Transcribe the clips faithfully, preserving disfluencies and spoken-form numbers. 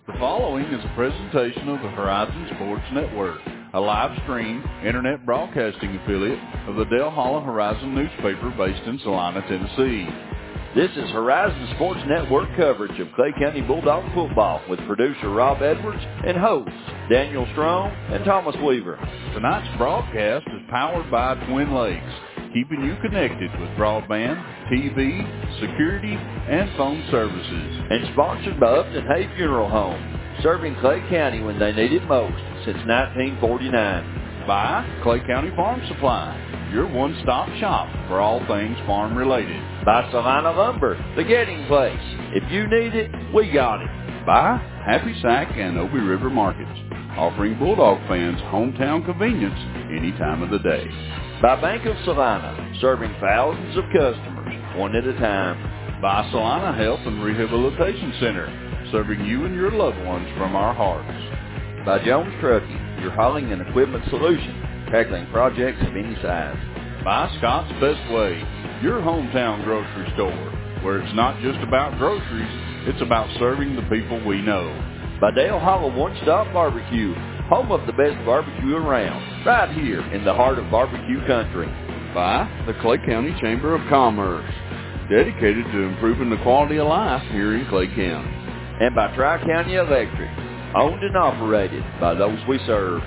The following is a presentation of the Horizon Sports Network, a live stream internet broadcasting affiliate of the Dale Holland Horizon newspaper based in Salina, Tennessee. This is Horizon Sports Network coverage of Clay County Bulldog football with producer Rob Edwards and hosts Daniel Strong and Thomas Weaver. Tonight's broadcast is powered by Twin Lakes, keeping you connected with broadband, T V, security, and phone services. And sponsored by Upton Hay Funeral Home, serving Clay County when they need it most since nineteen forty-nine. By Clay County Farm Supply, your one-stop shop for all things farm-related. By Salina Lumber, the getting place. If you need it, we got it. By Happy Sack and Obie River Markets, offering Bulldog fans hometown convenience any time of the day. By Bank of Salina, serving thousands of customers, one at a time. By Salina Health and Rehabilitation Center, serving you and your loved ones from our hearts. By Jones Trucking, your hauling and equipment solution, tackling projects of any size. By Scott's Best Way, your hometown grocery store, where it's not just about groceries, it's about serving the people we know. By Dale Hollow One Stop Barbecue, home of the best barbecue around, right here in the heart of barbecue country. By the Clay County Chamber of Commerce, dedicated to improving the quality of life here in Clay County. And by Tri-County Electric, owned and operated by those we serve.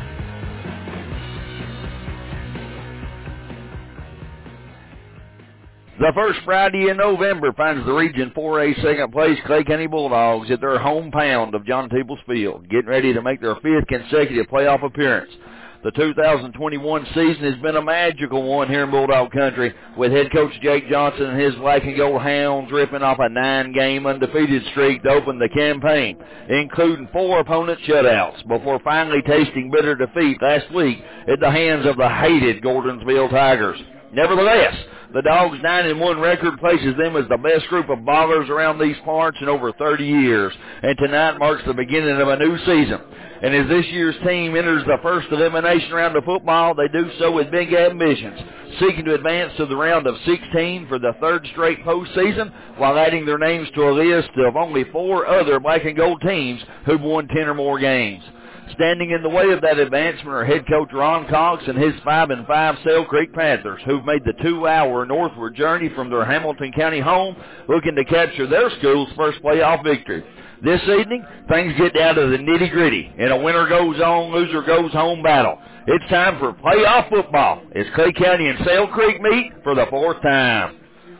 The first Friday in November finds the Region four A second place Clay County Bulldogs at their home pound of John Teebles Field, getting ready to make their fifth consecutive playoff appearance. The two thousand twenty-one season has been a magical one here in Bulldog Country, with head coach Jake Johnson and his black and gold Hounds ripping off a nine-game undefeated streak to open the campaign, including four opponent shutouts, before finally tasting bitter defeat last week at the hands of the hated Gordonsville Tigers. Nevertheless, the Dogs' nine and one record places them as the best group of ballers around these parts in over thirty years, and tonight marks the beginning of a new season. And as this year's team enters the first elimination round of football, they do so with big ambitions, seeking to advance to the round of sixteen for the third straight postseason, while adding their names to a list of only four other black and gold teams who've won ten or more games. Standing in the way of that advancement are head coach Ron Cox and his five and five Sail Creek Panthers, who've made the two-hour northward journey from their Hamilton County home, looking to capture their school's first playoff victory. This evening, things get down to the nitty-gritty in a winner goes on, loser goes home battle. It's time for playoff football as Clay County and Sail Creek meet for the fourth time.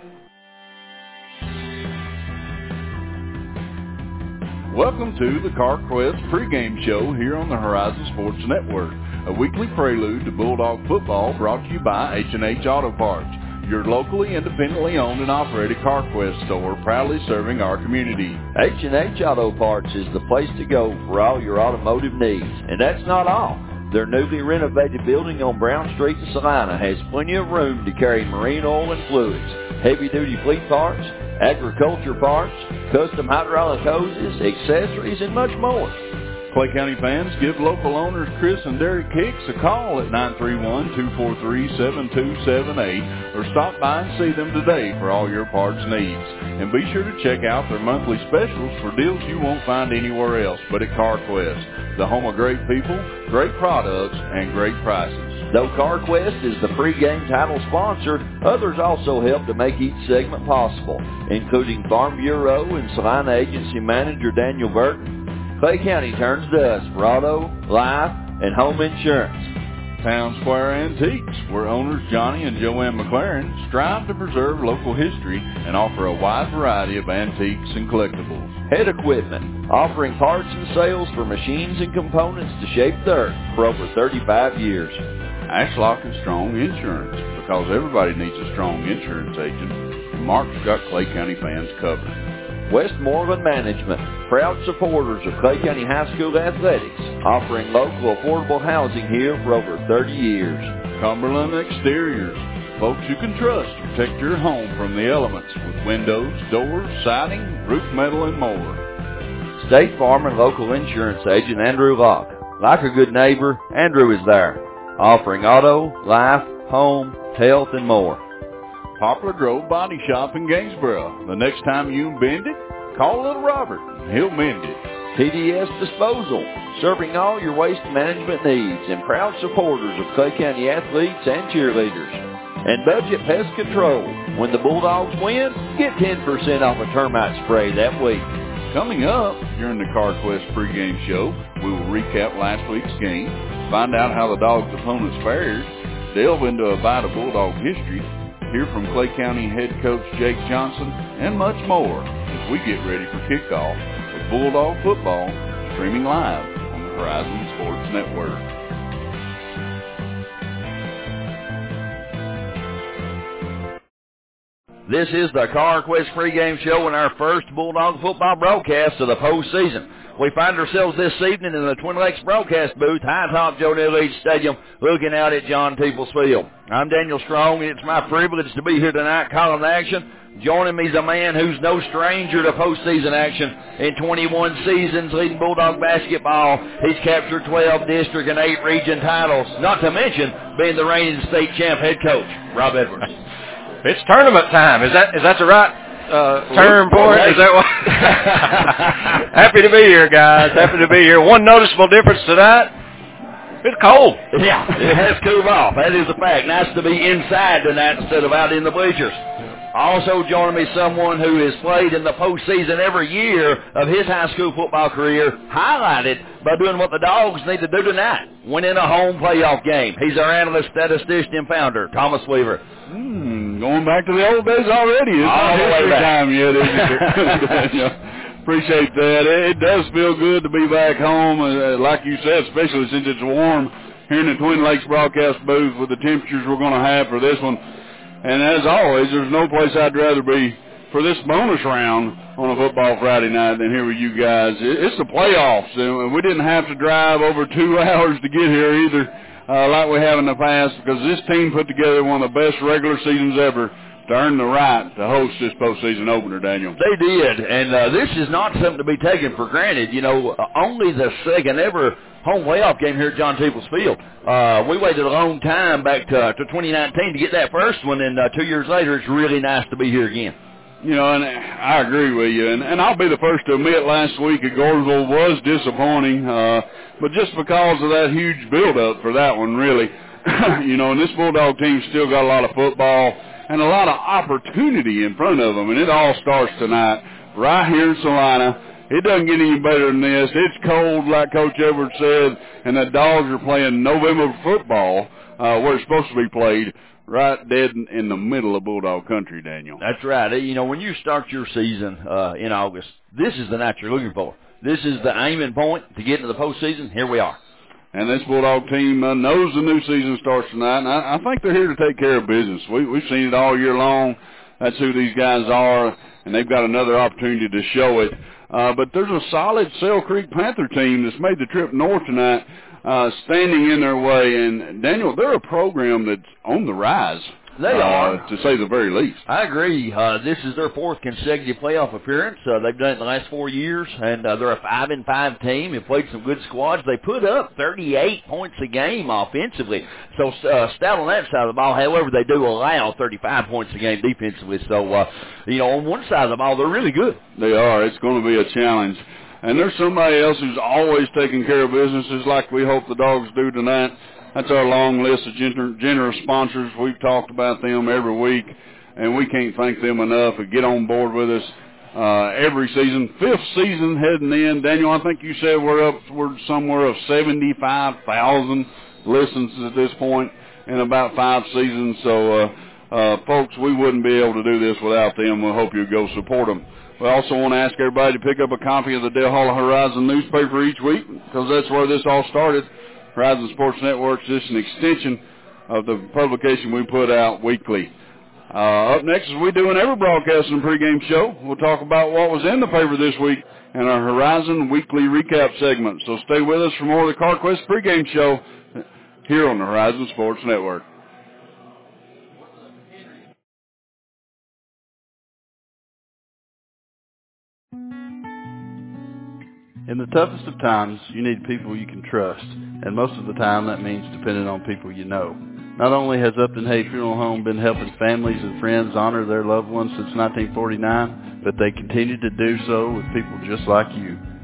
Welcome to the CarQuest pregame show here on the Horizon Sports Network, a weekly prelude to Bulldog football brought to you by H and H Auto Parts, your locally independently owned and operated CarQuest store, proudly serving our community. H and H Auto Parts is the place to go for all your automotive needs, and that's not all. Their newly renovated building on Brown Street in Salina has plenty of room to carry marine oil and fluids, heavy-duty fleet parts, agriculture parts, custom hydraulic hoses, accessories, and much more. Clay County fans, give local owners Chris and Derek Hicks a call at nine three one, two four three, seven two seven eight or stop by and see them today for all your parts needs. And be sure to check out their monthly specials for deals you won't find anywhere else but at CarQuest, the home of great people, great products, and great prices. Though CarQuest is the pregame title sponsor, others also help to make each segment possible, including Farm Bureau and Salina Agency Manager Daniel Burton. Clay County turns to us for auto, life, and home insurance. Town Square Antiques, where owners Johnny and Joanne McLaren strive to preserve local history and offer a wide variety of antiques and collectibles. Head Equipment, offering parts and sales for machines and components to shape the earth for over thirty-five years. Ashlock and Strong Insurance, because everybody needs a strong insurance agent. Mark's got Clay County fans covered. Westmoreland Management, proud supporters of Clay County High School athletics, offering local affordable housing here for over thirty years. Cumberland Exteriors, folks you can trust to protect your home from the elements with windows, doors, siding, roof metal, and more. State Farm and local insurance agent Andrew Locke. Like a good neighbor, Andrew is there, offering auto, life, home, health, and more. Poplar Grove Body Shop in Gainsboro. The next time you bend it, call little Robert, and he'll mend it. T D S Disposal, serving all your waste management needs and proud supporters of Clay County athletes and cheerleaders. And Budget Pest Control. When the Bulldogs win, get ten percent off a termite spray that week. Coming up during the CarQuest pregame show, we will recap last week's game, find out how the Dogs' opponents fared, delve into a bite of Bulldog history, hear from Clay County head coach Jake Johnson, and much more as we get ready for kickoff with Bulldog football streaming live on the Horizon Sports Network. This is the CarQuest pregame show and our first Bulldog football broadcast of the postseason. We find ourselves this evening in the Twin Lakes broadcast booth, high atop Joe Neal Stadium, looking out at John Teebles Field. I'm Daniel Strong, and it's my privilege to be here tonight calling action. Joining me is a man who's no stranger to postseason action. In twenty-one seasons leading Bulldog basketball, he's captured twelve district and eight region titles, not to mention being the reigning state champ head coach, Rob Edwards. It's tournament time. Is that is that the right uh, term for it? Is that what? Happy to be here, guys. Happy to be here. One noticeable difference tonight. It's cold. Yeah, it has cooled off. That is a fact. Nice to be inside tonight instead of out in the bleachers. Also joining me someone who has played in the postseason every year of his high school football career, highlighted by doing what the Dogs need to do tonight, winning a home playoff game. He's our analyst, statistician, and founder, Thomas Weaver. Mm, going back to the old days already. It's All not the way history back. time yet, is it? Yeah, appreciate that. It, it does feel good to be back home, uh, like you said, especially since it's warm here in the Twin Lakes broadcast booth with the temperatures we're going to have for this one. And as always, there's no place I'd rather be for this bonus round on a football Friday night than here with you guys. It's the playoffs, and we didn't have to drive over two hours to get here either, uh, like we have in the past, because this team put together one of the best regular seasons ever to earn the right to host this postseason opener, Daniel. They did, and uh, this is not something to be taken for granted. You know, uh, only the second ever home playoff game here at John Teebles Field. Uh, we waited a long time back to, uh, to twenty nineteen to get that first one, and uh, two years later, it's really nice to be here again. You know, and I agree with you, and, and I'll be the first to admit last week at Goresville was disappointing, uh, but just because of that huge build-up for that one, really. You know, and this Bulldog team's still got a lot of football and a lot of opportunity in front of them, and it all starts tonight right here in Salina. It doesn't get any better than this. It's cold, like Coach Edwards said, and the Dogs are playing November football uh, where it's supposed to be played, right dead in the middle of Bulldog country, Daniel. That's right. You know, when you start your season uh, in August, this is the night you're looking for. This is the aiming point to get into the postseason. Here we are. And this Bulldog team uh, knows the new season starts tonight, and I, I think they're here to take care of business. We, we've seen it all year long. That's who these guys are, and they've got another opportunity to show it. Uh, but there's a solid Sail Creek Panther team that's made the trip north tonight, uh, standing in their way. And, Daniel, they're a program that's on the rise. They uh, are. To say the very least. I agree. Uh, this is their fourth consecutive playoff appearance. Uh, they've done it in the last four years, and uh, they're a five and five team. They've played some good squads. They put up thirty-eight points a game offensively. So uh, stout on that side of the ball. However, they do allow thirty-five points a game defensively. So, uh, you know, on one side of the ball, they're really good. They are. It's going to be a challenge. And there's somebody else who's always taking care of businesses like we hope the Dogs do tonight. That's our long list of gener- generous sponsors. We've talked about them every week, and we can't thank them enough. Get on board with us uh, every season. Fifth season heading in. Daniel, I think you said we're upward somewhere of seventy-five thousand listens at this point in about five seasons. So, uh, uh, folks, we wouldn't be able to do this without them. We hope you'll go support them. We also want to ask everybody to pick up a copy of the Dale Hall Horizon newspaper each week, because that's where this all started. Horizon Sports Network is just an extension of the publication we put out weekly. Uh, up next, as we do in every broadcast and pregame show, we'll talk about what was in the paper this week in our Horizon Weekly Recap segment. So stay with us for more of the CarQuest pregame show here on the Horizon Sports Network. In the toughest of times, you need people you can trust, and most of the time that means depending on people you know. Not only has Upton Hay Funeral Home been helping families and friends honor their loved ones since nineteen forty-nine, but they continue to do so with people just like you.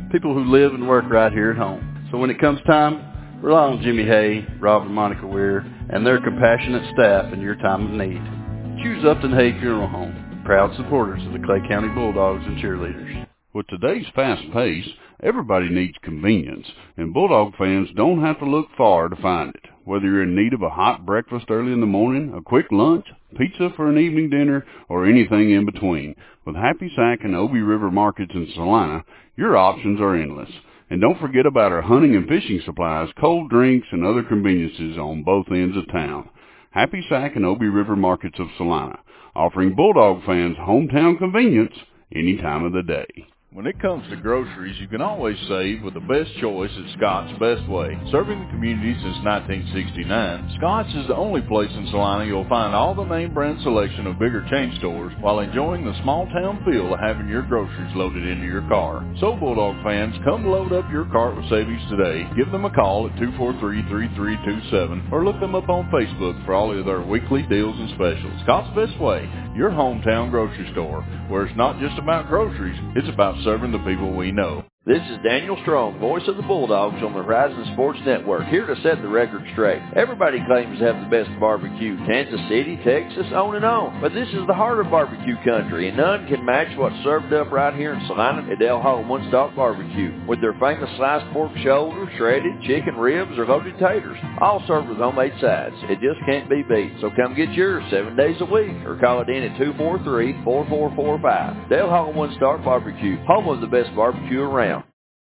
people who live and work right here at home. So when it comes time, rely on Jimmy Hay, Rob and Monica Weir, and their compassionate staff in your time of need. Choose Upton Hay Funeral Home, proud supporters of the Clay County Bulldogs and cheerleaders. With today's fast pace, everybody needs convenience, and Bulldog fans don't have to look far to find it. Whether you're in need of a hot breakfast early in the morning, a quick lunch, pizza for an evening dinner, or anything in between, with Happy Sack and Obie River Markets in Salina, your options are endless. And don't forget about our hunting and fishing supplies, cold drinks, and other conveniences on both ends of town. Happy Sack and Obie River Markets of Salina, offering Bulldog fans hometown convenience any time of the day. When it comes to groceries, you can always save with the best choice at Scott's Best Way. Serving the community since nineteen sixty-nine, Scott's is the only place in Salina you'll find all the name brand selection of bigger chain stores while enjoying the small town feel of having your groceries loaded into your car. So Bulldog fans, come load up your cart with savings today. Give them a call at two four three, three three two seven or look them up on Facebook for all of their weekly deals and specials. Scott's Best Way, your hometown grocery store, where it's not just about groceries, it's about serving the people we know. This is Daniel Strong, voice of the Bulldogs on the Horizon Sports Network, here to set the record straight. Everybody claims to have the best barbecue, Kansas City, Texas, on and on. But this is the heart of barbecue country, and none can match what's served up right here in Salina at Del Hall One Stop Barbecue, with their famous sliced pork shoulder, shredded chicken ribs, or loaded taters, all served with homemade sides. It just can't be beat, so come get yours seven days a week, or call it in at two four three, four four four five. Del Hall One Stop Barbecue, home of the best barbecue around.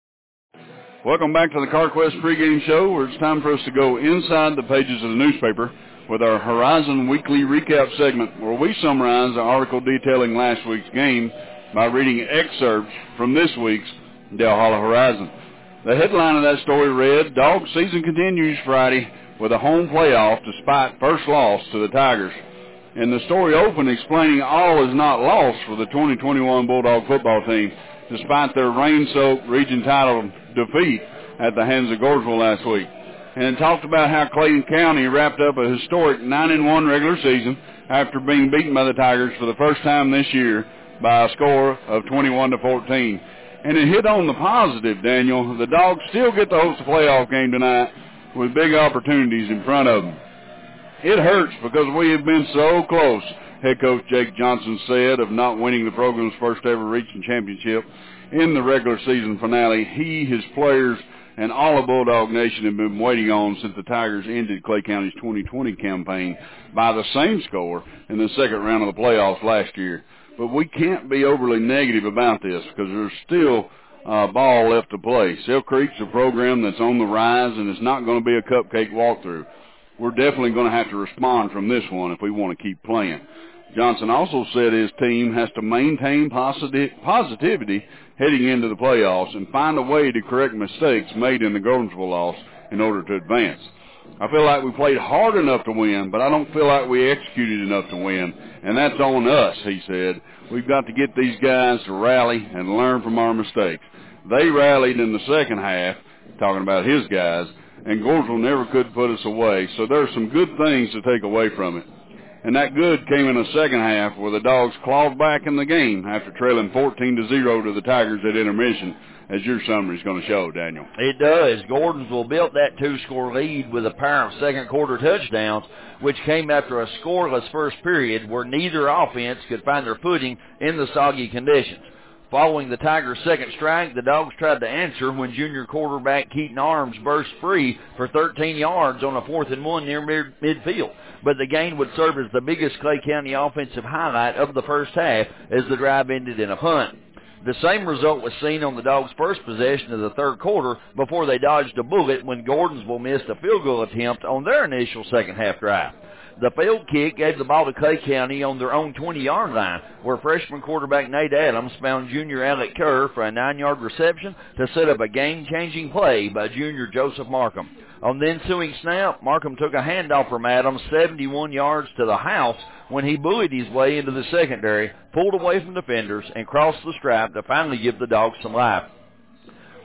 Welcome back to the CarQuest pregame show, where it's time for us to go inside the pages of the newspaper with our Horizon Weekly Recap segment, where we summarize the article detailing last week's game by reading excerpts from this week's Del Hall Horizon. The headline of that story read, Dog season continues Friday with a home playoff despite first loss to the Tigers. And the story opened explaining all is not lost for the twenty twenty-one Bulldog football team, despite their rain-soaked region title defeat at the hands of Gordonsville last week. And it talked about how Clayton County wrapped up a historic nine and one regular season after being beaten by the Tigers for the first time this year by a score of twenty-one to fourteen. And it hit on the positive, Daniel. The Dogs still get to host a playoff game tonight with big opportunities in front of them. It hurts because we have been so close, head coach Jake Johnson said, of not winning the program's first ever region championship in the regular season finale. He, his players, and all of Bulldog Nation have been waiting on since the Tigers ended Clay County's twenty twenty campaign by the same score in the second round of the playoffs last year. But we can't be overly negative about this because there's still uh, ball left to play. Seal Creek's a program that's on the rise, and it's not going to be a cupcake walkthrough. We're definitely going to have to respond from this one if we want to keep playing. Johnson also said his team has to maintain posit- positivity heading into the playoffs and find a way to correct mistakes made in the Gordonsville loss in order to advance. I feel like we played hard enough to win, but I don't feel like we executed enough to win, and that's on us, he said. We've got to get these guys to rally and learn from our mistakes. They rallied in the second half, talking about his guys, and Gordonsville never could put us away, so there are some good things to take away from it. And that good came in the second half where the Dogs clawed back in the game after trailing fourteen to zero to the Tigers at intermission, as your summary is going to show, Daniel. It does. Gordonsville built that two-score lead with a pair of second-quarter touchdowns, which came after a scoreless first period where neither offense could find their footing in the soggy conditions. Following the Tigers' second strike, the Dogs tried to answer when junior quarterback Keaton Arms burst free for thirteen yards on a fourth and one near mid- midfield. But the gain would serve as the biggest Clay County offensive highlight of the first half as the drive ended in a punt. The same result was seen on the Dogs' first possession of the third quarter before they dodged a bullet when Gordonsville missed a field goal attempt on their initial second-half drive. The failed kick gave the ball to Clay County on their own twenty-yard line, where freshman quarterback Nate Adams found junior Alec Kerr for a nine-yard reception to set up a game-changing play by junior Joseph Markham. On the ensuing snap, Markham took a handoff from Adams seventy-one yards to the house when he bullied his way into the secondary, pulled away from defenders, and crossed the stripe to finally give the Dogs some life.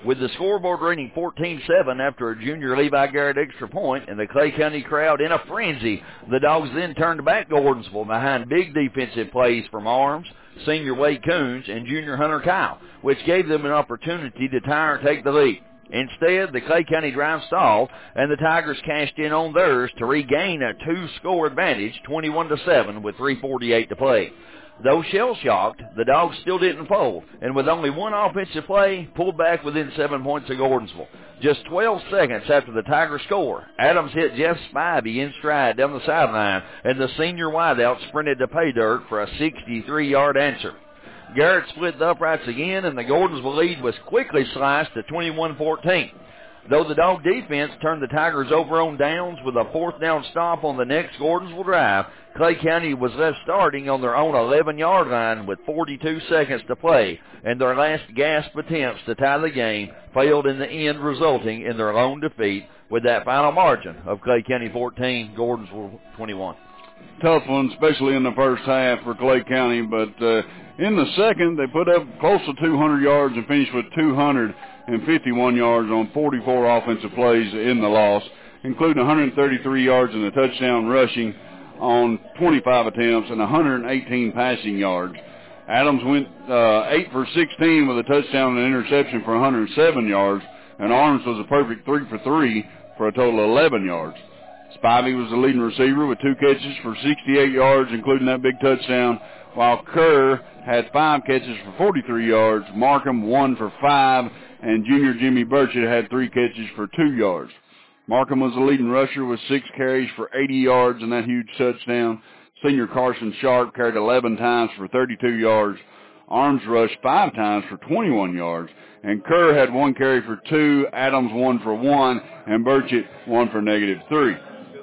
With the scoreboard reading fourteen seven after a junior Levi Garrett extra point and the Clay County crowd in a frenzy, the Dogs then turned back Gordonsville behind big defensive plays from Arms, senior Wade Coons, and junior Hunter Kyle, which gave them an opportunity to tie or take the lead. Instead, the Clay County drive stalled, and the Tigers cashed in on theirs to regain a two-score advantage, twenty-one to seven, with three forty-eight to play. Though shell-shocked, the Dogs still didn't fold, and with only one offensive play, pulled back within seven points of Gordonsville. Just twelve seconds after the Tigers score, Adams hit Jeff Spivey in stride down the sideline, and the senior wideout sprinted to pay dirt for a sixty-three-yard answer. Garrett split the uprights again, and the Gordonsville lead was quickly sliced to twenty-one fourteen. Though the Dog defense turned the Tigers over on downs with a fourth down stop on the next Gordonsville drive, Clay County was left starting on their own eleven-yard line with forty-two seconds to play, and their last gasp attempts to tie the game failed in the end, resulting in their lone defeat with that final margin of Clay County fourteen, Gordonsville twenty-one. Tough one, especially in the first half for Clay County, but uh, in the second, they put up close to two hundred yards and finished with two hundred fifty-one yards on forty-four offensive plays in the loss, including one hundred thirty-three yards and a touchdown rushing on twenty-five attempts and one hundred eighteen passing yards. Adams went uh, eight for sixteen with a touchdown and an interception for one hundred seven yards, and Arms was a perfect three for three for a total of eleven yards. Spivey was the leading receiver with two catches for sixty-eight yards, including that big touchdown, while Kerr had five catches for forty-three yards, Markham one for five, and junior Jimmy Burchett had three catches for two yards. Markham was the leading rusher with six carries for eighty yards and that huge touchdown. Senior Carson Sharp carried eleven times for thirty-two yards. Arms rushed five times for twenty-one yards. And Kerr had one carry for two, Adams one for one, and Burchett one for negative three.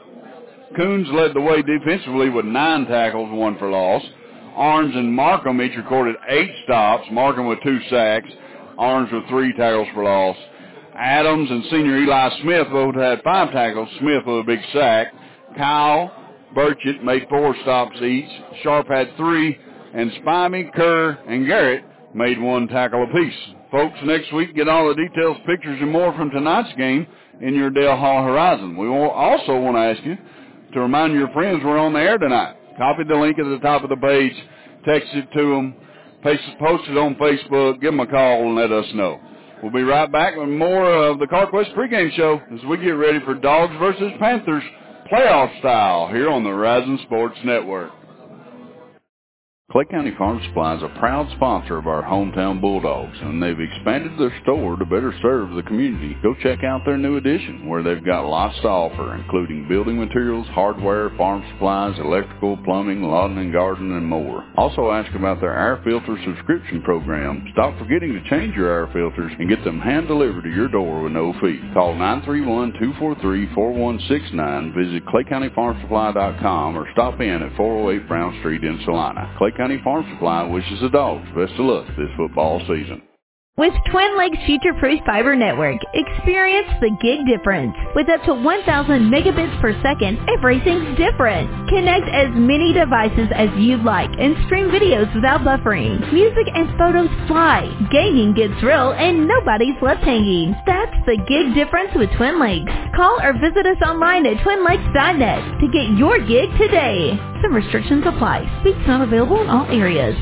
Coons led the way defensively with nine tackles, one for loss. Arms and Markham each recorded eight stops, Markham with two sacks, Arms with three tackles for loss. Adams and senior Eli Smith both had five tackles, Smith with a big sack. Kyle, Burchett made four stops each. Sharp had three, and Spivey, Kerr, and Garrett made one tackle apiece. Folks, next week, get all the details, pictures, and more from tonight's game in your Dale Hall Horizon. We also want to ask you to remind your friends we're on the air tonight. Copy the link at the top of the page, text it to them, post it on Facebook, give them a call, and let us know. We'll be right back with more of the CarQuest pregame show as we get ready for Dogs versus Panthers playoff style here on the Horizon Sports Network. Clay County Farm Supply is a proud sponsor of our hometown Bulldogs, and they've expanded their store to better serve the community. Go check out their new addition, where they've got lots to offer, including building materials, hardware, farm supplies, electrical, plumbing, lawn and garden, and more. Also ask about their air filter subscription program. Stop forgetting to change your air filters and get them hand-delivered to your door with no fee. Call nine three one, two four three, four one six nine, visit clay county farm supply dot com, or stop in at four oh eight Brown Street in Salina. Clay County Farm Supply wishes the Dogs best of luck this football season. With Twin Lakes Future-Proof Fiber Network, experience the gig difference. With up to one thousand megabits per second, everything's different. Connect as many devices as you'd like and stream videos without buffering. Music and photos fly, gaming gets real, and nobody's left hanging. That's the gig difference with Twin Lakes. Call or visit us online at twin lakes dot net to get your gig today. Some restrictions apply. Speeds not available in all areas.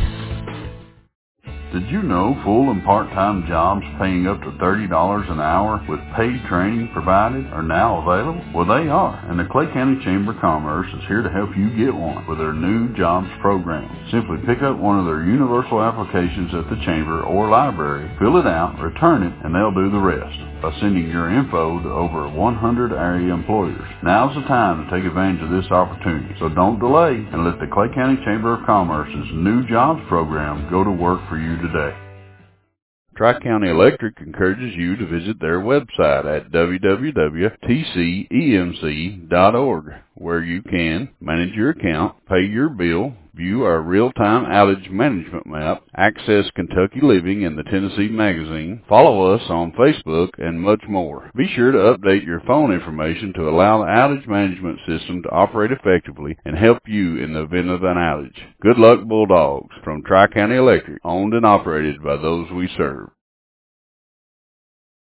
Did you know full and part-time jobs paying up to thirty dollars an hour with paid training provided are now available? Well, they are, and the Clay County Chamber of Commerce is here to help you get one with their new jobs program. Simply pick up one of their universal applications at the Chamber or library, fill it out, return it, and they'll do the rest by sending your info to over one hundred area employers. Now's the time to take advantage of this opportunity, so don't delay and let the Clay County Chamber of Commerce's new jobs program go to work for you today. Tri-County Electric encourages you to visit their website at w w w dot t c e m c dot org, where you can manage your account, pay your bill, view our real-time outage management map, access Kentucky Living and the Tennessee Magazine, follow us on Facebook, and much more. Be sure to update your phone information to allow the outage management system to operate effectively and help you in the event of an outage. Good luck, Bulldogs, from Tri-County Electric, owned and operated by those we serve.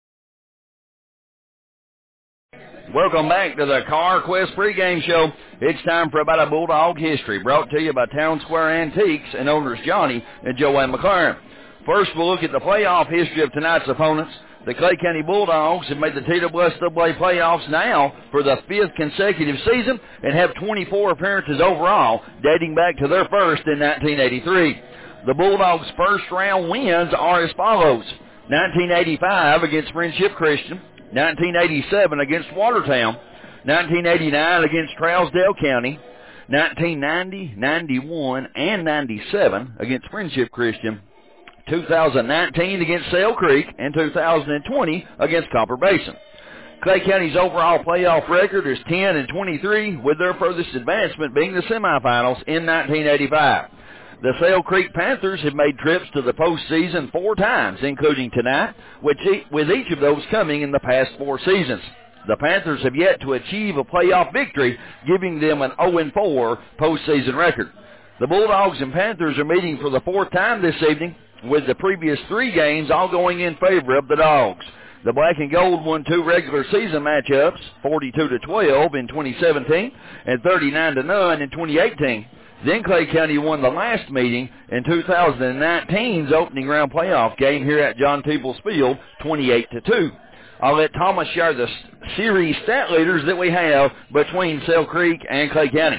Welcome back to the CarQuest pregame show. It's time for About a Bulldog History, brought to you by Town Square Antiques and owners Johnny and Joanne McLaren. First, we'll look at the playoff history of tonight's opponents. The Clay County Bulldogs have made the T W S A A playoffs now for the fifth consecutive season and have twenty-four appearances overall, dating back to their first in nineteen eighty-three. The Bulldogs' first-round wins are as follows: nineteen eighty-five against Friendship Christian, nineteen eighty-seven against Watertown, nineteen eighty-nine against Trousdale County, nineteen ninety, ninety-one, and ninety-seven against Friendship Christian, two thousand nineteen against Sale Creek, and two thousand twenty against Copper Basin. Clay County's overall playoff record is ten and twenty-three, with their furthest advancement being the semifinals in nineteen eighty-five. The Sale Creek Panthers have made trips to the postseason four times, including tonight, with each of those coming in the past four seasons. The Panthers have yet to achieve a playoff victory, giving them an oh and four postseason record. The Bulldogs and Panthers are meeting for the fourth time this evening, with the previous three games all going in favor of the Dogs. The Black and Gold won two regular season matchups, forty-two to twelve in twenty seventeen and thirty-nine to none in twenty eighteen. Then Clay County won the last meeting in two thousand nineteen's opening round playoff game here at John Peebles Field, twenty-eight to two. I'll let Thomas share the series stat leaders that we have between Sale Creek and Clay County.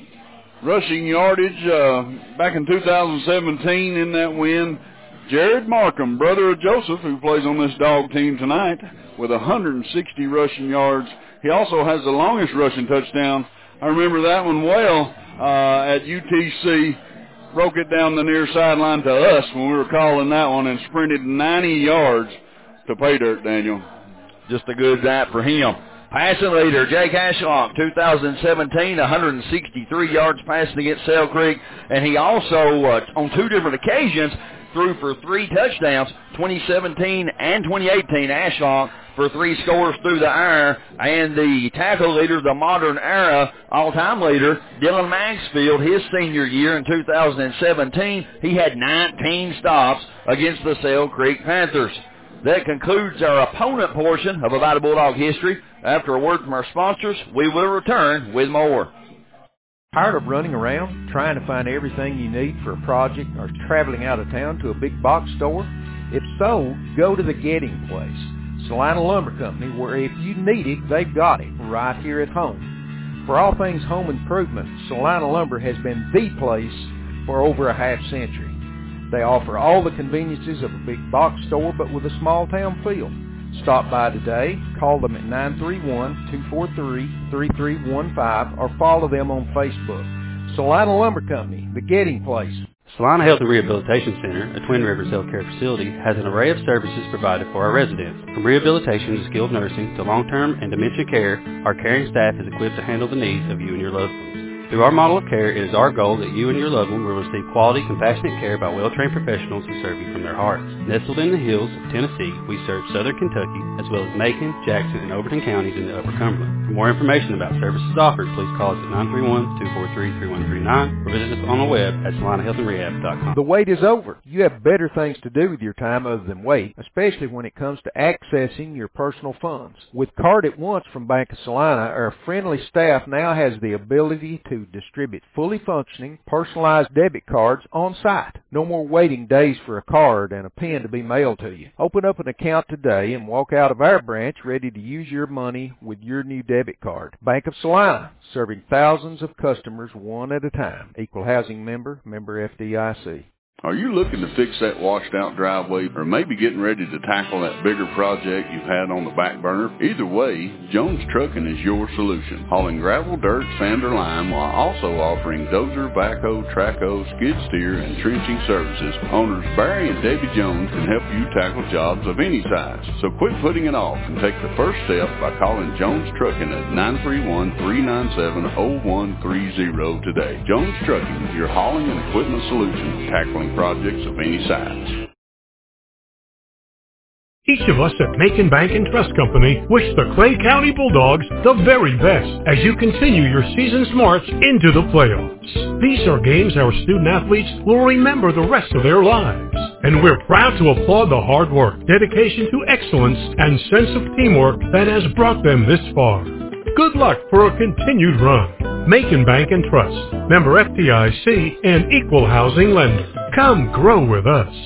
Rushing yardage uh, back in two thousand seventeen in that win, Jared Markham, brother of Joseph, who plays on this dog team tonight, with one hundred sixty rushing yards. He also has the longest rushing touchdown. I remember that one well uh, at U T C. Broke it down the near sideline to us when we were calling that one and sprinted ninety yards to pay dirt, Daniel. Just a good night for him. Passing leader, Jake Ashlock, two thousand seventeen, one hundred sixty-three yards passing against Sale Creek. And he also, uh, on two different occasions, threw for three touchdowns, twenty seventeen and twenty eighteen. Ashlock for three scores through the air. And the tackle leader, the modern era all-time leader, Dylan Maxfield, his senior year in two thousand seventeen, he had nineteen stops against the Sale Creek Panthers. That concludes our opponent portion of About a Bulldog History. After a word from our sponsors, we will return with more. Tired of running around, trying to find everything you need for a project, or traveling out of town to a big box store? If so, go to the Getting Place, Salina Lumber Company, where if you need it, they've got it right here at home. For all things home improvement, Salina Lumber has been the place for over a half century. They offer all the conveniences of a big box store, but with a small town feel. Stop by today, call them at nine three one, two four three, three three one five, or follow them on Facebook. Salina Lumber Company, the Getting Place. Salina Health and Rehabilitation Center, a Twin Rivers Health Care facility, has an array of services provided for our residents. From rehabilitation to skilled nursing to long-term and dementia care, our caring staff is equipped to handle the needs of you and your loved ones. Through our model of care, it is our goal that you and your loved one will receive quality, compassionate care by well-trained professionals who serve you from their hearts. Nestled in the hills of Tennessee, we serve southern Kentucky, as well as Macon, Jackson, and Overton counties in the Upper Cumberland. For more information about services offered, please call us at nine three one, two four three, three one three nine or visit us on the web at salina health and rehab dot com. The wait is over. You have better things to do with your time other than wait, especially when it comes to accessing your personal funds. With Card at Once from Bank of Salina, our friendly staff now has the ability to distribute fully functioning, personalized debit cards on site. No more waiting days for a card and a pen to be mailed to you. Open up an account today and walk out of our branch ready to use your money with your new debit card. Bank of Salina, serving thousands of customers one at a time. Equal housing member, member F D I C. Are you looking to fix that washed-out driveway, or maybe getting ready to tackle that bigger project you've had on the back burner? Either way, Jones Trucking is your solution. Hauling gravel, dirt, sand, or lime, while also offering dozer, backhoe, trackhoe, skid steer, and trenching services. Owners Barry and Debbie Jones can help you tackle jobs of any size. So quit putting it off and take the first step by calling Jones Trucking at nine three one, three nine seven, zero one three zero today. Jones Trucking, your hauling and equipment solution, tackling projects of any size. Each of us at Macon Bank and Trust Company wish the Clay County Bulldogs the very best as you continue your season's march into the playoffs. These are games our student athletes will remember the rest of their lives. And we're proud to applaud the hard work, dedication to excellence, and sense of teamwork that has brought them this far. good luck for a continued run. Macon Bank and Trust, member F D I C, and equal housing lender. Come grow with us.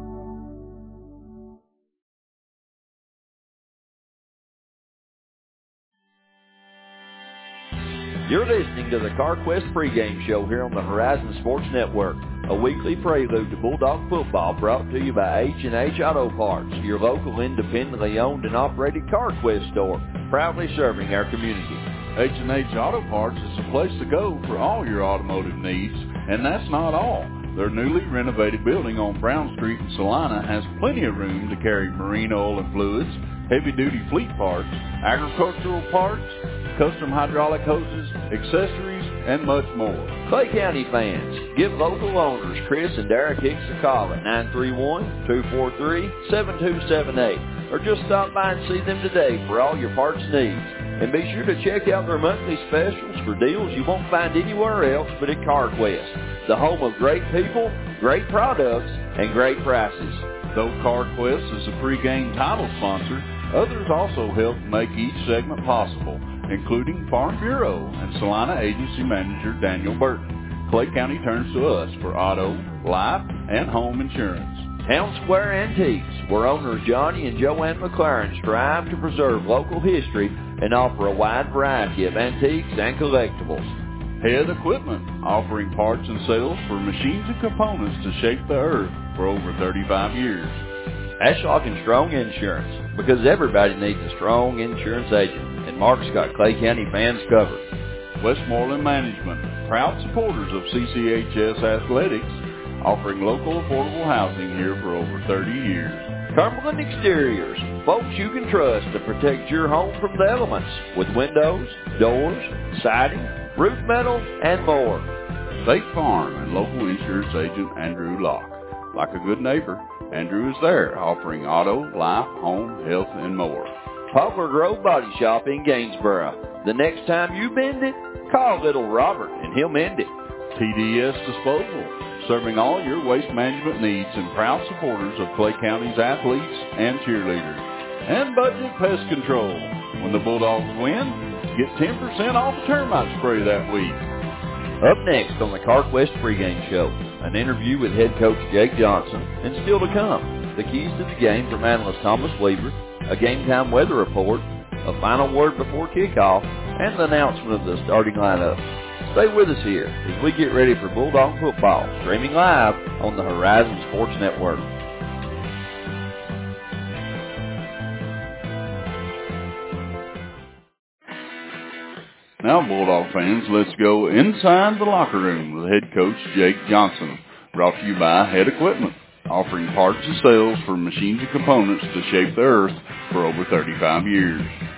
You're listening to the CarQuest pregame show here on the Horizon Sports Network, a weekly prelude to Bulldog football brought to you by H and H Auto Parts, your local independently owned and operated CarQuest store, proudly serving our community. H and H Auto Parts is the place to go for all your automotive needs, and that's not all. Their newly renovated building on Brown Street in Salina has plenty of room to carry marine oil and fluids, heavy-duty fleet parts, agricultural parts, custom hydraulic hoses, accessories, and much more. Clay County fans, give local owners Chris and Derek Hicks a call at nine three one, two four three, seven two seven eight, or just stop by and see them today for all your parts needs. And be sure to check out their monthly specials for deals you won't find anywhere else but at CarQuest, the home of great people, great products, and great prices. Though CarQuest is a pregame title sponsor, others also help make each segment possible, including Farm Bureau and Salina Agency Manager Daniel Burton. Clay County turns to us for auto, life, and home insurance. Town Square Antiques, where owners Johnny and Joanne McLaren strive to preserve local history and offer a wide variety of antiques and collectibles. Head Equipment, offering parts and sales for machines and components to shape the earth for over thirty-five years. Ashlock and Strong Insurance, because everybody needs a strong insurance agent, and Mark's got Clay County fans covered. Westmoreland Management, proud supporters of C C H S Athletics, offering local affordable housing here for over thirty years. Cumberland Exteriors, folks you can trust to protect your home from the elements with windows, doors, siding, roof metal, and more. State Farm and local insurance agent Andrew Locke. Like a good neighbor, Andrew is there offering auto, life, home, health, and more. Poplar Grove Body Shop in Gainsboro. The next time you bend it, call little Robert and he'll mend it. T D S Disposal, serving all your waste management needs and proud supporters of Clay County's athletes and cheerleaders. And Budget Pest Control. When the Bulldogs win, get ten percent off termite spray that week. Up next on the CarQuest pregame show, an interview with head coach Jake Johnson, and still to come, the keys to the game from analyst Thomas Weaver, a game-time weather report, a final word before kickoff, and the announcement of the starting lineup. Stay with us here as we get ready for Bulldog football, streaming live on the Horizon Sports Network. Now, Bulldog fans, let's go inside the locker room with head coach Jake Johnson. Brought to you by Head Equipment, offering parts and sales for machines and components to shape the earth for over thirty-five years.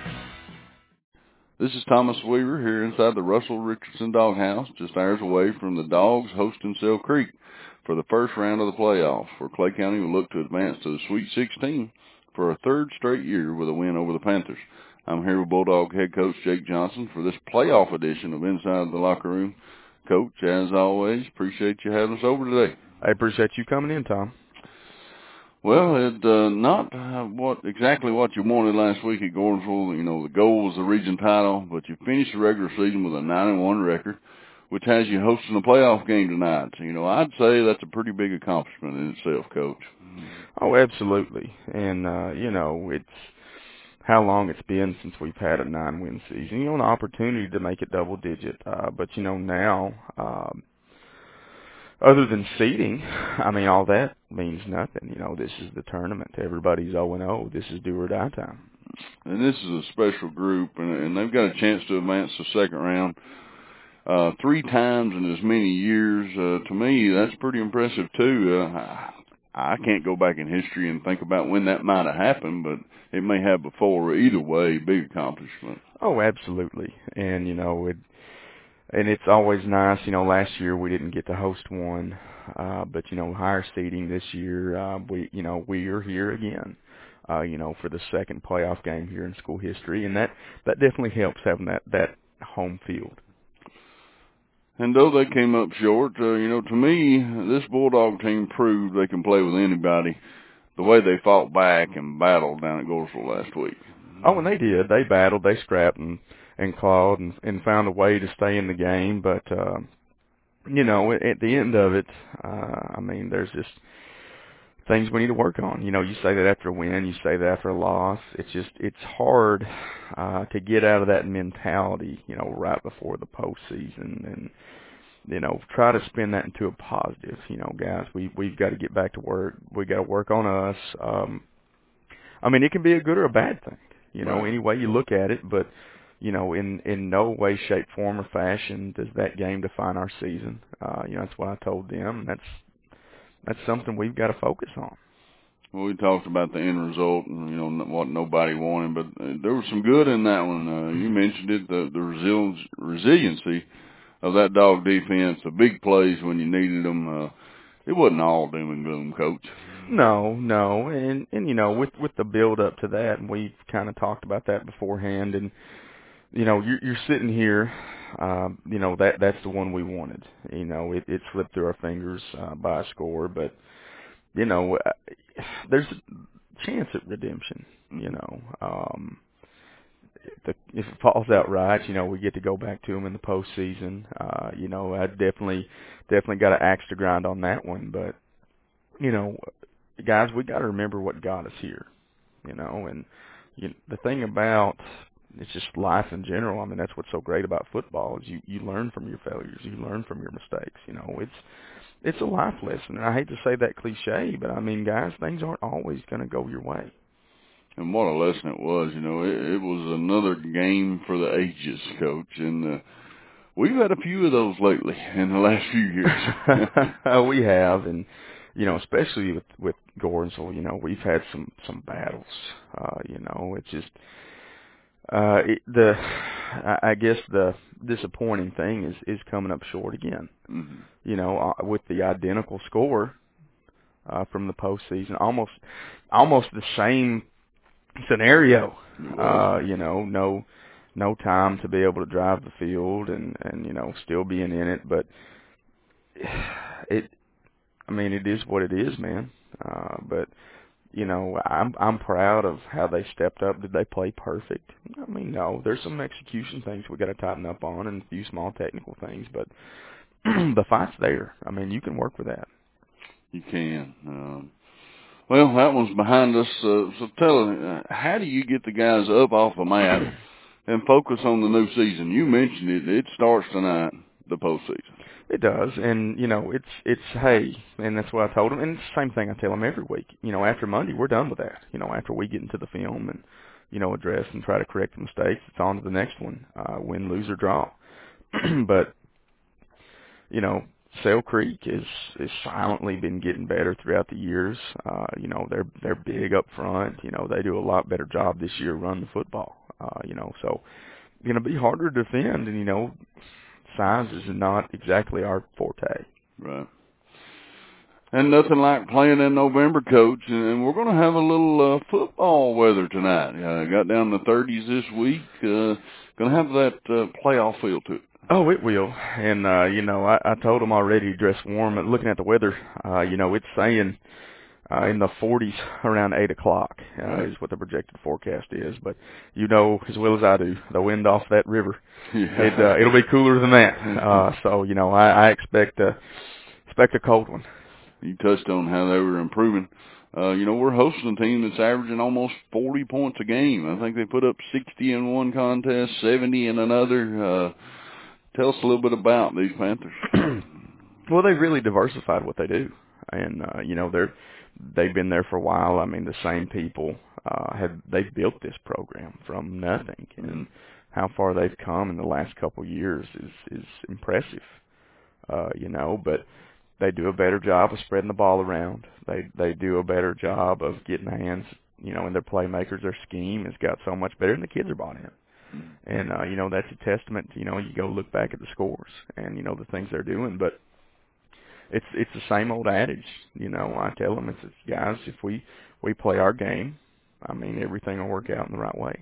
This is Thomas Weaver here inside the Russell Richardson Doghouse, just hours away from the Dogs hosting Sale Creek for the first round of the playoffs, where Clay County will look to advance to the Sweet sixteen for a third straight year with a win over the Panthers. I'm here with Bulldog head coach Jake Johnson for this playoff edition of Inside the Locker Room. Coach, as always, appreciate you having us over today. I appreciate you coming in, Tom. Well, it uh, not uh, what exactly what you wanted last week at Gordonsville. You know, the goal was the region title, but you finished the regular season with a nine and one record, which has you hosting a playoff game tonight. So, you know, I'd say that's a pretty big accomplishment in itself, Coach. Oh, absolutely. And, uh, you know, it's how long it's been since we've had a nine-win season. You know, an opportunity to make it double-digit. Uh, but, you know, now, um, other than seeding, I mean, all that means nothing. You know, this is the tournament. Everybody's oh and oh. This is do or die time. And this is a special group, and, and they've got a chance to advance the second round uh, three times in as many years. Uh, to me, that's pretty impressive, too. Uh, I, I can't go back in history and think about when that might have happened, but it may have before. Either way, big accomplishment. Oh, absolutely. And, you know, it, and it's always nice. You know, last year we didn't get to host one, uh, but, you know, higher seeding this year, uh, we, you know, we are here again, uh, you know, for the second playoff game here in school history. And that, that definitely helps having that, that home field. And though they came up short, uh, you know, to me, this Bulldog team proved they can play with anybody the way they fought back and battled down at Gordonsville last week. Oh, and they did. They battled, they scrapped, and, and clawed and, and found a way to stay in the game. But, uh, you know, at, at the end of it, uh, I mean, there's just things we need to work on. You know, you say that after a win, you say that after a loss. It's just, it's hard uh, to get out of that mentality, you know, right before the postseason and, you know, try to spin that into a positive. You know, guys, we, we've got to get back to work. We got to work on us. Um, I mean, it can be a good or a bad thing, you know, right. any way you look at it, but, you know, in, in no way, shape, form, or fashion does that game define our season. Uh, you know, that's what I told them, and that's that's something we've got to focus on. Well, we talked about the end result and, you know, what nobody wanted, but uh, there was some good in that one. Uh, you mentioned it, the, the resilience, resiliency of that dog defense, the big plays when you needed them. Uh, it wasn't all doom and gloom, Coach. No, no, and and you know, with with the build up to that, and we've kind of talked about that beforehand, and you know, you're, you're sitting here, um, you know, that that's the one we wanted. You know, it, it slipped through our fingers uh, by a score, but you know, there's a chance at redemption. You know, um, if, the, if it falls out right, you know, we get to go back to them in the postseason. Uh, you know, I definitely definitely got an axe to grind on that one, but you know, guys, we got to remember what got us here, you know, and you, the thing about it's just life in general. I mean, that's what's so great about football is you, you learn from your failures, you learn from your mistakes. You know, it's it's a life lesson, and I hate to say that cliche, but I mean, guys, things aren't always going to go your way. And what a lesson it was, you know. It, it was another game for the ages, Coach, and uh, we've had a few of those lately in the last few years. We have, and you know, especially with with Gordonsville, you know, we've had some some battles. Uh, you know, it's just uh, it, the I, I guess the disappointing thing is is coming up short again. Mm-hmm. You know, uh, with the identical score uh, from the postseason, almost almost the same scenario. Uh, you know, no no time to be able to drive the field and and you know still being in it, but it. I mean, it is what it is, man. Uh, but you know, I'm I'm proud of how they stepped up. Did they play perfect? I mean, no. There's some execution things we got to tighten up on, and a few small technical things. But the fight's there. I mean, you can work with that. You can. Um, well, that one's behind us. Uh, so tell us, uh, how do you get the guys up off the mat and focus on the new season? You mentioned it. It starts tonight, the postseason. It does, and, you know, it's, it's hey, and that's what I told them, and it's the same thing I tell them every week. You know, after Monday, we're done with that. You know, after we get into the film and, you know, address and try to correct the mistakes, it's on to the next one, uh, win, lose, or draw. But, you know, Sale Creek is, is silently been getting better throughout the years. Uh, you know, they're, they're big up front. You know, they do a lot better job this year running the football. Uh, you know, so it's going to be harder to defend, and, you know, size is not exactly our forte. Right. And nothing like playing in November, Coach. And we're going to have a little uh, football weather tonight. Uh, got down in the thirties this week. Uh, going to have that uh, playoff feel to it. Oh, it will. And, uh, you know, I, I told them already to dress warm. And looking at the weather, uh, you know, it's saying uh, in the forties around eight o'clock uh, right. is what the projected forecast is. But you know as well as I do, the wind off that river, yeah. it, uh, it'll be cooler than that. Uh, so, you know, I, I expect, a, expect a cold one. You touched on how they were improving. Uh, you know, we're hosting a team that's averaging almost forty points a game. I think they put up sixty in one contest, seventy in another. Uh, tell us a little bit about these Panthers. Well, they've really diversified what they do. And, uh, you know, they're, they've been there for a while. I mean, the same people uh, have, they've built this program from nothing. And how far they've come in the last couple of years is, is impressive, uh, you know, but they do a better job of spreading the ball around. They they do a better job of getting hands, you know, and their playmakers, their scheme has got so much better, and the kids are bought in. And, uh, you know, that's a testament, you know, you go look back at the scores and, you know, the things they're doing. But it's it's the same old adage, you know, I tell them, it's, it's guys, if we, we play our game, I mean, everything will work out in the right way.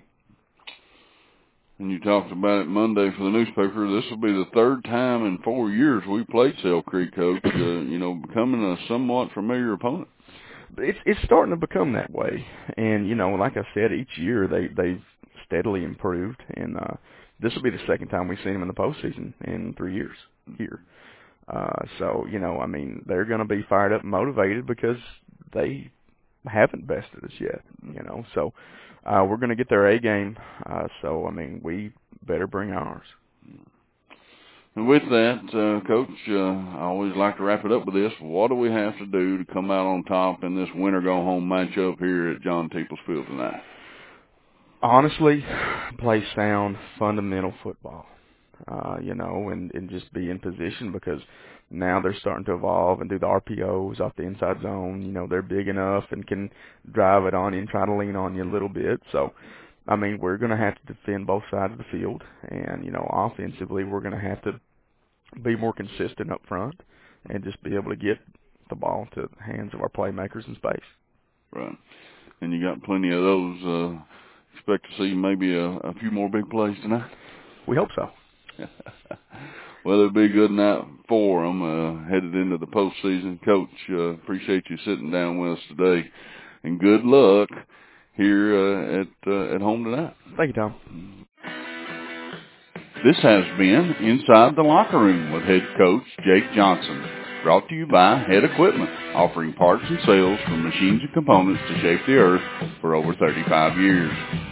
And you talked about it Monday for the newspaper. This will be the third time in four years we played Sale Creek, Coach, uh, you know, becoming a somewhat familiar opponent. It's it's starting to become that way. And, you know, like I said, each year they, they've steadily improved. And, uh, this will be the second time we've seen them in the postseason in three years here. Uh, so, you know, I mean, they're going to be fired up and motivated because they haven't bested us yet, you know. So uh, we're going to get their A game. Uh, so, I mean, we better bring ours. And with that, uh, Coach, uh, I always like to wrap it up with this. What do we have to do to come out on top in this winner-go-home matchup here at John Peoples Field tonight? Honestly, play sound, fundamental football, uh, you know, and, and just be in position because now they're starting to evolve and do the R P Os off the inside zone. You know, they're big enough and can drive it on you and try to lean on you a little bit. So, I mean, we're going to have to defend both sides of the field. And, you know, offensively, we're going to have to be more consistent up front and just be able to get the ball to the hands of our playmakers in space. Right. And you got plenty of those. Uh, expect to see maybe a, a few more big plays tonight? We hope so. Well, it'll be a good night for them uh, headed into the postseason. Coach, uh, appreciate you sitting down with us today. And good luck here uh, at uh, at home tonight. Thank you, Tom. This has been Inside the Locker Room with head coach Jake Johnson. Brought to you by Head Equipment, offering parts and sales for machines and components to shape the earth for over thirty-five years.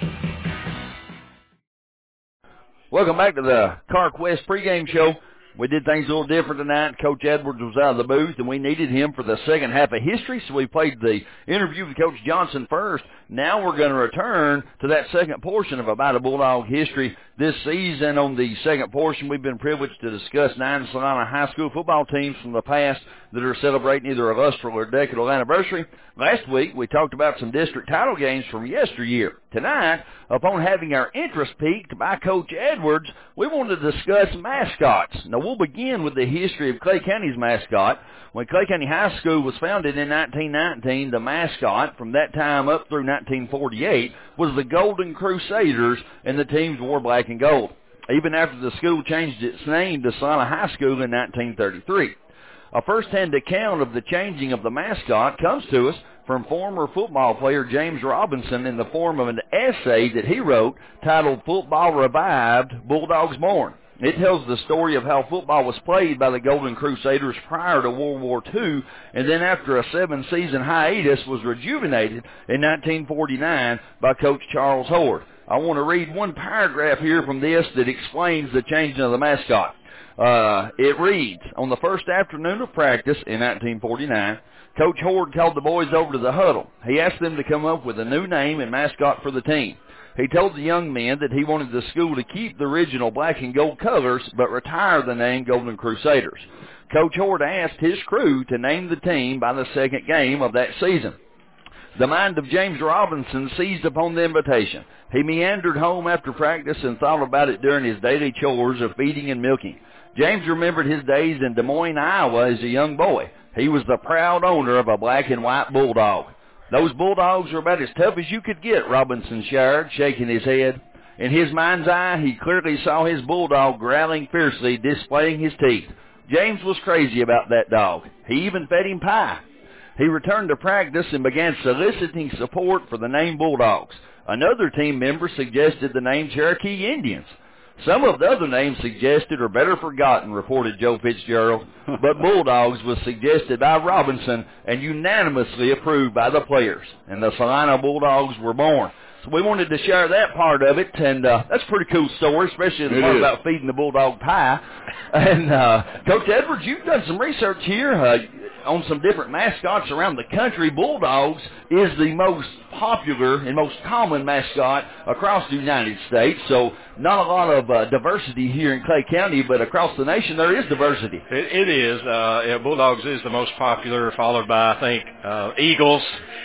Welcome back to the CarQuest pregame show. We did things a little different tonight. Coach Edwards was out of the booth, and we needed him for the second half of history, so we played the interview with Coach Johnson first. Now we're going to return to that second portion of About a Bulldog history. This season, on the second portion, we've been privileged to discuss nine Salina High School football teams from the past that are celebrating either a lustral or decadal anniversary. Last week, we talked about some district title games from yesteryear. Tonight, upon having our interest piqued by Coach Edwards, we want to discuss mascots. Now, we'll begin with the history of Clay County's mascot. When Clay County High School was founded in nineteen nineteen, the mascot from that time up through nineteen forty-eight was the Golden Crusaders, and the teams wore black and gold, even after the school changed its name to Salina High School in nineteen thirty-three. A first-hand account of the changing of the mascot comes to us from former football player James Robinson in the form of an essay that he wrote titled Football Revived, Bulldogs Born. It tells the story of how football was played by the Golden Crusaders prior to World War Two, and then after a seven-season hiatus was rejuvenated in nineteen forty-nine by Coach Charles Horde. I want to read one paragraph here from this that explains the changing of the mascot. Uh, it reads, on the first afternoon of practice in nineteen forty-nine, Coach Horde called the boys over to the huddle. He asked them to come up with a new name and mascot for the team. He told the young men that he wanted the school to keep the original black and gold colors, but retire the name Golden Crusaders. Coach Horde asked his crew to name the team by the second game of that season. The mind of James Robinson seized upon the invitation. He meandered home after practice and thought about it during his daily chores of feeding and milking. James remembered his days in Des Moines, Iowa as a young boy. He was the proud owner of a black and white bulldog. Those bulldogs were about as tough as you could get, Robinson shared, shaking his head. In his mind's eye, he clearly saw his bulldog growling fiercely, displaying his teeth. James was crazy about that dog. He even fed him pie. He returned to practice and began soliciting support for the name Bulldogs. Another team member suggested the name Cherokee Indians. Some of the other names suggested are better forgotten, reported Joe Fitzgerald, but Bulldogs was suggested by Robinson and unanimously approved by the players, and the Salina Bulldogs were born. So we wanted to share that part of it, and uh, that's a pretty cool story, especially the part about feeding the bulldog pie. And uh, Coach Edwards, you've done some research here uh, on some different mascots around the country. Bulldogs is the most popular and most common mascot across the United States, so not a lot of uh, diversity here in Clay County, but across the nation there is diversity. It, it is. Uh, yeah, Bulldogs is the most popular, followed by, I think, uh, Eagles.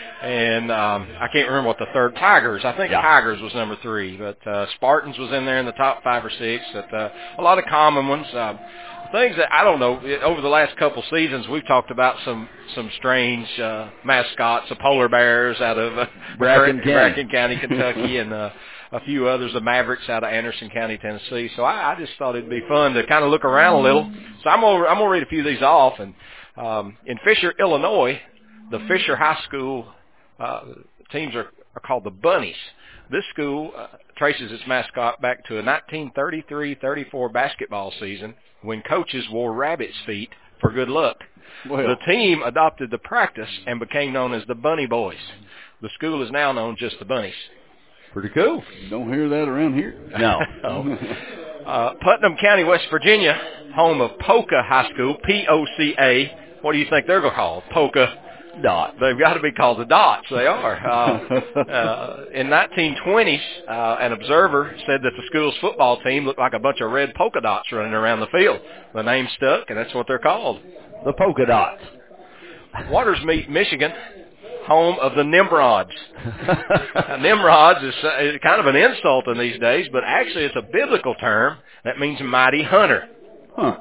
And um, I can't remember what the third, Tigers. I think yeah. Tigers was number three, but uh, Spartans was in there in the top five or six. But, uh, a lot of common ones. Uh, things that, I don't know, over the last couple seasons we've talked about some some strange uh, mascots, the polar bears out of uh, Bracken, Bracken County, Kentucky, and uh, a few others, the Mavericks out of Anderson County, Tennessee. So I, I just thought it'd be fun to kind of look around a little. So I'm going I'm to read a few of these off. And um, in Fisher, Illinois, the Fisher High School Uh, teams are, are called the Bunnies. This school uh, traces its mascot back to a nineteen thirty-three thirty-four basketball season when coaches wore rabbit's feet for good luck. Well. The team adopted the practice and became known as the Bunny Boys. The school is now known just the Bunnies. Pretty cool. Don't hear that around here. No. uh, Putnam County, West Virginia, home of Polka High School, P O C A. What do you think they're going to call Polka? Dot. They've got to be called the Dots. They are. Uh, uh, in nineteen twenties, uh, an observer said that the school's football team looked like a bunch of red polka dots running around the field. The name stuck, and that's what they're called. The Polka Dots. Watersmeet, Michigan, home of the Nimrods. Now, Nimrods is, uh, is kind of an insult in these days, but actually it's a biblical term that means mighty hunter. Huh.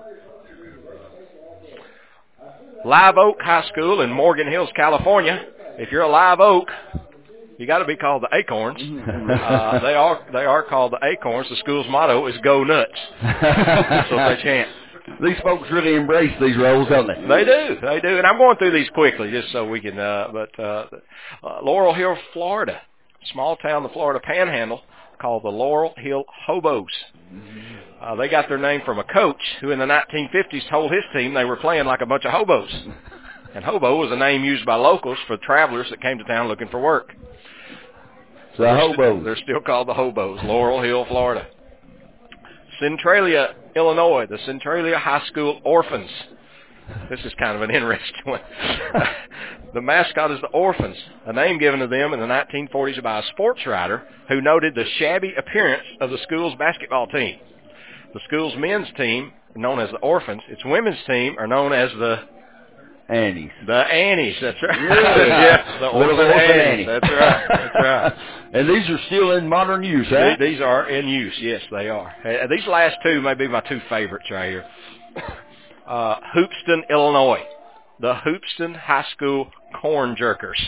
Live Oak High School in Morgan Hills, California. If you're a Live Oak, you got to be called the Acorns. Uh, they are they are called the Acorns. The school's motto is "Go Nuts." That's what they chant. These folks really embrace these roles, don't they? They do, they do. And I'm going through these quickly just so we can. Uh, but uh, uh, Laurel Hill, Florida, small town, the Florida Panhandle, called the Laurel Hill Hobos. Uh, they got their name from a coach who in the nineteen fifties told his team they were playing like a bunch of hobos. And hobo was a name used by locals for travelers that came to town looking for work. So the hobos. St- they're still called the Hobos, Laurel Hill, Florida. Centralia, Illinois, the Centralia High School Orphans. This is kind of an interesting one. The mascot is the Orphans, a name given to them in the nineteen forties by a sports writer who noted the shabby appearance of the school's basketball team. The school's men's team, known as the Orphans, its women's team are known as the Annies. The Annies, that's right. Really? Yes, the Orphan Orphan Annies. Annie. That's right. That's right. And these are still in modern use, right? These are in use. Yes, they are. Uh, these last two may be my two favorites right here. Uh, Hoopeston, Illinois. The Hoopeston High School Corn Jerkers.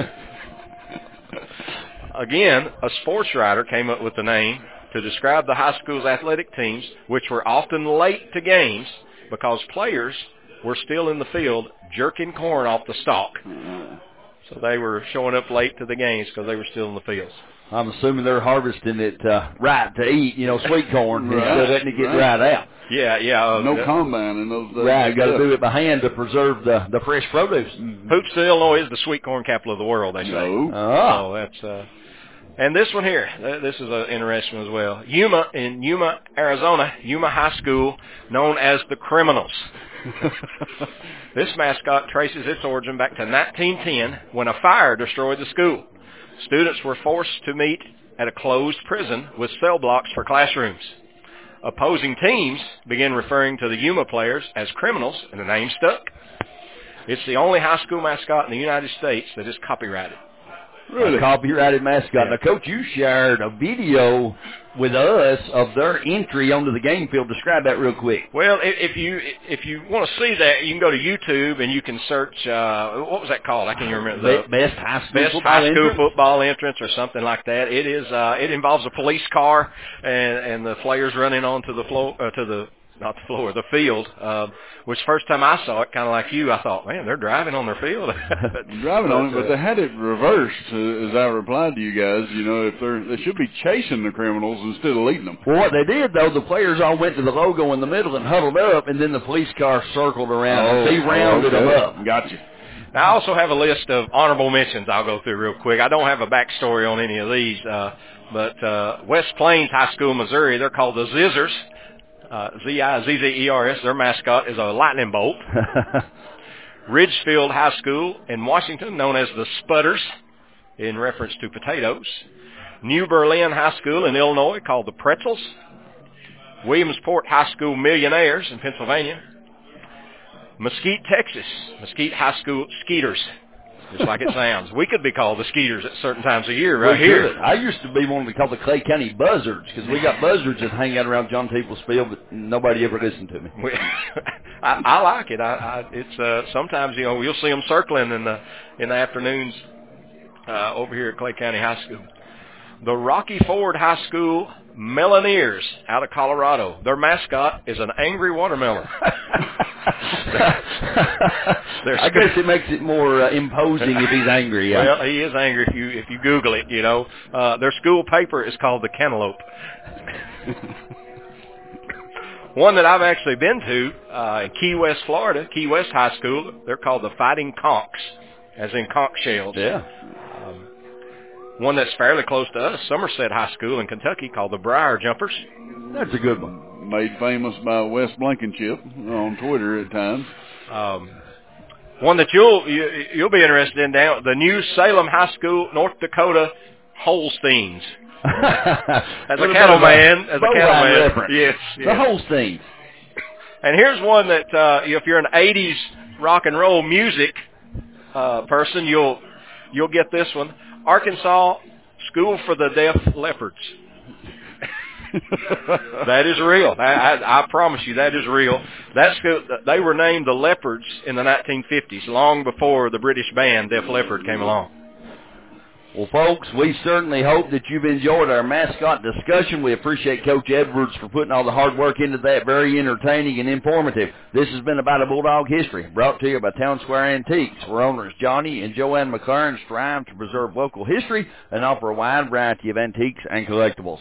Again, a sports writer came up with the name to describe the high school's athletic teams, which were often late to games because players were still in the field jerking corn off the stalk. So they were showing up late to the games because they were still in the fields. I'm assuming they're harvesting it uh, right to eat, you know, sweet corn, Right, instead of letting it get right. dried out. Yeah, yeah. Uh, No uh, combine in those days. Right, got to do it by hand to preserve the, the fresh produce. Hoopeston, Illinois is the sweet corn capital of the world, they say. No. Ah. So that's, uh, and this one here, th- this is an interesting one as well. Yuma, in Yuma, Arizona, Yuma High School, known as the Criminals. This mascot traces its origin back to nineteen ten when a fire destroyed the school. Students were forced to meet at a closed prison with cell blocks for classrooms. Opposing teams began referring to the Yuma players as criminals, and the name stuck. It's the only high school mascot in the United States that is copyrighted. Really? A copyrighted mascot. Yeah. Now, Coach, you shared a video with us of their entry onto the game field. Describe that real quick. Well, if, if you if you want to see that, you can go to YouTube and you can search, uh, what was that called? I can't even remember. The Best high school Best football high school entrance? football entrance or something like that. It is. Uh, it involves a police car and, and the players running onto the floor, uh, to the not the floor, the field. Um, which first time I saw it, kind of like you, I thought, man, they're driving on their field. Driving on it, But, but they had it reversed. Uh, as I replied to you guys, you know, if they're they should be chasing the criminals instead of leading them. Well, what they did, though, the players all went to the logo in the middle and huddled up, and then the police car circled around Oh, and they rounded okay. them up. Gotcha. Now, I also have a list of honorable mentions I'll go through real quick. I don't have a backstory on any of these, uh, but uh, West Plains High School, Missouri, they're called the Zizzers, uh, Z I Z Z E R S. Their mascot is a lightning bolt. Ridgefield High School in Washington, known as the Spudders, in reference to potatoes. New Berlin High School in Illinois, called the Pretzels. Williamsport High School Millionaires in Pennsylvania. Mesquite, Texas, Mesquite High School Skeeters, just like it sounds. We could be called the Skeeters at certain times of year right We here. could. I used to be one we called the Clay County Buzzards because we got buzzards that hang out around John Peoples Field, but nobody ever listened to me. We, I, I like it. I, I, it's uh, sometimes you know you'll see them circling in the in the afternoons uh, over here at Clay County High School. The Rocky Ford High School Melaneers out of Colorado. Their mascot is an angry watermelon. I guess it makes it more uh, imposing if he's angry. Yeah. Well, he is angry if you if you Google it. You know, uh, their school paper is called the Cantaloupe. One that I've actually been to uh, in Key West, Florida, Key West High School. They're called the Fighting Conchs, as in conch shells. Yeah. Um, one that's fairly close to us, Somerset High School in Kentucky, called the Briar Jumpers. That's a good one. Made famous by Wes Blankenship on Twitter at times. Um, one that you'll you, you'll be interested in now, the New Salem High School, North Dakota Holsteins. As a cattleman, as a cattleman, yes, yes. The Holsteins. And here's one that uh, if you're an eighties rock and roll music uh, person, you'll you'll get this one. Arkansas School for the Deaf Leopards. That is real. I, I, I promise you, that is real. That school, they were named the Leopards in the nineteen fifties, long before the British band Def Leppard came along. Well, folks, we certainly hope that you've enjoyed our mascot discussion. We appreciate Coach Edwards for putting all the hard work into that. Very entertaining and informative. This has been About a Bulldog History, brought to you by Town Square Antiques, where owners Johnny and Joanne McLaren strive to preserve local history and offer a wide variety of antiques and collectibles.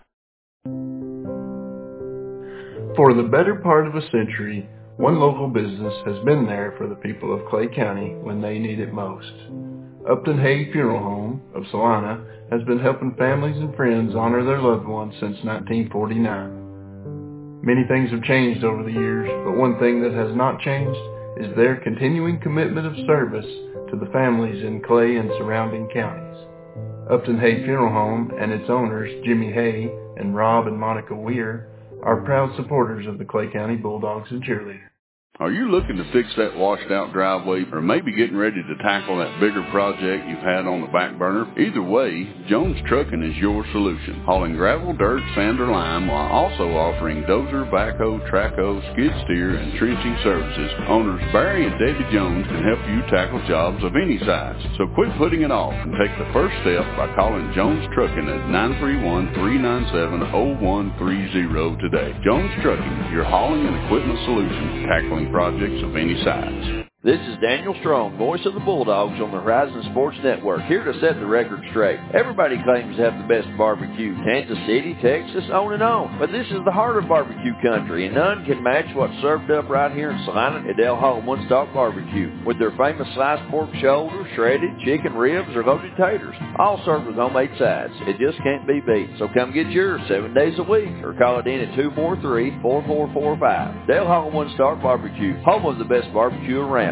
For the better part of a century, one local business has been there for the people of Clay County when they need it most. Upton Hay Funeral Home of Salina has been helping families and friends honor their loved ones since nineteen forty-nine. Many things have changed over the years, but one thing that has not changed is their continuing commitment of service to the families in Clay and surrounding counties. Upton Hay Funeral Home and its owners, Jimmy Hay and Rob and Monica Weir, are proud supporters of the Clay County Bulldogs and Cheerleaders. Are you looking to fix that washed-out driveway or maybe getting ready to tackle that bigger project you've had on the back burner? Either way, Jones Trucking is your solution. Hauling gravel, dirt, sand, or lime while also offering dozer, backhoe, trackhoe, skid steer, and trenching services. Owners Barry and Debbie Jones can help you tackle jobs of any size. So quit putting it off and take the first step by calling Jones Trucking at nine three one, three nine seven, zero one three zero today. Jones Trucking, your hauling and equipment solution, tackling projects of any size. This is Daniel Strong, voice of the Bulldogs on the Horizon Sports Network, here to set the record straight. Everybody claims to have the best barbecue. Kansas City, Texas, on and on. But this is the heart of barbecue country, and none can match what's served up right here in Salina at Dale Hall One Stop Barbecue, with their famous sliced pork shoulder, shredded chicken ribs, or loaded taters, all served with homemade sides. It just can't be beat. So come get yours seven days a week, or call it in at two four three, four four four five. Dale Hall One Stop Barbecue, home of the best barbecue around.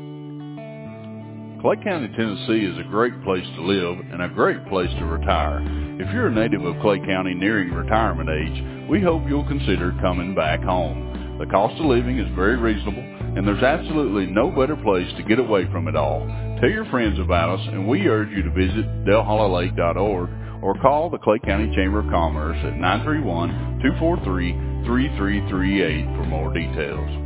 Clay County, Tennessee is a great place to live and a great place to retire. If you're a native of Clay County nearing retirement age, we hope you'll consider coming back home. The cost of living is very reasonable, and there's absolutely no better place to get away from it all. Tell your friends about us, and we urge you to visit dale hollow lake dot org or call the Clay County Chamber of Commerce at nine three one, two four three, three three three eight for more details.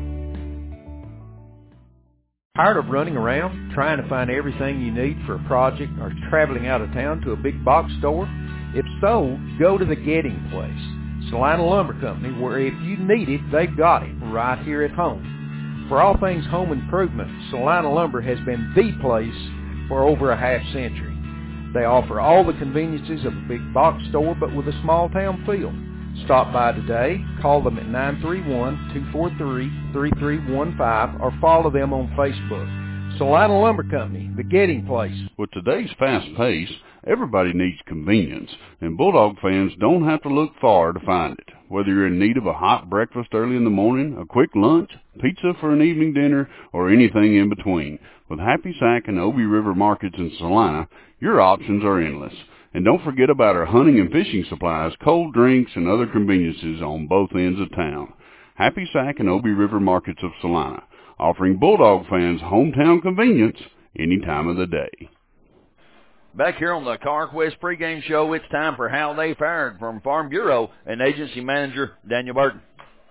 Tired of running around trying to find everything you need for a project or traveling out of town to a big box store? If so, go to the Getting Place, Salina Lumber Company, where if you need it, they've got it right here at home. For all things home improvement, Salina Lumber has been the place for over a half century. They offer all the conveniences of a big box store, but with a small town feel. Stop by today, call them at nine three one, two four three, three three one five, or follow them on Facebook. Salina Lumber Company, the Getting Place. With today's fast pace, everybody needs convenience, and Bulldog fans don't have to look far to find it. Whether you're in need of a hot breakfast early in the morning, a quick lunch, pizza for an evening dinner, or anything in between, with Happy Sack and Obie River Markets in Salina, your options are endless. And don't forget about our hunting and fishing supplies, cold drinks, and other conveniences on both ends of town. Happy Sack and Obie River Markets of Salina, offering Bulldog fans hometown convenience any time of the day. Back here on the CarQuest pregame show, it's time for How They Fared from Farm Bureau and Agency Manager Daniel Burton.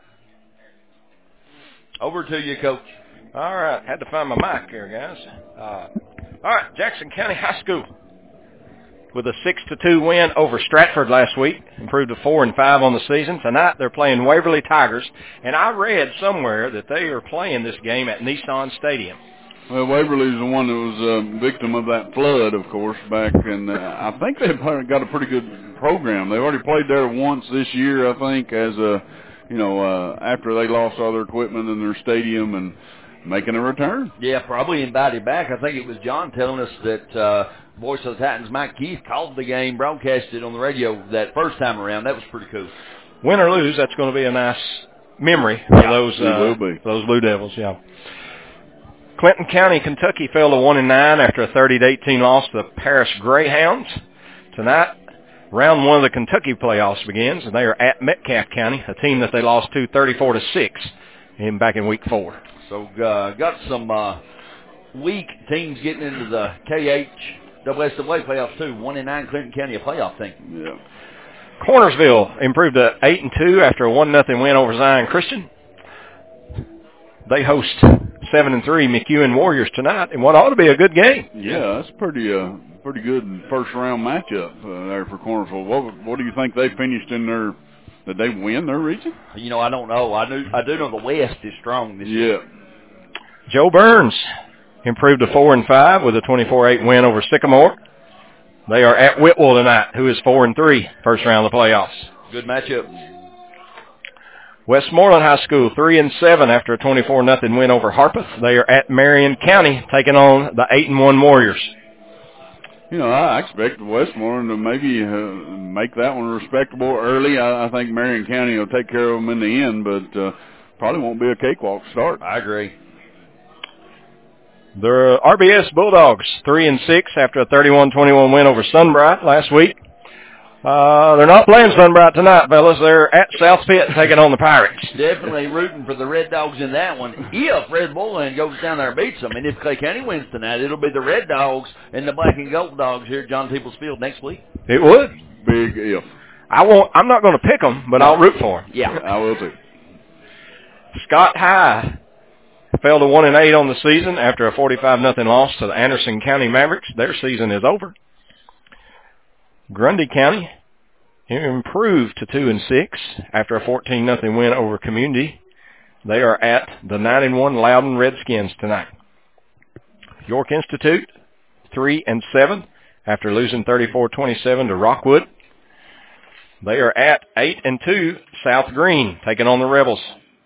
Over to you, Coach. All right, had to find my mic here, guys. Uh, all right, Jackson County High School. with a six to two win over Stratford last week, improved to four and five on the season. Tonight they're playing Waverly Tigers, and I read somewhere that they are playing this game at Nissan Stadium. Well, Waverly's the one that was a victim of that flood, of course, back, and uh, I think they've got a pretty good program. They've already played there once this year, I think, as a, you know, uh, after they lost all their equipment in their stadium and making a return. Yeah, probably invited back. I think it was John telling us that uh, Voice of the Titans, Mike Keith, called the game, broadcasted on the radio that first time around. That was pretty cool. Win or lose, that's going to be a nice memory for those uh, will be. those Blue Devils. Yeah. Clinton County, Kentucky fell to one and nine after a thirty to eighteen loss to the Paris Greyhounds. Tonight, round one of the Kentucky playoffs begins, and they are at Metcalfe County, a team that they lost to thirty-four to six in back in week four. So uh, got some uh, weak teams getting into the K H W S A A playoffs too. One and nine, Clinton County a playoff team. Yeah. Cornersville improved to eight and two after a one nothing win over Zion Christian. They host seven and three McEwen Warriors tonight in what ought to be a good game. Yeah, that's pretty uh pretty good first round matchup uh, there for Cornersville. What what do you think they finished in their? Did they win their region? You know, I don't know. I knew I do know the West is strong this yeah. year. Joe Burns improved to four and five with a twenty-four eight win over Sycamore. They are at Whitwell tonight, who is four and three, first round of the playoffs. Good matchup. Westmoreland High School three and seven after a twenty-four nothing win over Harpeth. They are at Marion County, taking on the eight and one Warriors. You know, I expect Westmoreland to maybe uh, make that one respectable early. I, I think Marion County will take care of them in the end, but uh, probably won't be a cakewalk start. I agree. The R B S Bulldogs three and six after a thirty-one twenty-one win over Sunbright last week. Uh, they're not playing Sunbright tonight, fellas. They're at South Pitt taking on the Pirates. Definitely rooting for the Red Dogs in that one. If Red Bullland goes down there and beats them, and if Clay County wins tonight, it'll be the Red Dogs and the Black and Gold Dogs here at John Peoples Field next week. It would. Big if. I won't. I'm not going to pick them, but I'll root for them. Yeah, I will too. Scott High fell to one and eight on the season after a forty-five nothing loss to the Anderson County Mavericks. Their season is over. Grundy County improved to two and six after a fourteen nothing win over Community. They are at the nine and one Loudon Redskins tonight. York Institute three and seven after losing thirty-four twenty-seven to Rockwood. They are at eight and two South Green, taking on the Rebels.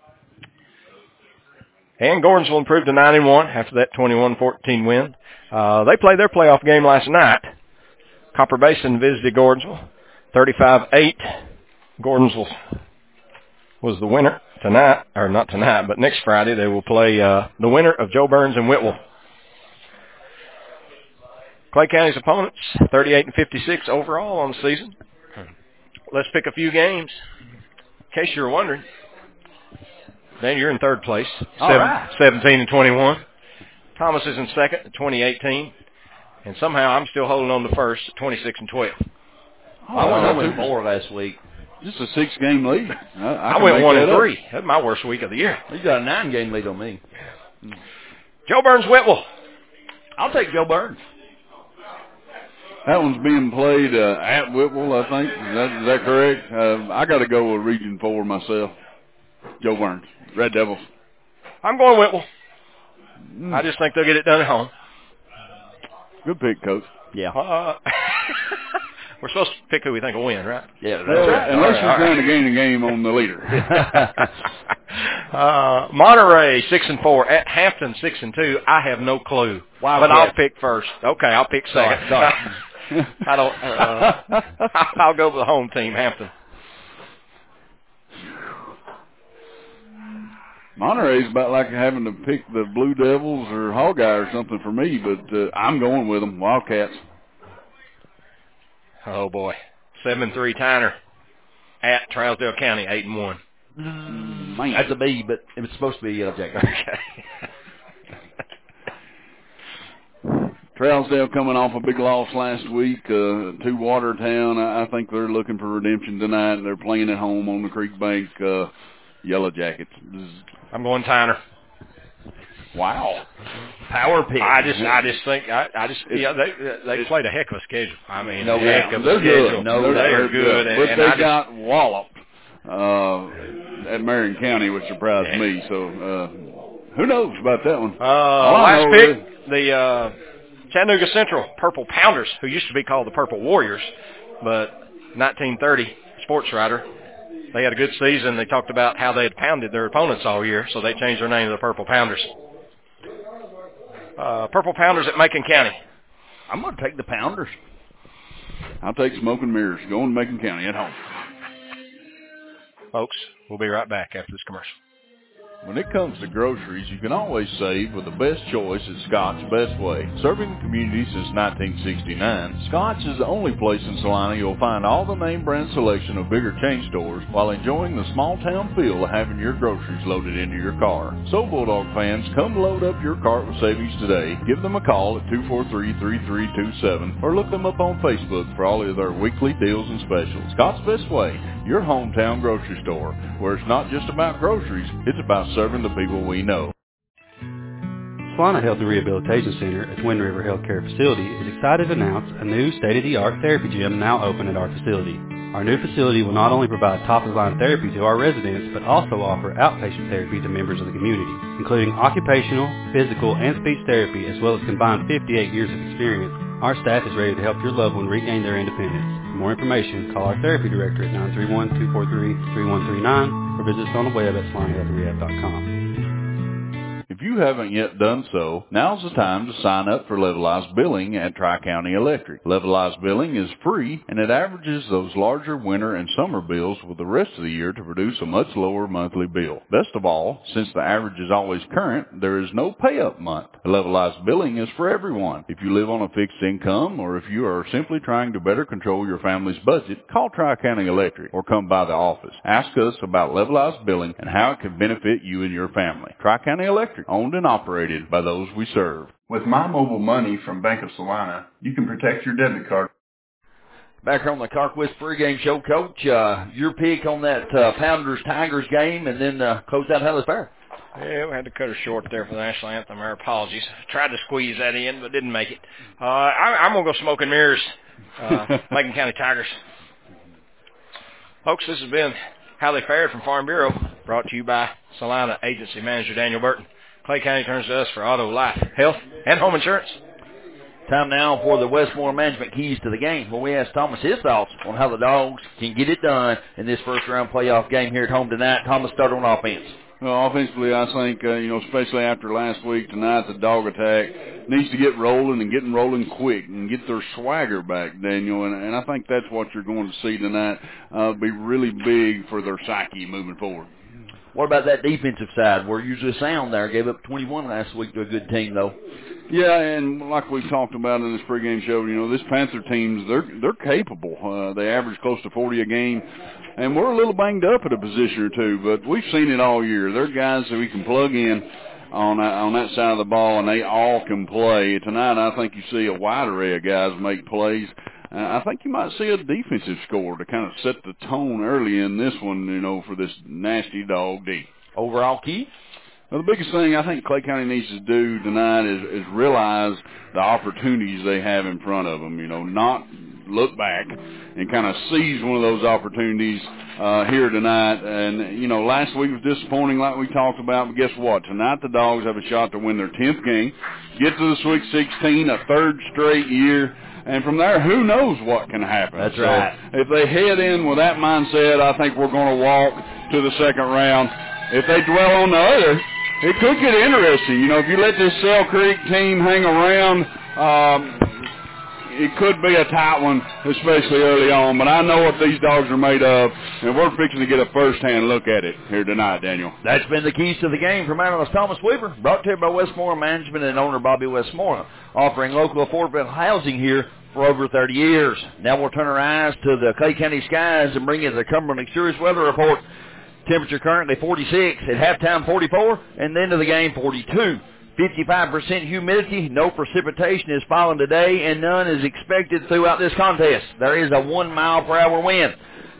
And Gordonsville improved to nine and one after that twenty-one fourteen win. Uh, they played their playoff game last night. Copper Basin visited Gordonsville. thirty-five eight. Gordonsville was the winner tonight, or not tonight, but next Friday they will play uh, the winner of Joe Burns and Whitwell. Clay County's opponents, thirty-eight and fifty-six overall on the season. Let's pick a few games. In case you're wondering, Dan, you're in third place, seven, right. seventeen and twenty-one. Thomas is in second at twenty eighteen. And somehow I'm still holding on to first at twenty-six and twelve. Oh, I went one and four last week. Just a six-game lead. I, I, I went one and up. three. That's my worst week of the year. You got a nine-game lead on me. Joe Burns Whitwell. I'll take Joe Burns. That one's being played uh, at Whitwell, I think. Is that, is that correct? Uh, I got to go with Region Four myself. Joe Burns, Red Devils. I'm going Whitwell. Mm. I just think they'll get it done at home. Good pick, Coach. Yeah. Uh, we're supposed to pick who we think will win, right? Yeah, that's well, right. Unless right, you're right. trying to gain a game on the leader. uh, Monterey six and four at Hampton six and two. I have no clue, wow, but yeah. I'll pick first. Okay, I'll pick second. Sorry, sorry. I don't. Uh, I'll go with the home team, Hampton. Monterey's about like having to pick the Blue Devils or Hawkeye or something for me, but uh, I'm going with them, Wildcats. Oh boy, seven and three Tyner at Trousdale County, eight and one. Mm, man. That's a B, but it's supposed to be Yellow Jacket. Okay. Trousdale coming off a big loss last week uh, to Watertown. I, I think they're looking for redemption tonight. They're playing at home on the Creek Bank. Uh, Yellow Jackets. I'm going Tyner. Wow. Power pick. I just, I just think, I, I just, yeah, they they played a heck of a schedule. I mean, no, a heck yeah, of a they're schedule. Good. No, they're, they're they're good. good. And, but and they I got just, walloped uh, at Marion County, which surprised yeah. me. So uh, who knows about that one? Uh, last know pick, is, the uh, Chattanooga Central Purple Pounders, who used to be called the Purple Warriors, but nineteen thirty sports writer. They had a good season. They talked about how they had pounded their opponents all year, so they changed their name to the Purple Pounders. Uh, Purple Pounders at Macon County. I'm going to take the Pounders. I'll take Smoke and Mirrors. Going to Macon County at home. Folks, we'll be right back after this commercial. When it comes to groceries, you can always save with the best choice at Scott's Best Way. Serving the community since nineteen sixty-nine, Scott's is the only place in Salina you'll find all the name brand selection of bigger chain stores while enjoying the small town feel of having your groceries loaded into your car. So Bulldog fans, come load up your cart with savings today. Give them a call at two four three, three three two seven or look them up on Facebook for all of their weekly deals and specials. Scott's Best Way, your hometown grocery store, where it's not just about groceries, it's about serving the people we know. Salina Health and Rehabilitation Center at Twin River Healthcare Facility is excited to announce a new state-of-the-art therapy gym now open at our facility. Our new facility will not only provide top-of-the-line therapy to our residents, but also offer outpatient therapy to members of the community, including occupational, physical, and speech therapy, as well as combined fifty-eight years of experience. Our staff is ready to help your loved one regain their independence. For more information, call our therapy director at nine three one, two four three, three one three nine or visit us on the web at salina health rehab dot com. If you haven't yet done so, now's the time to sign up for Levelized Billing at Tri-County Electric. Levelized Billing is free, and it averages those larger winter and summer bills with the rest of the year to produce a much lower monthly bill. Best of all, since the average is always current, there is no pay-up month. Levelized Billing is for everyone. If you live on a fixed income, or if you are simply trying to better control your family's budget, call Tri-County Electric or come by the office. Ask us about Levelized Billing and how it can benefit you and your family. Tri-County Electric, owned and operated by those we serve. With My Mobile Money from Bank of Salina, you can protect your debit card. Back here on the Carquest pregame show, Coach, uh, your pick on that uh, Pounders-Tigers game, and then uh, close out how they fare. Yeah, we had to cut her short there for the national anthem. Our apologies. Tried to squeeze that in, but didn't make it. Uh, I, I'm going to go Smoke and Mirrors, uh, Macon County Tigers. Folks, this has been How They Fared from Farm Bureau, brought to you by Salina Agency Manager Daniel Burton. Clay County turns to us for auto, life, health, and home insurance. Time now for the Westmore Management Keys to the Game, where we ask Thomas his thoughts on how the Dogs can get it done in this first-round playoff game here at home tonight. Thomas, start on offense. Well, offensively, I think, uh, you know, especially after last week, tonight, the Dog attack needs to get rolling and getting rolling quick and get their swagger back, Daniel. And, and I think that's what you're going to see tonight uh, be really big for their psyche moving forward. What about that defensive side? We're usually sound there. Gave up twenty-one last week to a good team, though. Yeah, and like we've talked about in this pregame show, you know, this Panther team's, they're they're capable. Uh, they average close to forty a game, and we're a little banged up at a position or two, but we've seen it all year. They're guys that we can plug in on that, on that side of the ball, and they all can play. Tonight, I think you see a wide array of guys make plays. Uh, I think you might see a defensive score to kind of set the tone early in this one, you know, for this nasty Dog D. Overall key? Well, the biggest thing I think Clay County needs to do tonight is, is realize the opportunities they have in front of them, you know, not look back and kind of seize one of those opportunities uh, here tonight. And, you know, last week was disappointing like we talked about, but guess what? Tonight the Dogs have a shot to win their tenth game, get to the Sweet sixteen, a third straight year. And from there, who knows what can happen. That's so right. If they head in with that mindset, I think we're going to walk to the second round. If they dwell on the other, it could get interesting. You know, if you let this Sale Creek team hang around, um, it could be a tight one, especially early on. But I know what these Dogs are made of, and we're fixing to get a first-hand look at it here tonight, Daniel. That's been the keys to the game from analyst Thomas Weaver, brought to you by Westmore Management and owner Bobby Westmore, offering local affordable housing here for over thirty years. Now we'll turn our eyes to the Clay County skies and bring you the Cumberland Exteriors weather report. Temperature currently forty-six, at halftime forty-four, and then to the game forty-two. fifty-five percent humidity, no precipitation is falling today, and none is expected throughout this contest. There is a one mile per hour wind.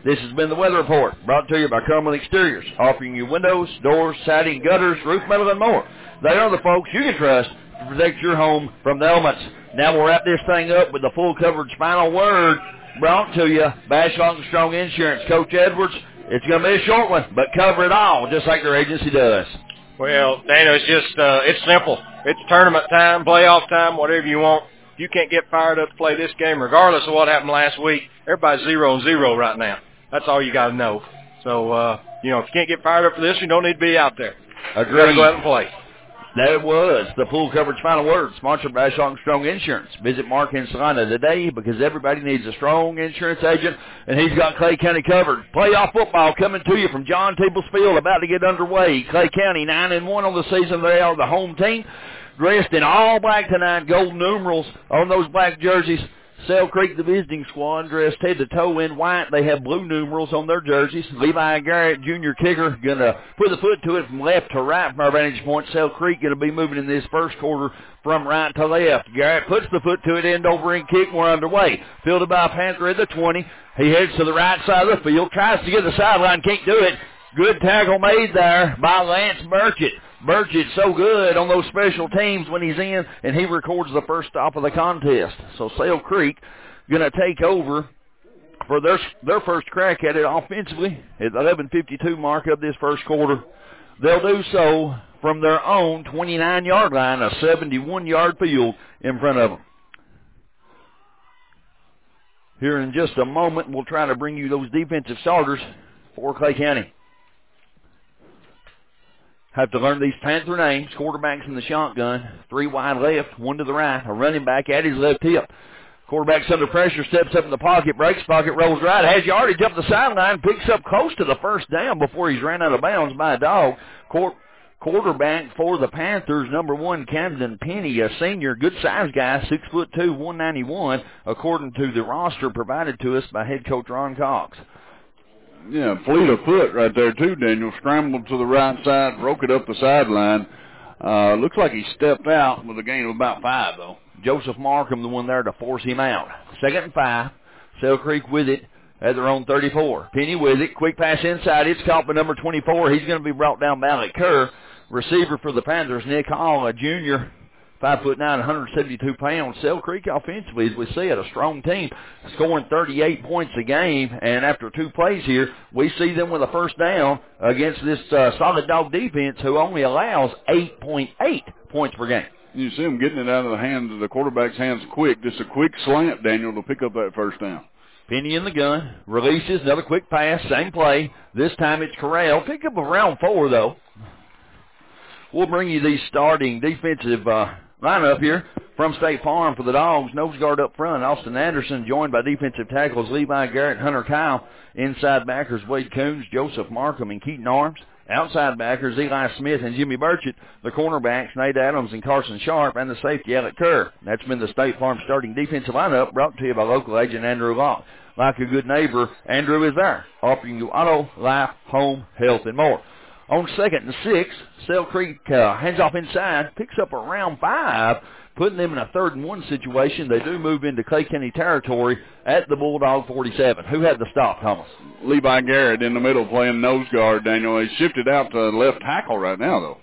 This has been the Weather Report, brought to you by Cumberland Exteriors, offering you windows, doors, siding, gutters, roof metal, and more. They are the folks you can trust to protect your home from the elements. Now we'll wrap this thing up with the full coverage final word, brought to you by Ashland Strong Insurance. Coach Edwards, it's going to be a short one, but cover it all, just like their agency does. Well, Daniel, it's just, uh, it's simple. It's tournament time, playoff time, whatever you want. If you can't get fired up to play this game, regardless of what happened last week, everybody's zero and zero right now. That's all you got to know. So, uh, you know, if you can't get fired up for this, you don't need to be out there. Agreed. You got to go out and play. That was the full coverage final word, sponsored by Ashland Strong Insurance. Visit Mark in Salina today because everybody needs a strong insurance agent, and he's got Clay County covered. Playoff football coming to you from John Teebles Field, about to get underway. Clay County nine and one on the season. They are the home team, dressed in all black tonight, gold numerals on those black jerseys. Sale Creek, the visiting squad, dressed head to toe in white. They have blue numerals on their jerseys. Levi Garrett, junior kicker, going to put the foot to it from left to right from our vantage point. Sale Creek going to be moving in this first quarter from right to left. Garrett puts the foot to it, end over and kick. We're underway. Fielded by Panther at the twenty. He heads to the right side of the field, tries to get the sideline, can't do it. Good tackle made there by Lance Burchett. Burchett's so good on those special teams when he's in, and he records the first stop of the contest. So Sale Creek going to take over for their their first crack at it offensively at the eleven fifty-two mark of this first quarter. They'll do so from their own twenty-nine-yard line, a seventy-one-yard field in front of them. Here in just a moment, we'll try to bring you those defensive starters for Clay County. Have to learn these Panther names. Quarterback's in the shotgun. Three wide left, one to the right. A running back at his left hip. Quarterback's under pressure, steps up in the pocket, breaks pocket, rolls right. Has yardage up the sideline, picks up close to the first down before he's ran out of bounds by a dog. Quar- quarterback for the Panthers, number one, Camden Penny, a senior, good-sized guy, six foot two, one ninety-one, according to the roster provided to us by head coach Ron Cox. Yeah, fleet of foot right there, too, Daniel. Scrambled to the right side, broke it up the sideline. Uh, looks like he stepped out with a gain of about five, though. Joseph Markham, the one there to force him out. Second and five. Sale Creek with it at their own thirty-four. Penny with it. Quick pass inside. It's caught by number twenty-four. He's going to be brought down by Alec Kerr. Receiver for the Panthers, Nick Hall, a junior, five foot nine, one hundred seventy-two pounds. Sale Creek offensively, as we see it, a strong team, scoring thirty-eight points a game. And after two plays here, we see them with a first down against this uh, solid dog defense, who only allows eight point eight points per game. You see them getting it out of the hands of the quarterback's hands quick. Just a quick slant, Daniel, to pick up that first down. Penny in the gun, releases, another quick pass, same play. This time it's Corral. Pick up around four, though. We'll bring you the starting defensive uh, lineup here from State Farm for the Dogs. Nose guard up front, Austin Anderson, joined by defensive tackles Levi Garrett, Hunter Kyle. Inside backers Wade Coons, Joseph Markham, and Keaton Arms. Outside backers Eli Smith and Jimmy Burchett. The cornerbacks Nate Adams and Carson Sharp, and the safety Alec Kerr. That's been the State Farm starting defensive lineup, brought to you by local agent Andrew Locke. Like a good neighbor, Andrew is there, offering you auto, life, home, health, and more. On second and six, Sale Creek uh, hands off inside, picks up around five, putting them in a third and one situation. They do move into Clay County territory at the Bulldog forty-seven. Who had the stop, Thomas? Levi Garrett in the middle playing nose guard, Daniel. He's shifted out to left tackle right now, though.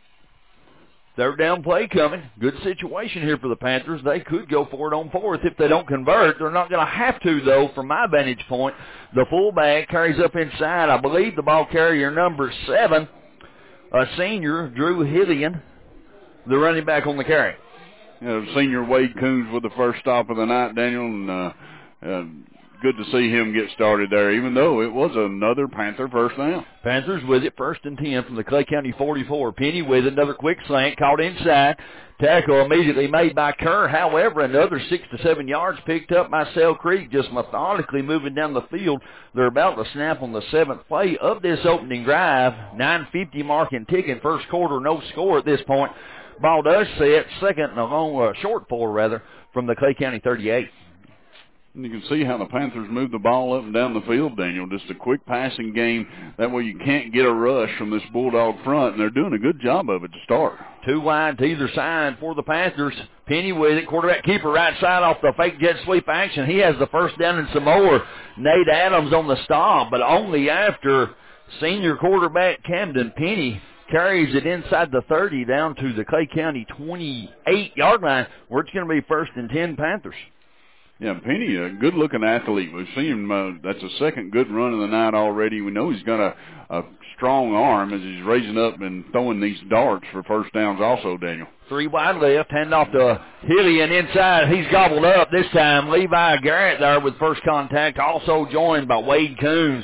Third down play coming. Good situation here for the Panthers. They could go for it on fourth if they don't convert. They're not going to have to, though, from my vantage point. The fullback carries up inside. I believe the ball carrier number seven, a senior, Drew Hillian, the running back on the carry. You know, senior Wade Coons with the first stop of the night, Daniel, and uh, uh, good to see him get started there, even though it was another Panther first down. Panthers with it, first and ten from the Clay County forty-four. Penny with another quick slant, caught inside. Tackle immediately made by Kerr. However, another six to seven yards picked up by Sale Creek, just methodically moving down the field. They're about to snap on the seventh play of this opening drive. nine fifty mark and ticking, first quarter, no score at this point. Ball does set, second and a long, uh, short four, rather, from the Clay County thirty-eight. And you can see how the Panthers move the ball up and down the field, Daniel. Just a quick passing game. That way you can't get a rush from this Bulldog front, and they're doing a good job of it to start. Two wide to either side for the Panthers. Penny with it. Quarterback keeper right side off the fake jet sweep action. He has the first down and some more. Nate Adams on the stop, but only after senior quarterback Camden Penny carries it inside the thirty down to the Clay County twenty-eight-yard line, where it's going to be first and ten Panthers. Yeah, Penny, a good-looking athlete. We've seen him. Uh, that's a second good run of the night already. We know he's got a, a strong arm as he's raising up and throwing these darts for first downs also, Daniel. Three wide left, hand off to Hillian inside. He's gobbled up this time. Levi Garrett there with first contact, also joined by Wade Coons.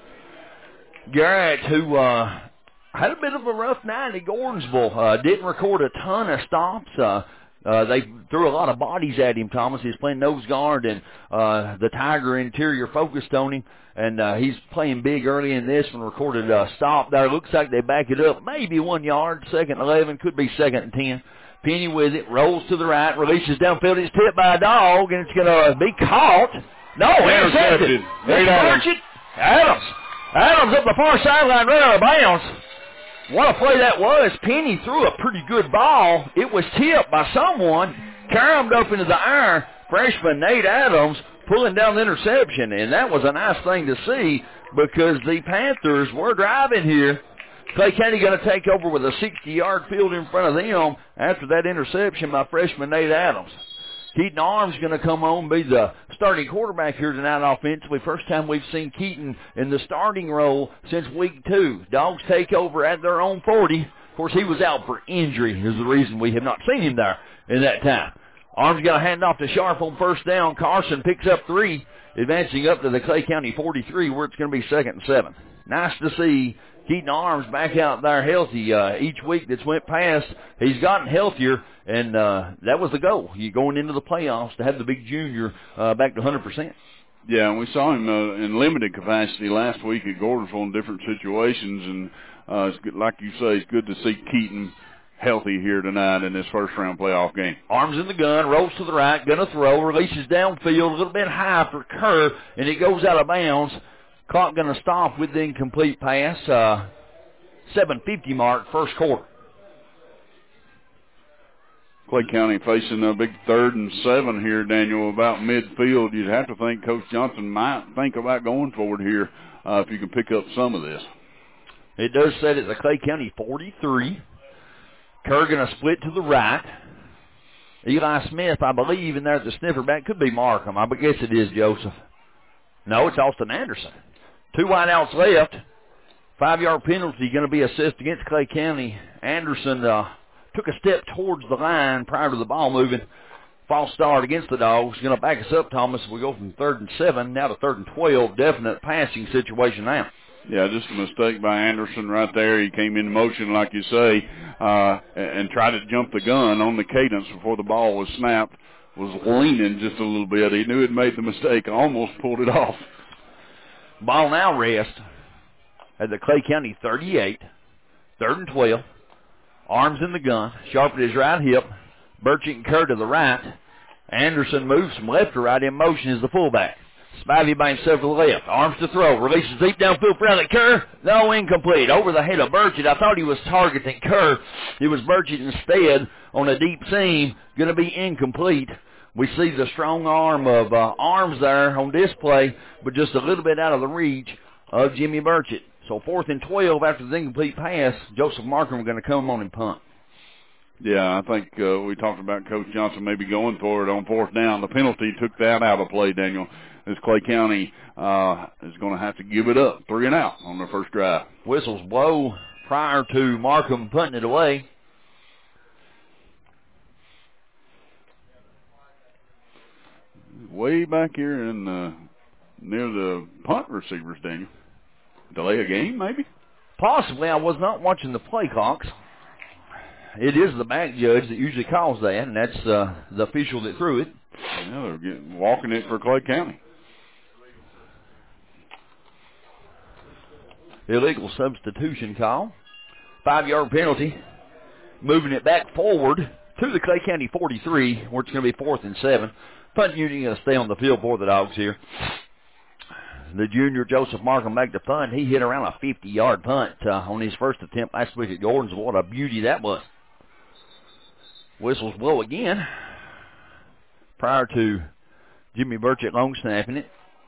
Garrett, who uh, had a bit of a rough night at Gordonsville, uh, didn't record a ton of stops. Uh, Uh, they threw a lot of bodies at him, Thomas. He's playing nose guard, and uh, the Tiger interior focused on him, and uh, he's playing big early in this one. Recorded a stop there. Looks like they back it up. Maybe one yard, second and eleven, could be second and ten. Penny with it, rolls to the right, releases downfield. It's tipped by a dog, and it's going to be caught. No, intercepted. It's Adams. Adams. Adams up the far sideline, right out of bounds. What a play that was. Penny threw a pretty good ball. It was tipped by someone, caromed up into the air. Freshman Nate Adams pulling down the interception, and that was a nice thing to see because the Panthers were driving here. Clay County going to take over with a sixty-yard field in front of them after that interception by freshman Nate Adams. Keaton Arms going to come on and be the starting quarterback here tonight offensively. First time we've seen Keaton in the starting role since week two. Dogs take over at their own forty. Of course, he was out for injury is the reason we have not seen him there in that time. Arms going to hand off to Sharp on first down. Carson picks up three, advancing up to the Clay County forty-three where it's going to be second and seven. Nice to see Keaton Arms back out there healthy. Uh, each week that's went past, he's gotten healthier, and uh, that was the goal. You going into the playoffs to have the big junior uh, back to one hundred percent. Yeah, and we saw him uh, in limited capacity last week at Gordonsville in different situations, and uh, it's good, like you say, it's good to see Keaton healthy here tonight in this first-round playoff game. Arms in the gun, rolls to the right, going to throw, releases downfield, a little bit high for Kerr, and it goes out of bounds. Clock going to stop with the incomplete pass. Uh, seven fifty mark, first quarter. Clay County facing a big third and seven here, Daniel, about midfield. You'd have to think Coach Johnson might think about going forward here uh, if you can pick up some of this. It does set at the Clay County forty-three. Kerr going to split to the right. Eli Smith, I believe, in there at the sniffer back. Could be Markham. I guess it is Joseph. No, it's Austin Anderson. Two wideouts left. Five-yard penalty going to be assessed against Clay County. Anderson uh, took a step towards the line prior to the ball moving. False start against the Dogs. Going to back us up, Thomas. We go from third and seven now to third and twelve. Definite passing situation now. Yeah, just a mistake by Anderson right there. He came in motion, like you say, uh, and tried to jump the gun on the cadence before the ball was snapped. Was leaning just a little bit. He knew he'd made the mistake, almost pulled it off. Ball now rest at the Clay County thirty-eight, third and twelve. Arms in the gun, Sharp at his right hip. Burchett and Kerr to the right. Anderson moves from left to right in motion as the fullback. Spivey by himself to the left. Arms to throw. Releases deep downfield for Alec Kerr. No, incomplete. Over the head of Burchett. I thought he was targeting Kerr. It was Burchett instead on a deep seam. Going to be incomplete. We see the strong arm of uh, Arms there on display, but just a little bit out of the reach of Jimmy Burchett. So fourth and twelve after the incomplete pass, Joseph Markham going to come on and punt. Yeah, I think uh, we talked about Coach Johnson maybe going for it on fourth down. The penalty took that out of play, Daniel, as Clay County uh, is going to have to give it up, three and out on their first drive. Whistles blow prior to Markham punting it away. Way back here in uh, near the punt receivers, Daniel. Delay a game, maybe? Possibly. I was not watching the play clocks. It is the back judge that usually calls that, and that's uh, the official that threw it. Yeah, they're getting, walking it for Clay County. Illegal substitution call. Five-yard penalty. Moving it back forward to the Clay County forty-three, where it's going to be fourth and seven. Punt unit going to stay on the field for the Dogs here. The junior, Joseph Markham, make the punt. He hit around a fifty-yard punt uh, on his first attempt last week at Gordon's. What a beauty that was. Whistles blow again prior to Jimmy Burchett long snapping it.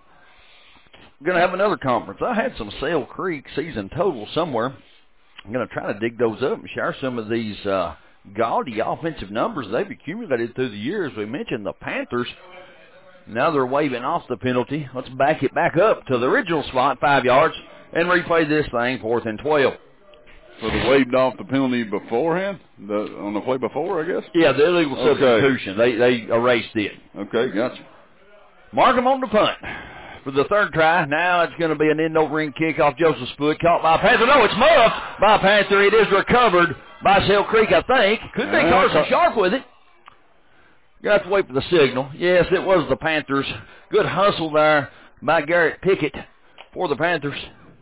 We're going to have another conference. I had some Sale Creek season totals somewhere. I'm going to try to dig those up and share some of these uh, gaudy offensive numbers they've accumulated through the years. We mentioned the Panthers. Now they're waving off the penalty. Let's back it back up to the original spot, five yards, and replay this thing, fourth and twelve. So they waved off the penalty beforehand? The, on the play before, I guess? Yeah, the illegal okay. substitution. They, they erased it. Okay, gotcha. Markham on the punt for the third try. Now it's going to be an end-over-end kick off Joseph's foot. Caught by a Panther. No, it's muffed by a Panther. It is recovered by Sale Creek, I think. Could be uh, Carson Sharp with it. You're going to have to wait for the signal. Yes, it was the Panthers. Good hustle there by Garrett Pickett for the Panthers.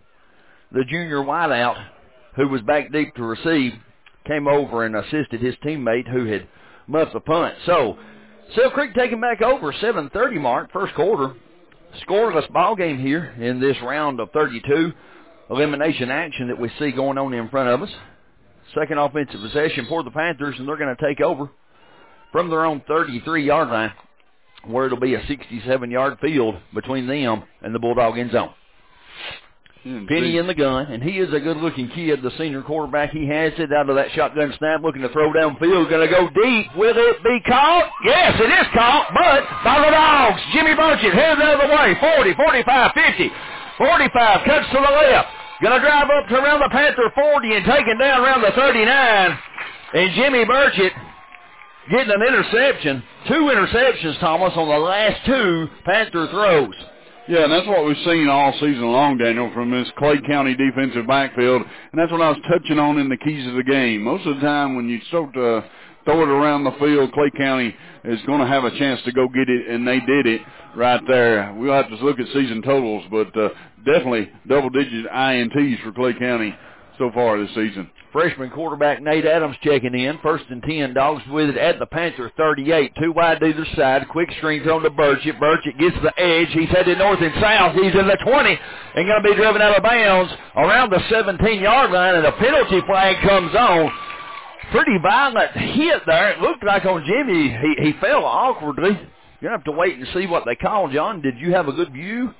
The junior wideout, who was back deep to receive, came over and assisted his teammate who had muffed the punt. So, Sale Creek taking back over, seven thirty mark, first quarter. Scoreless ball game here in this round of thirty-two. Elimination action that we see going on in front of us. Second offensive possession for the Panthers, and they're going to take over from their own thirty-three-yard line, where it'll be a sixty-seven-yard field between them and the Bulldog end zone. Mm-hmm. Penny in the gun, and he is a good-looking kid, the senior quarterback. He has it out of that shotgun snap, looking to throw downfield. Going to go deep. Will it be caught? Yes, it is caught, but by the Dogs. Jimmy Burchett heads the other way. forty, forty-five, fifty. forty-five, cuts to the left. Going to drive up to around the Panther forty and taking down around the thirty-nine. And Jimmy Burchett getting an interception. Two interceptions, Thomas, on the last two Panther throws. Yeah, and that's what we've seen all season long, Daniel, from this Clay County defensive backfield. And that's what I was touching on in the keys of the game. Most of the time when you start to throw it around the field, Clay County is going to have a chance to go get it, and they did it right there. We'll have to look at season totals, but uh, definitely double-digit I N Ts for Clay County so far this season. Freshman quarterback Nate Adams checking in. First and ten, Dogs with it at the Panther thirty-eight. Two wide to either side. Quick screen thrown to Burchett. Burchett gets the edge. He's headed north and south. He's in the twenty and going to be driven out of bounds around the seventeen-yard line, and a penalty flag comes on. Pretty violent hit there. It looked like on Jimmy. He, he fell awkwardly. You're going to have to wait and see what they call. John, did you have a good view?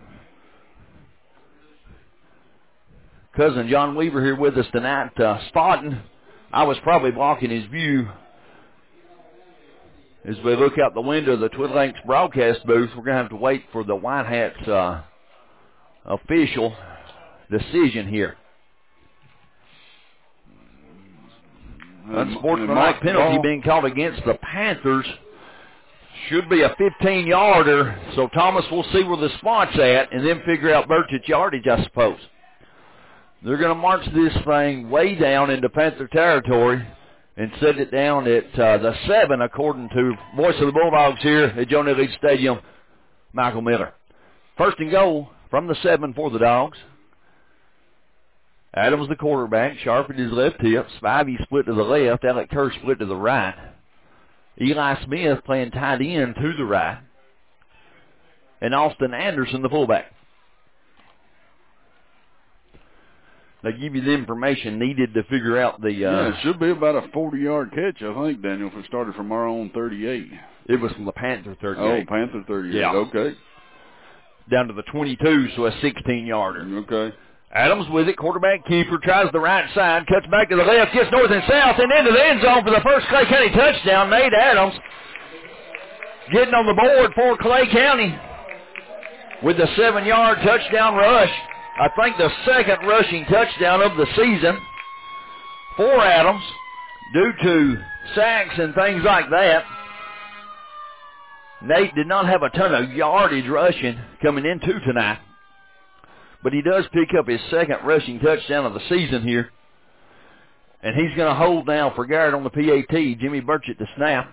Cousin John Weaver here with us tonight, uh, spotting. I was probably blocking his view. As we look out the window of the Twin Lakes broadcast booth, we're going to have to wait for the White Hats uh, official decision here. Unsportsmanlike penalty ball being called against the Panthers. Should be a fifteen-yarder, so Thomas will see where the spot's at and then figure out Burchett's yardage, I suppose. They're going to march this thing way down into Panther territory and set it down at uh, the seven, according to voice of the Bulldogs here at Joe Neal Stadium, Michael Miller. First and goal from the seven for the Dogs. Adams the quarterback. Sharp at his left hip. Spivey split to the left. Alec Kerr split to the right. Eli Smith playing tight end to the right. And Austin Anderson the fullback. They give you the information needed to figure out the... Uh, yeah, it should be about a forty-yard catch, I think, Daniel, if it started from our own thirty-eight. It was from the Panther thirty-eight. Oh, Panther thirty-eight, yeah. Okay. Down to the twenty-two, so a sixteen-yarder. Okay. Adams with it, quarterback keeper, tries the right side, cuts back to the left, gets north and south, and into the end zone for the first Clay County touchdown. Nate Adams getting on the board for Clay County with the seven-yard touchdown rush. I think the second rushing touchdown of the season for Adams due to sacks and things like that. Nate did not have a ton of yardage rushing coming into tonight, but he does pick up his second rushing touchdown of the season here. And he's going to hold now for Garrett on the P A T. Jimmy Burchett to snap.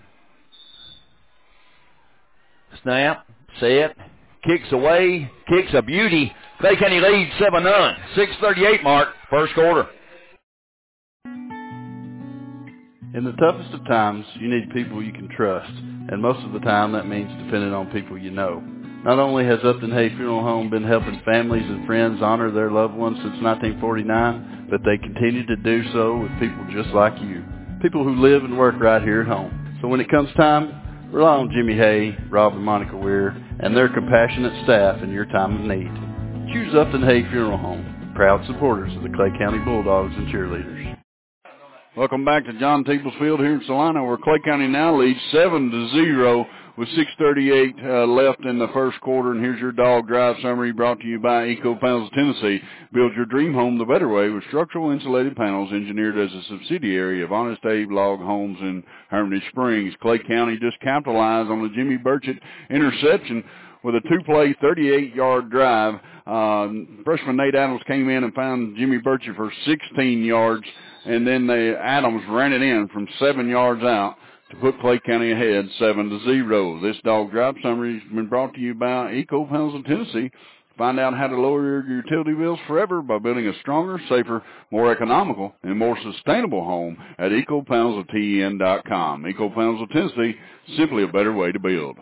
Snap, set, kicks away, kicks a beauty. Clay County leads seven none. six thirty-eight mark, first quarter. In the toughest of times, you need people you can trust. and most of the time that means depending on people you know. Not only has Upton Hay Funeral Home been helping families and friends honor their loved ones since nineteen forty-nine, but they continue to do so with people just like you, people who live and work right here at home. So when it comes time, rely on Jimmy Hay, Rob and Monica Weir, and their compassionate staff in your time of need. Choose Upton Hay Funeral Home, proud supporters of the Clay County Bulldogs and cheerleaders. Welcome back to John Teebles Field here in Salina, where Clay County now leads seven to zero with six thirty-eight uh, left in the first quarter. And here's your dog drive summary brought to you by Eco Panels of Tennessee. Build your dream home the better way with structural insulated panels engineered as a subsidiary of Honest Abe Log Homes in Hermitage Springs. Clay County just capitalized on the Jimmy Burchett interception with a two-play, thirty-eight-yard drive. Uh, freshman Nate Adams came in and found Jimmy Burchett for sixteen yards, and then they, Adams ran it in from seven yards out to put Clay County ahead seven to zero. This dog drive summary has been brought to you by Eco Panels of Tennessee. Find out how to lower your utility bills forever by building a stronger, safer, more economical, and more sustainable home at eco panels of T N dot com. Eco Panels of Tennessee, simply a better way to build.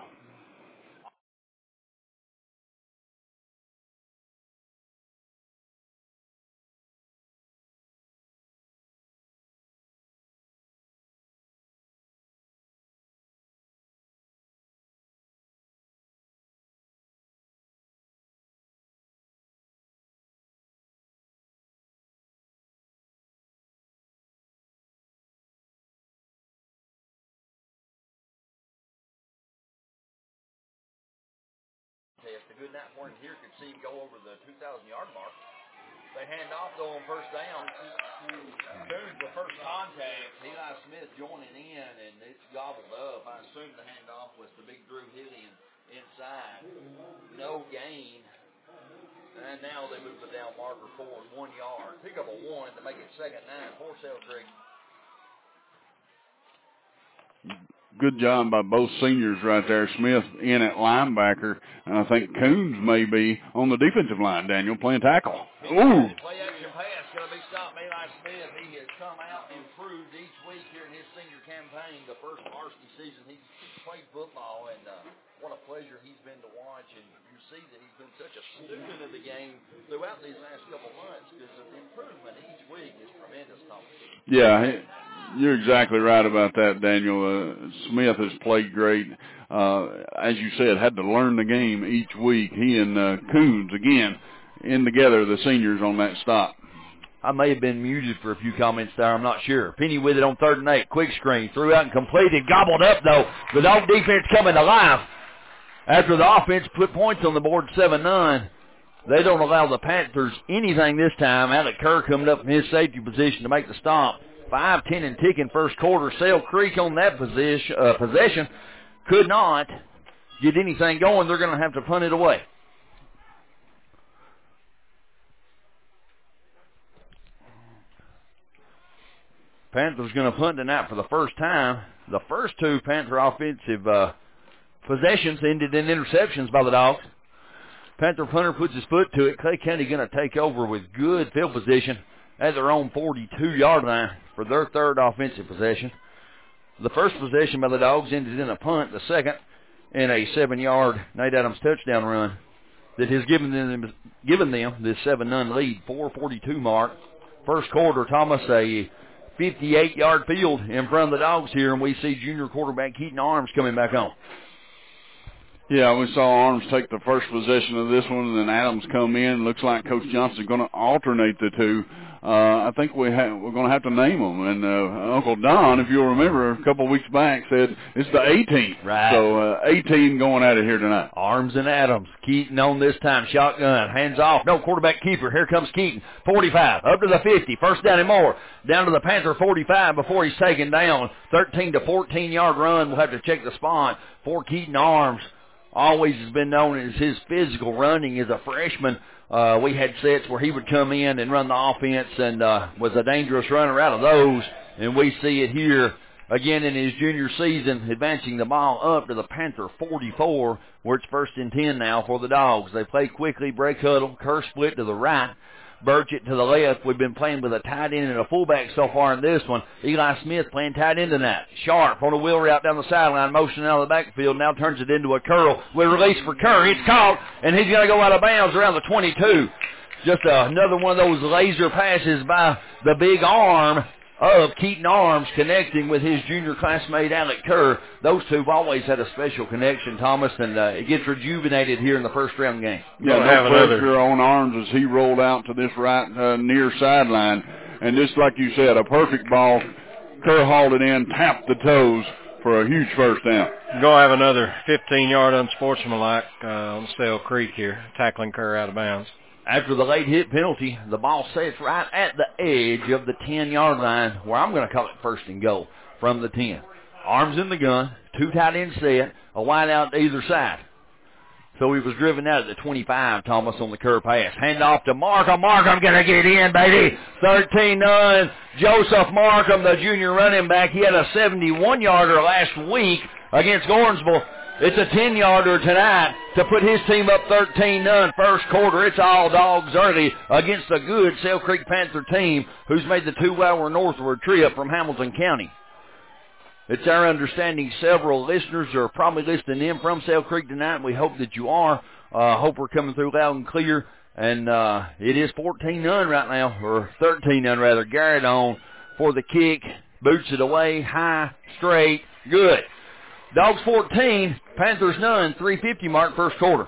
A good night for him here. Could see him go over the two thousand yard mark. They hand off, though, on first down. Coons, the first contact. Eli Smith joining in, and it's gobbled up. I assume the handoff was the big Drew hitting inside. No gain. And now they move the down marker forward one yard. Pick up a one to make it second nine for Sale Creek. Good job by both seniors right there. Smith in at linebacker, and I think Coons may be on the defensive line, Daniel, playing tackle. Ooh. Play action pass going to be stopped by Eli Smith. He has come out and improved each week here in his senior campaign. The first varsity season he's played football, and uh, what a pleasure he's been to watch. And you see that he's been such a student of the game throughout these last couple months, because the improvement each week is tremendous. Yeah, you're exactly right about that, Daniel. Uh, Smith has played great. Uh, as you said, had to learn the game each week. He and uh, Coons, again, in together, the seniors on that stop. I may have been muted for a few comments there. I'm not sure. Penny with it on third and eight. Quick screen. Threw out and completed. Gobbled up, though. The dog defense coming to life. After the offense put points on the board seven nine, they don't allow the Panthers anything this time. Alec Kerr coming up in his safety position to make the stop. five ten and ticking first quarter. Sale Creek on that position, uh, possession could not get anything going. They're going to have to punt it away. Panthers going to punt tonight for the first time. The first two Panther offensive uh, possessions ended in interceptions by the Dogs. Panther punter puts his foot to it. Clay County going to take over with good field position at their own forty-two-yard line for their third offensive possession. The first possession by the Dogs ended in a punt. The second in a seven-yard Nate Adams touchdown run that has given them given them this seven none lead, four forty-two mark. First quarter, Thomas, a fifty-eight-yard field in front of the Dogs here, and we see junior quarterback Keaton Arms coming back on. Yeah, we saw Arms take the first possession of this one, and then Adams come in. Looks like Coach Johnson's going to alternate the two. Uh, I think we ha- we're going to have to name them. And uh, Uncle Don, if you'll remember, a couple of weeks back said it's the eighteenth. Right. So uh, eighteen going at it here tonight. Arms and Adams. Keaton on this time. Shotgun. Hands off. No quarterback keeper. Here comes Keaton. forty-five. Up to the fifty. First down and more. Down to the Panther forty-five before he's taken down. thirteen to fourteen-yard run. We'll have to check the spot for Keaton Arms. Always has been known as his physical running as a freshman. Uh, we had sets where he would come in and run the offense and uh, was a dangerous runner out of those. And we see it here again in his junior season, advancing the ball up to the Panther forty-four, where it's first and ten now for the Dogs. They play quickly, break huddle, Kerr split to the right. Burchett to the left. We've been playing with a tight end and a fullback so far in this one. Eli Smith playing tight end tonight. Sharp on a wheel route down the sideline, motioning out of the backfield, now turns it into a curl. We release for Kerr. It's caught, and he's going to go out of bounds around the twenty-two. Just uh, another one of those laser passes by the big arm of Keaton Arms, connecting with his junior classmate Alec Kerr. Those two have always had a special connection, Thomas, and uh, it gets rejuvenated here in the first round game. Yeah, no pressure on Arms as he rolled out to this right uh, near sideline. And just like you said, a perfect ball. Kerr hauled it in, tapped the toes for a huge first down. You're going to have another fifteen-yard unsportsmanlike uh, on Stale Creek here, tackling Kerr out of bounds. After the late hit penalty, the ball sits right at the edge of the ten-yard line, where I'm going to call it first and goal from the ten. Arms in the gun, two tight ends set, a wide out to either side. So he was driven out at the twenty-five, Thomas, on the Kerr pass. Hand off to Markham. Markham going to get in, baby. thirteen nine. Joseph Markham, the junior running back. He had a seventy-one-yarder last week against Gordonsville. It's a ten-yarder tonight to put his team up thirteen none first quarter. It's all dogs early against a good Sale Creek Panther team who's made the two-hour northward trip from Hamilton County. It's our understanding several listeners are probably listening in from Sale Creek tonight. We hope that you are. Uh, hope we're coming through loud and clear. And uh, it is fourteen none right now, or thirteen none rather. Garrett on for the kick. Boots it away. High, straight, good. Dogs fourteen, Panthers none, three fifty mark first quarter.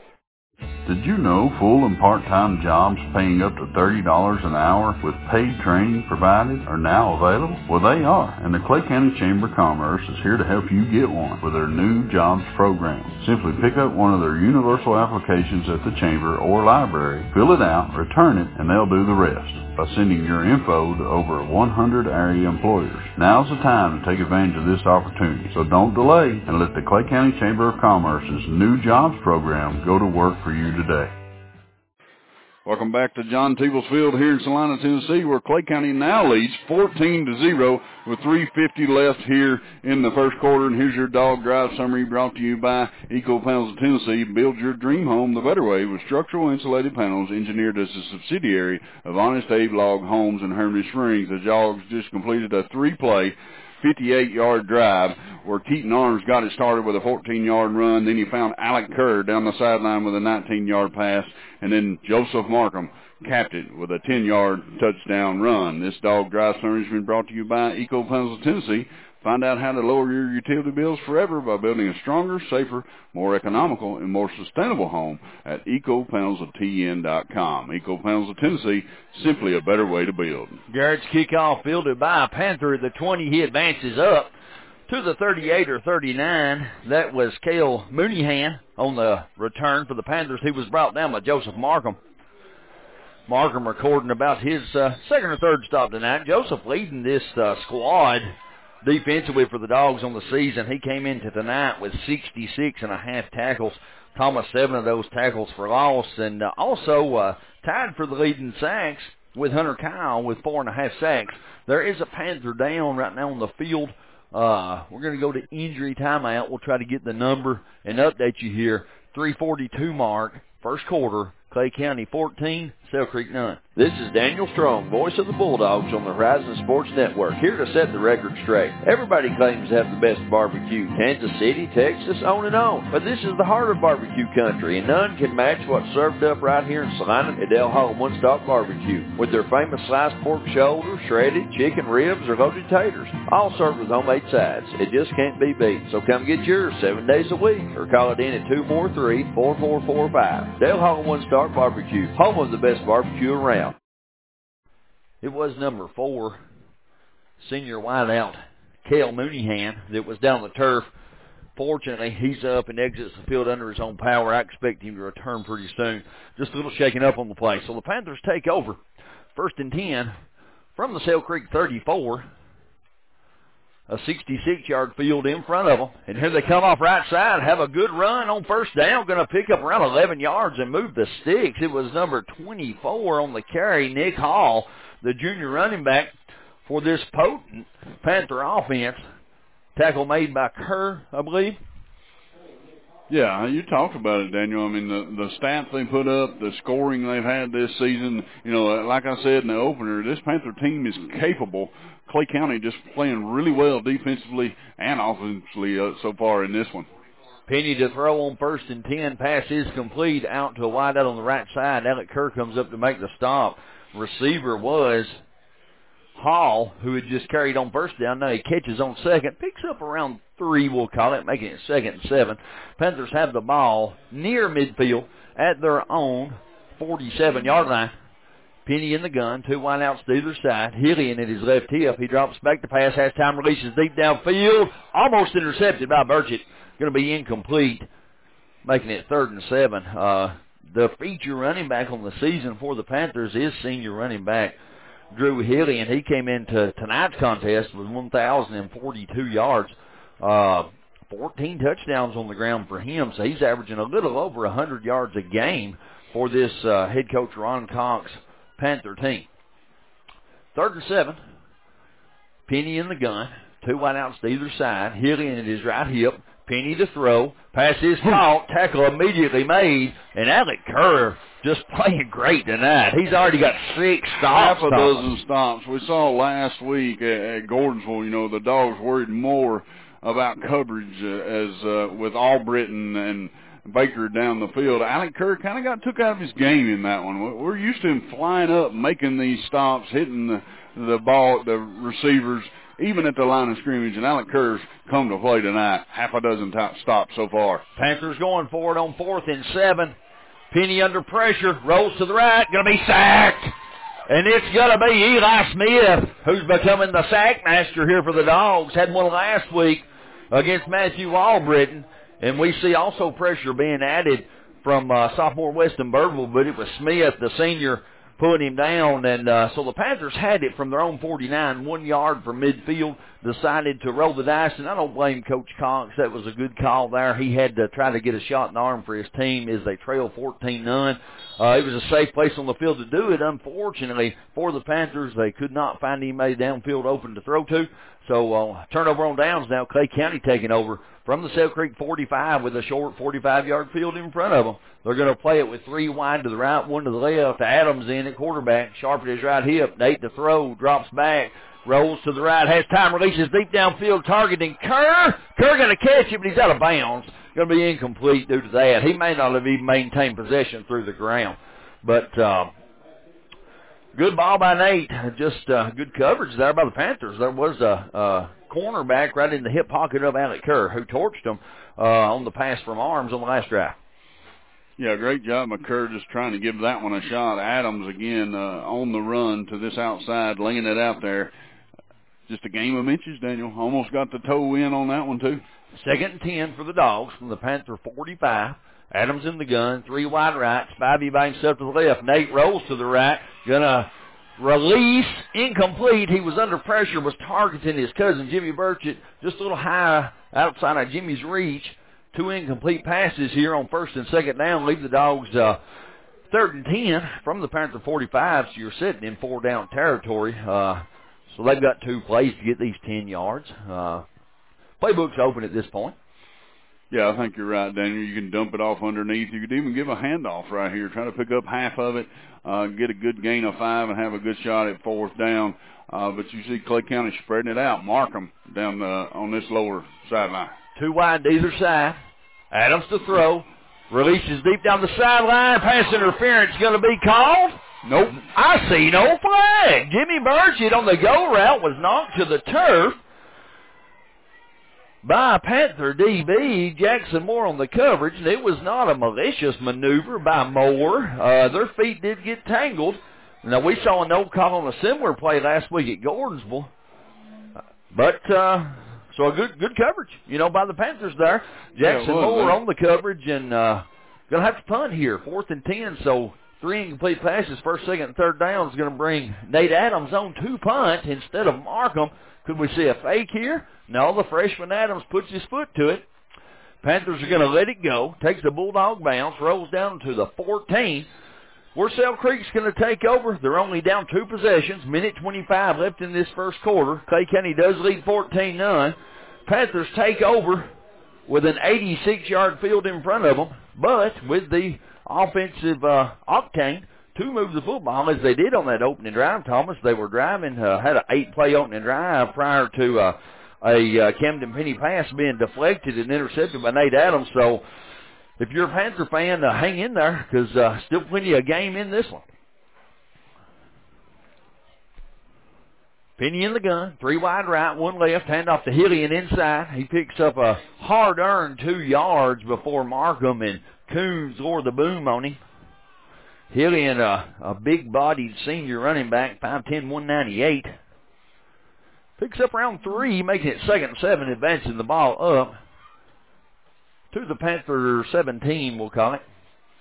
Did you know full and part-time jobs paying up to thirty dollars an hour with paid training provided are now available? Well, they are, and the Clay County Chamber of Commerce is here to help you get one with their new jobs program. Simply pick up one of their universal applications at the Chamber or library, fill it out, return it, and they'll do the rest by sending your info to over one hundred area employers. Now's the time to take advantage of this opportunity, so don't delay and let the Clay County Chamber of Commerce's new jobs program go to work for you today. Welcome back to John Teebles Field here in Salina, Tennessee, where Clay County now leads fourteen to zero with three fifty left here in the first quarter. And here's your Dog Drive summary brought to you by Eco Panels of Tennessee. Build your dream home the better way with structural insulated panels engineered as a subsidiary of Honest Abe Log Homes in Hermitage Springs. The Dogs just completed a three-play fifty-eight-yard drive where Keaton Arms got it started with a fourteen-yard run. Then he found Alec Kerr down the sideline with a nineteen-yard pass. And then Joseph Markham capped it with a ten-yard touchdown run. This Dog Drive summary has been brought to you by Eco Panels of Tennessee. Find out how to lower your utility bills forever by building a stronger, safer, more economical, and more sustainable home at eco panels of t n dot com. Eco Panels of Tennessee, simply a better way to build. Garrett's kickoff fielded by a Panther at the twenty. He advances up to the thirty-eight or thirty-nine. That was Cale Mooneyhan on the return for the Panthers. He was brought down by Joseph Markham. Markham recording about his uh, second or third stop tonight. Joseph leading this uh, squad defensively for the Dogs on the season. He came into tonight with sixty-six and a half tackles. Thomas, seven of those tackles for loss, and uh, also uh, tied for the lead in sacks with Hunter Kyle with four and a half sacks. There is a Panther down right now on the field. Uh, we're going to go to injury timeout. We'll try to get the number and update you here. three forty-two mark, first quarter. Clay County fourteen, Sale Creek none. This is Daniel Strong, voice of the Bulldogs on the Horizon Sports Network, here to set the record straight. Everybody claims to have the best barbecue, Kansas City, Texas, on and on. But this is the heart of barbecue country, and none can match what's served up right here in Salina at Del Hall One Stop Barbecue, with their famous sliced pork shoulder, shredded chicken ribs, or loaded taters, all served with homemade sides. It just can't be beat. So come get yours seven days a week, or call it in at two four three, four four four five. Del Hall One Stop Barbecue, home of the best barbecue around. It was number four, senior wideout, Cale Mooneyhan, that was down the turf. Fortunately, he's up and exits the field under his own power. I expect him to return pretty soon. Just a little shaking up on the play. So the Panthers take over. First and ten from the Sale Creek thirty-four. A sixty-six-yard field in front of them. And here they come off right side, have a good run on first down, going to pick up around eleven yards and move the sticks. It was number twenty-four on the carry, Nick Hall, the junior running back for this potent Panther offense. Tackle made by Kerr, I believe. Yeah, you talked about it, Daniel. I mean, the the stats they put up, the scoring they've had this season, you know, like I said in the opener, this Panther team is capable. Clay County just playing really well defensively and offensively uh, so far in this one. Penny to throw on first and ten. Pass is complete out to a wide out on the right side. Alec Kerr comes up to make the stop. Receiver was Hall, who had just carried on first down. Now he catches on second. Picks up around three, we'll call it, making it second and seven. Panthers have the ball near midfield at their own forty-seven-yard line. Penny in the gun, two wideouts to either side. Hillian at his left hip. He drops back to pass, has time, releases deep downfield. Almost intercepted by Burchett. Going to be incomplete, making it third and seven. Uh, the feature running back on the season for the Panthers is senior running back Drew Hillian. He came into tonight's contest with one thousand forty-two yards, uh, fourteen touchdowns on the ground for him, so he's averaging a little over one hundred yards a game for this uh, head coach Ron Cox Panther team. Third and seven. Penny in the gun. Two wideouts to either side. Hillian at his right hip. Penny to throw. Pass is caught. Tackle immediately made. And Alec Kerr just playing great tonight. He's already got six stops. Half a dozen stops. We saw last week at, at Gordonsville, you know, the Dogs worried more about coverage uh, as uh, with Albritton and Baker down the field. Alec Kerr kind of got took out of his game in that one. We're used to him flying up, making these stops, hitting the, the ball, the receivers, even at the line of scrimmage, and Alec Kerr's come to play tonight. Half a dozen top stops so far. Panthers going for it on fourth and seven. Penny under pressure, rolls to the right, going to be sacked. And it's going to be Eli Smith, who's becoming the sack master here for the Dogs. Had one last week against Matthew Albritton. And we see also pressure being added from uh, sophomore Weston Birdwell, but it was Smith, the senior, pulling him down. And uh, so the Panthers had it from their own forty-nine, one yard from midfield, decided to roll the dice. And I don't blame Coach Cox. That was a good call there. He had to try to get a shot in the arm for his team as they trail fourteen none. Uh, it was a safe place on the field to do it. Unfortunately for the Panthers, they could not find anybody downfield open to throw to. So uh, turnover on downs now. Clay County taking over from the Sail Creek forty-five with a short forty-five-yard field in front of them. They're going to play it with three wide to the right, one to the left. Adams in at quarterback, sharp at his right hip. Nate to throw, drops back, rolls to the right, has time, releases deep downfield, targeting Kerr. Kerr going to catch it, but he's out of bounds. Going to be incomplete due to that. He may not have even maintained possession through the ground. But uh, good ball by Nate. Just uh, good coverage there by the Panthers. There was a, a cornerback right in the hip pocket of Alec Kerr who torched him uh, on the pass from Arms on the last drive. Yeah, great job, McCurr, just trying to give that one a shot. Adams, again, uh, on the run to this outside, laying it out there. Just a game of inches, Daniel. Almost got the toe in on that one, too. Second and ten for the Dogs from the Panther forty-five. Adams in the gun, three wide right, Spivey by himself to the left. Nate rolls to the right, gonna release, incomplete. He was under pressure, was targeting his cousin Jimmy Burchett, just a little high outside of Jimmy's reach. Two incomplete passes here on first and second down, leave the Dogs uh, third and ten from the Panther forty-five, so you're sitting in four down territory. Uh, so they've got two plays to get these ten yards. Uh, playbook's open at this point. Yeah, I think you're right, Daniel. You can dump it off underneath. You could even give a handoff right here, try to pick up half of it, uh, get a good gain of five, and have a good shot at fourth down. Uh, but you see Clay County spreading it out. Mark them down the, on this lower sideline. Two wide to either side. Adams to throw. Releases deep down the sideline. Pass interference going to be called? Nope. I see no flag. Jimmy Burchett on the go route was knocked to the turf by Panther D B. Jackson Moore on the coverage. And it was not a malicious maneuver by Moore. Uh, their feet did get tangled. Now, we saw a no call on a similar play last week at Gordonsville. But, uh, so a good good coverage, you know, by the Panthers there. Jackson yeah, Moore man. on the coverage and uh, going to have to punt here, fourth and ten. So three incomplete passes, first, second, and third down is going to bring Nate Adams on two punt instead of Markham. Could we see a fake here? No, the freshman Adams puts his foot to it. Panthers are going to let it go. Takes the Bulldog bounce, rolls down to the fourteen. Where Sail Creek's going to take over. They're only down two possessions. Minute twenty-five left in this first quarter. Clay County does lead fourteen none. Panthers take over with an eighty-six-yard field in front of them, but with the offensive uh, octane to move the football as they did on that opening drive, Thomas. They were driving, uh, had an eight-play opening drive prior to uh, a uh, Camden Penny pass being deflected and intercepted by Nate Adams. So if you're a Panther fan, uh, hang in there because uh, still plenty of game in this one. Penny in the gun, three wide right, one left, hand off to Hillian inside. He picks up a hard-earned two yards before Markham and Coons lower the boom on him. Hillian, uh, a big-bodied senior running back, five ten, one ninety-eight. Picks up around three, making it second and seven, advancing the ball up to the Panther seventeen, we'll call it.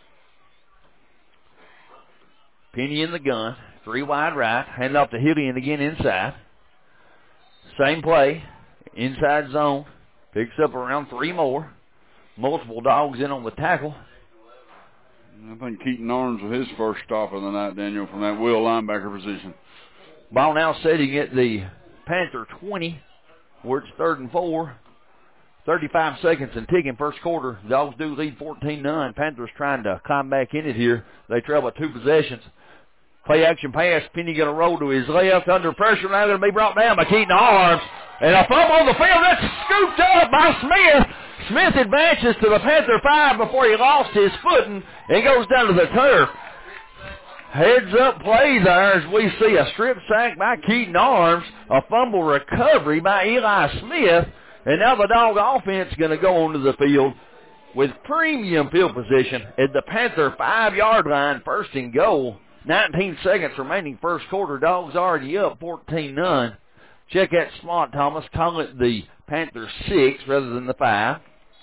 Penny in the gun. Three wide right. Hand off to Hillian again inside. Same play. Inside zone. Picks up around three more. Multiple dogs in on the tackle. I think Keaton Arms was his first stop of the night, Daniel, from that will linebacker position. Ball now setting at the Panther twenty, where it's third and four. thirty-five seconds and ticking first quarter. Dogs do lead fourteen none. Panthers trying to climb back in it here. They trail by two possessions. Play action pass. Penny going to roll to his left. Under pressure now going to be brought down by Keaton Arms. And a fumble on the field. That's scooped up by Smith. Smith advances to the Panther five before he lost his footing and goes down to the turf. Heads up play there as we see a strip sack by Keaton Arms. A fumble recovery by Eli Smith. And now the Dog offense going to go onto the field with premium field position at the Panther five-yard line, first and goal. nineteen seconds remaining first quarter. Dogs already up fourteen none. Check that spot, Thomas. Call it the Panther six rather than the five.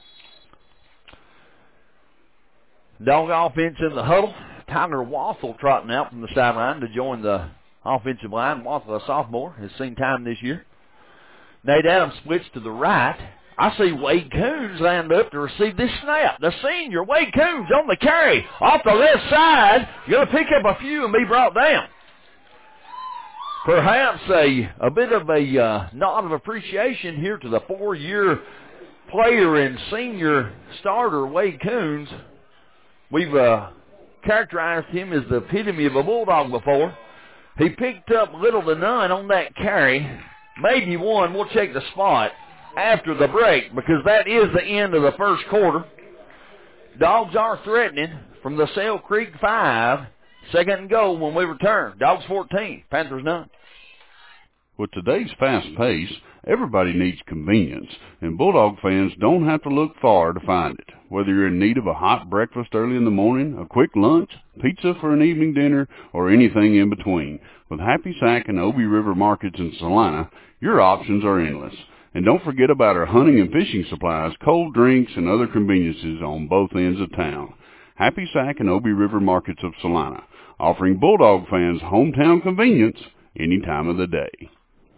Dog offense in the huddle. Tyler Wathel trotting out from the sideline to join the offensive line. Wathel, a sophomore, has seen time this year. Nate Adams splits to the right. I see Wade Coons lined up to receive this snap. The senior, Wade Coons, on the carry. Off the left side. Going to pick up a few and be brought down. Perhaps a, a bit of a uh, nod of appreciation here to the four-year player and senior starter, Wade Coons. We've uh, characterized him as the epitome of a Bulldog before. He picked up little to none on that carry. Maybe one. We'll check the spot after the break because that is the end of the first quarter. Dogs are threatening from the Sale Creek five. Second and goal when we return. Dogs fourteen, Panthers none. With today's fast pace, everybody needs convenience, and Bulldog fans don't have to look far to find it. Whether you're in need of a hot breakfast early in the morning, a quick lunch, pizza for an evening dinner, or anything in between, with Happy Sack and Obie River Markets in Salina, your options are endless. And don't forget about our hunting and fishing supplies, cold drinks, and other conveniences on both ends of town. Happy Sack and Obie River Markets of Salina, offering Bulldog fans hometown convenience any time of the day.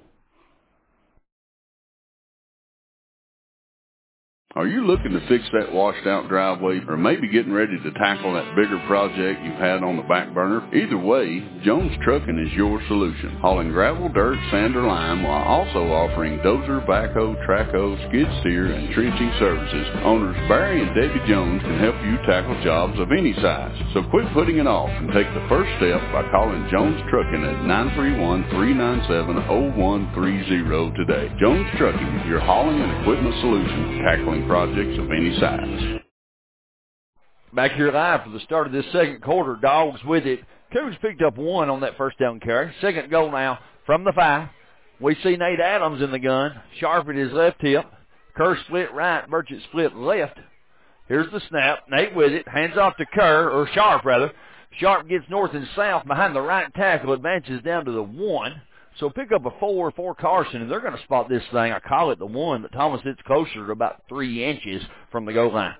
Are you looking to fix that washed-out driveway or maybe getting ready to tackle that bigger project you've had on the back burner? Either way, Jones Trucking is your solution. Hauling gravel, dirt, sand, or lime while also offering dozer, backhoe, trackhoe, skid steer, and trenching services. Owners Barry and Debbie Jones can help you tackle jobs of any size. So quit putting it off and take the first step by calling Jones Trucking at nine three one, three nine seven, zero one three zero today. Jones Trucking, your hauling and equipment solution, tackling projects of any size. Back here live for the start of this second quarter. Dogs with it. Coons picked up one on that first down carry. Second goal now from the five. We see Nate Adams in the gun. Sharp at his left hip. Kerr split right. Burchett split left. Here's the snap. Nate with it. Hands off to Kerr, or Sharp rather. Sharp gets north and south behind the right tackle. Advances down to the one. So pick up a four for Carson, and they're going to spot this thing. I call it the one, but Thomas sits closer to about three inches from the goal line.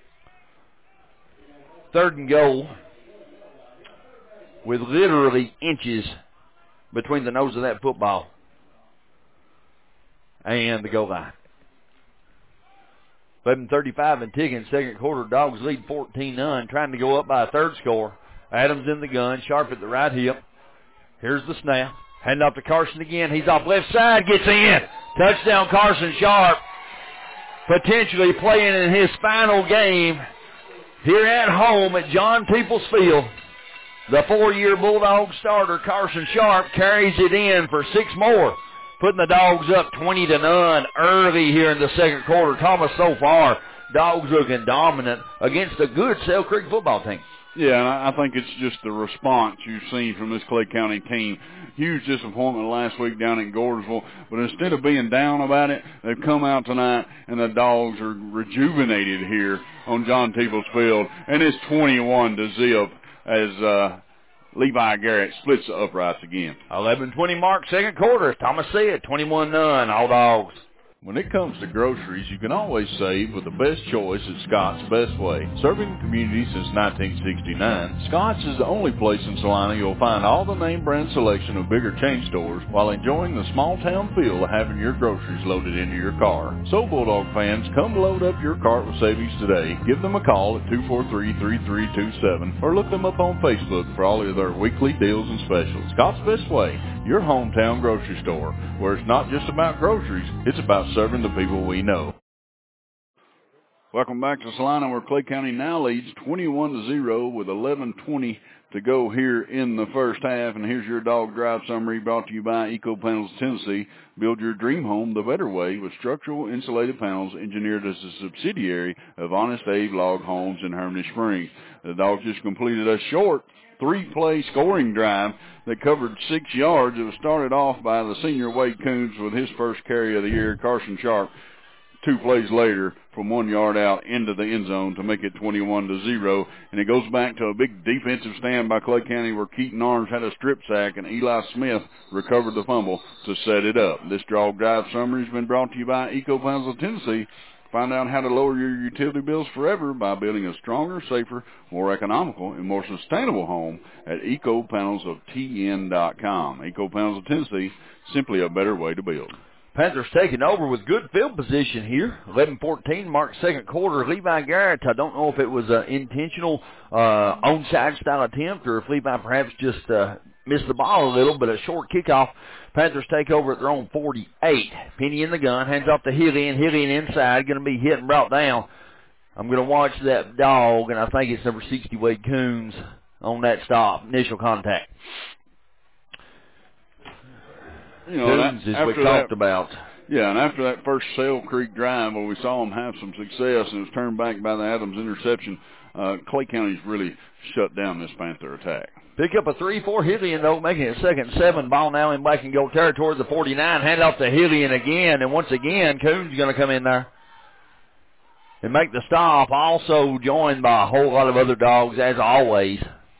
Third and goal with literally inches between the nose of that football and the goal line. eleven thirty-five and ticking, second quarter. Dogs lead fourteen none, trying to go up by a third score. Adams in the gun, Sharp at the right hip. Here's the snap. Hand off to Carson again. He's off left side, gets in. Touchdown Carson Sharp. potentially playing in his final game here at home at John Peoples Field. The four-year Bulldog starter, Carson Sharp, carries it in for six more, putting the Dogs up twenty to none early here in the second quarter. Thomas, so far, Dogs looking dominant against a good Sale Creek football team. Yeah, and I think it's just the response you've seen from this Clay County team. Huge disappointment last week down in Gordonsville, but instead of being down about it, they've come out tonight, and the Dogs are rejuvenated here on John Peoples Field, and it's twenty-one to zip as uh, Levi Garrett splits the uprights again. eleven twenty mark, second quarter. Thomas said twenty-one none, all Dogs. When it comes to groceries, you can always save with the best choice at Scott's Best Way. Serving the community since nineteen sixty-nine, Scott's is the only place in Salina you'll find all the name brand selection of bigger chain stores while enjoying the small town feel of having your groceries loaded into your car. So Bulldog fans, come load up your cart with savings today. Give them a call at two four three, three three two seven or look them up on Facebook for all of their weekly deals and specials. Scott's Best Way, your hometown grocery store, where it's not just about groceries, it's about serving the people we know. Welcome back to Salina, where Clay County now leads twenty-one to zero with eleven twenty to go here in the first half. And here's your Dog Drive summary brought to you by Eco Panels Tennessee. Build your dream home the better way with structural insulated panels engineered as a subsidiary of Honest Abe Log Homes in Hermitage Springs. The Dogs just completed a short three-play scoring drive that covered six yards. It was started off by the senior Wade Coons with his first carry of the year, Carson Sharp, two plays later from one yard out into the end zone to make it twenty-one to zero. And it goes back to a big defensive stand by Clay County where Keaton Arms had a strip sack and Eli Smith recovered the fumble to set it up. This Dog Drive summary has been brought to you by Eco Panels of Tennessee. Find out how to lower your utility bills forever by building a stronger, safer, more economical, and more sustainable home at eco panels of t n dot com. Eco Panels of Tennessee, simply a better way to build. Panthers taking over with good field position here. eleven fourteen mark second quarter. Levi Garrett, I don't know if it was an intentional uh, onside style attempt or if Levi perhaps just uh, missed the ball a little, but a short kickoff. Panthers take over at their own forty-eight. Penny in the gun, hands off to Hillian. Hillian inside, going to be hit and brought down. I'm going to watch that dog, and I think it's number sixty, Wade Coons, on that stop, initial contact. You know, Coons, that, as we that, talked about. Yeah, and after that first Sale Creek drive where we saw them have some success and it was turned back by the Adams interception, uh, Clay County's really shut down this Panther attack. Pick up a three four Hillian, though, making it second and seven. Ball now in black and gold territory, the forty-nine. Hand off to Hillian again, and once again, Coons going to come in there and make the stop, also joined by a whole lot of other dogs, as always.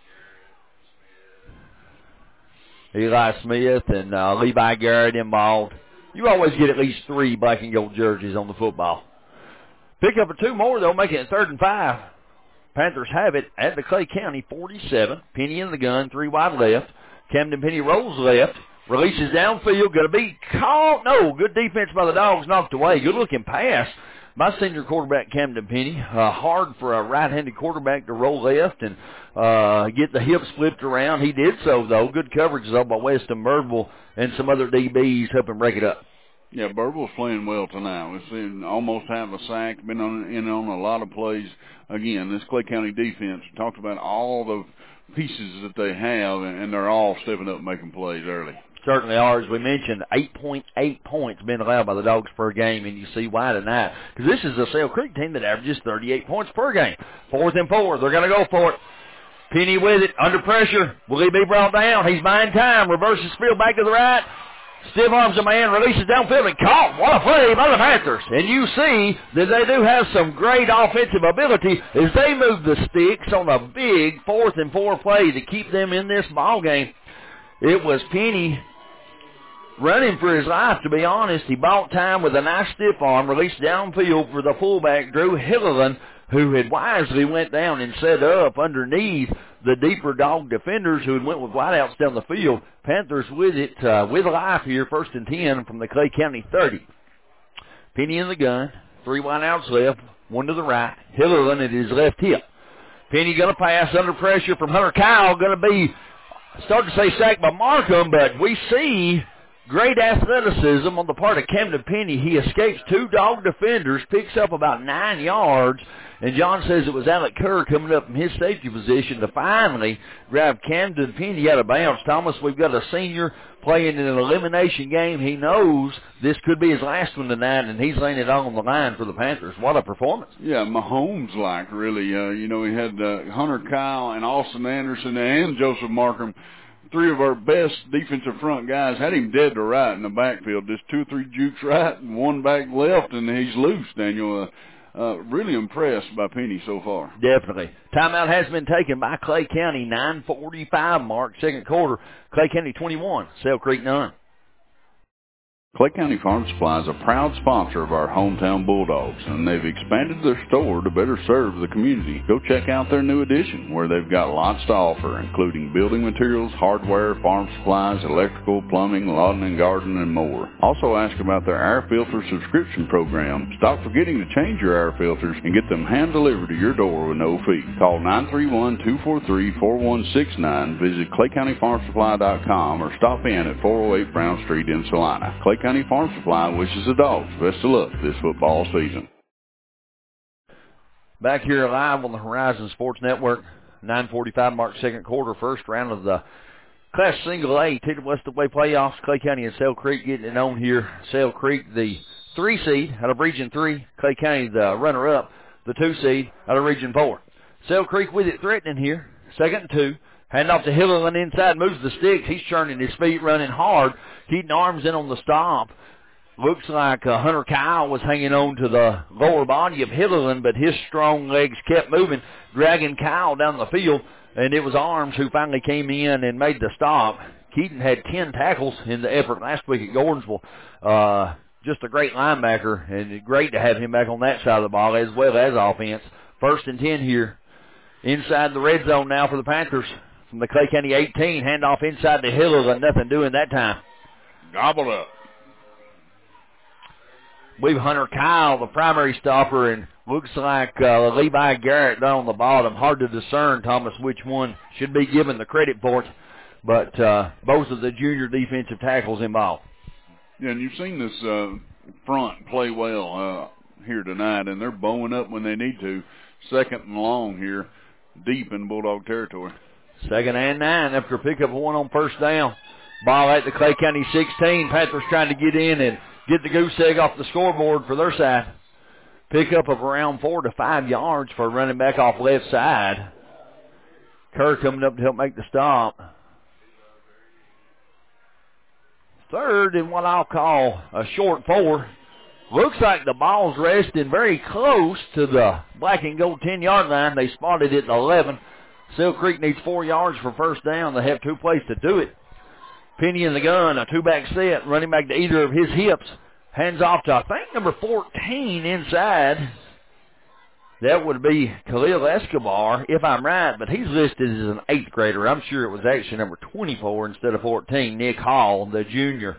Eli Smith and uh, Levi Garrett involved. You always get at least three black and gold jerseys on the football. Pick up a two more, though, making it third and five. Panthers have it at the Clay County forty-seven. Penny in the gun, three wide left. Camden Penny rolls left. Releases downfield, going to be caught. No, good defense by the Dogs, knocked away. Good-looking pass by senior quarterback Camden Penny. Uh, hard for a right-handed quarterback to roll left and uh, get the hips flipped around. He did so, though. Good coverage, though, by Weston Birdwell and some other D Bs helping break it up. Yeah, Birdwell's playing well tonight. We've seen almost have a sack, been on, in on a lot of plays. Again, this Clay County defense, talked about all the pieces that they have, and, and they're all stepping up and making plays early. Certainly are. As we mentioned, eight point eight points being allowed by the Dogs per game, and you see why tonight. Because this is a Sale Creek team that averages thirty-eight points per game. Fourth and four. They're going to go for it. Penny with it, under pressure. Will he be brought down? He's buying time. Reverses field back to the right. Stiff arms a man, releases downfield and caught. What a play by the Panthers. And you see that they do have some great offensive ability as they move the sticks on a big fourth and four play to keep them in this ball game. It was Penny running for his life, to be honest. He bought time with a nice stiff arm, released downfield for the fullback, Drew Hilliland, who had wisely went down and set up underneath the deeper dog defenders who had went with wideouts down the field. Panthers with it, uh, with life here, first and ten from the Clay County thirty. Penny in the gun, three wideouts left, one to the right. Hilliland at his left hip. Penny going to pass under pressure from Hunter Kyle, going to be, start to say sacked by Markham, but we see Great athleticism on the part of Camden Penny. He escapes two dog defenders, picks up about nine yards, and John says it was Alec Kerr coming up from his safety position to finally grab Camden Penny out of bounds. Thomas, we've got a senior playing in an elimination game. He knows this could be his last one tonight, and he's laying it on the line for the Panthers. What a performance. Yeah, Mahomes-like, really. Uh, you know, he had uh, Hunter Kyle and Austin Anderson and Joseph Markham, three of our best defensive front guys, had him dead to right in the backfield. Just two or three jukes right and one back left, and he's loose, Daniel. Uh, uh, really impressed by Penny so far. Definitely. Timeout has been taken by Clay County, nine forty-five mark, second quarter. Clay County twenty-one, Sale Creek none. Clay County Farm Supply is a proud sponsor of our hometown Bulldogs, and they've expanded their store to better serve the community. Go check out their new addition, where they've got lots to offer, including building materials, hardware, farm supplies, electrical, plumbing, lawn and garden, and more. Also ask about their air filter subscription program. Stop forgetting to change your air filters and get them hand-delivered to your door with no fee. Call nine three one, two four three, four one six nine, visit clay county farm supply dot com, or stop in at four oh eight Brown Street in Salina. Clay County Farm Supply wishes the Dogs best of luck this football season. Back here live on the Horizon Sports Network, nine forty-five mark, second quarter, first round of the Class Single A T W S A playoffs. Clay County and Sale Creek getting it on here. Sale Creek, the three seed out of Region three. Clay County, the runner-up, the two seed out of Region four. Sale Creek with it threatening here, second and two. Hand off to Hillerland inside, moves the sticks. He's churning his feet, running hard. Keating arms in on the stop. Looks like uh, Hunter Kyle was hanging on to the lower body of Hillerland, but his strong legs kept moving, dragging Kyle down the field, and it was Arms who finally came in and made the stop. Keaton had ten tackles in the effort last week at Gordonsville. Uh, just a great linebacker, and great to have him back on that side of the ball as well as offense. First and ten here. Inside the red zone now for the Panthers. From the Clay County eighteen, handoff inside to Hillerland, nothing doing that time. Gobbled up. We've Hunter Kyle, the primary stopper, and looks like uh, Levi Garrett down on the bottom. Hard to discern, Thomas, which one should be given the credit for it, but uh, both of the junior defensive tackles involved. Yeah, and you've seen this uh, front play well uh, here tonight, and they're bowing up when they need to. Second and long here, deep in Bulldog territory. Second and nine after a pickup of one on first down. Ball at the Clay County sixteen. Panthers trying to get in and get the goose egg off the scoreboard for their side. Pickup of around four to five yards for a running back off left side. Kerr coming up to help make the stop. Third and what I'll call a short four. Looks like the ball's resting very close to the black and gold ten-yard line. They spotted it at eleven. Sale Creek needs four yards for first down. They have two plays to do it. Penny in the gun, a two-back set, running back to either of his hips. Hands off to, I think, number fourteen inside. That would be Khalil Escobar, if I'm right, but he's listed as an eighth grader. I'm sure it was actually number twenty-four instead of fourteen, Nick Hall, the junior.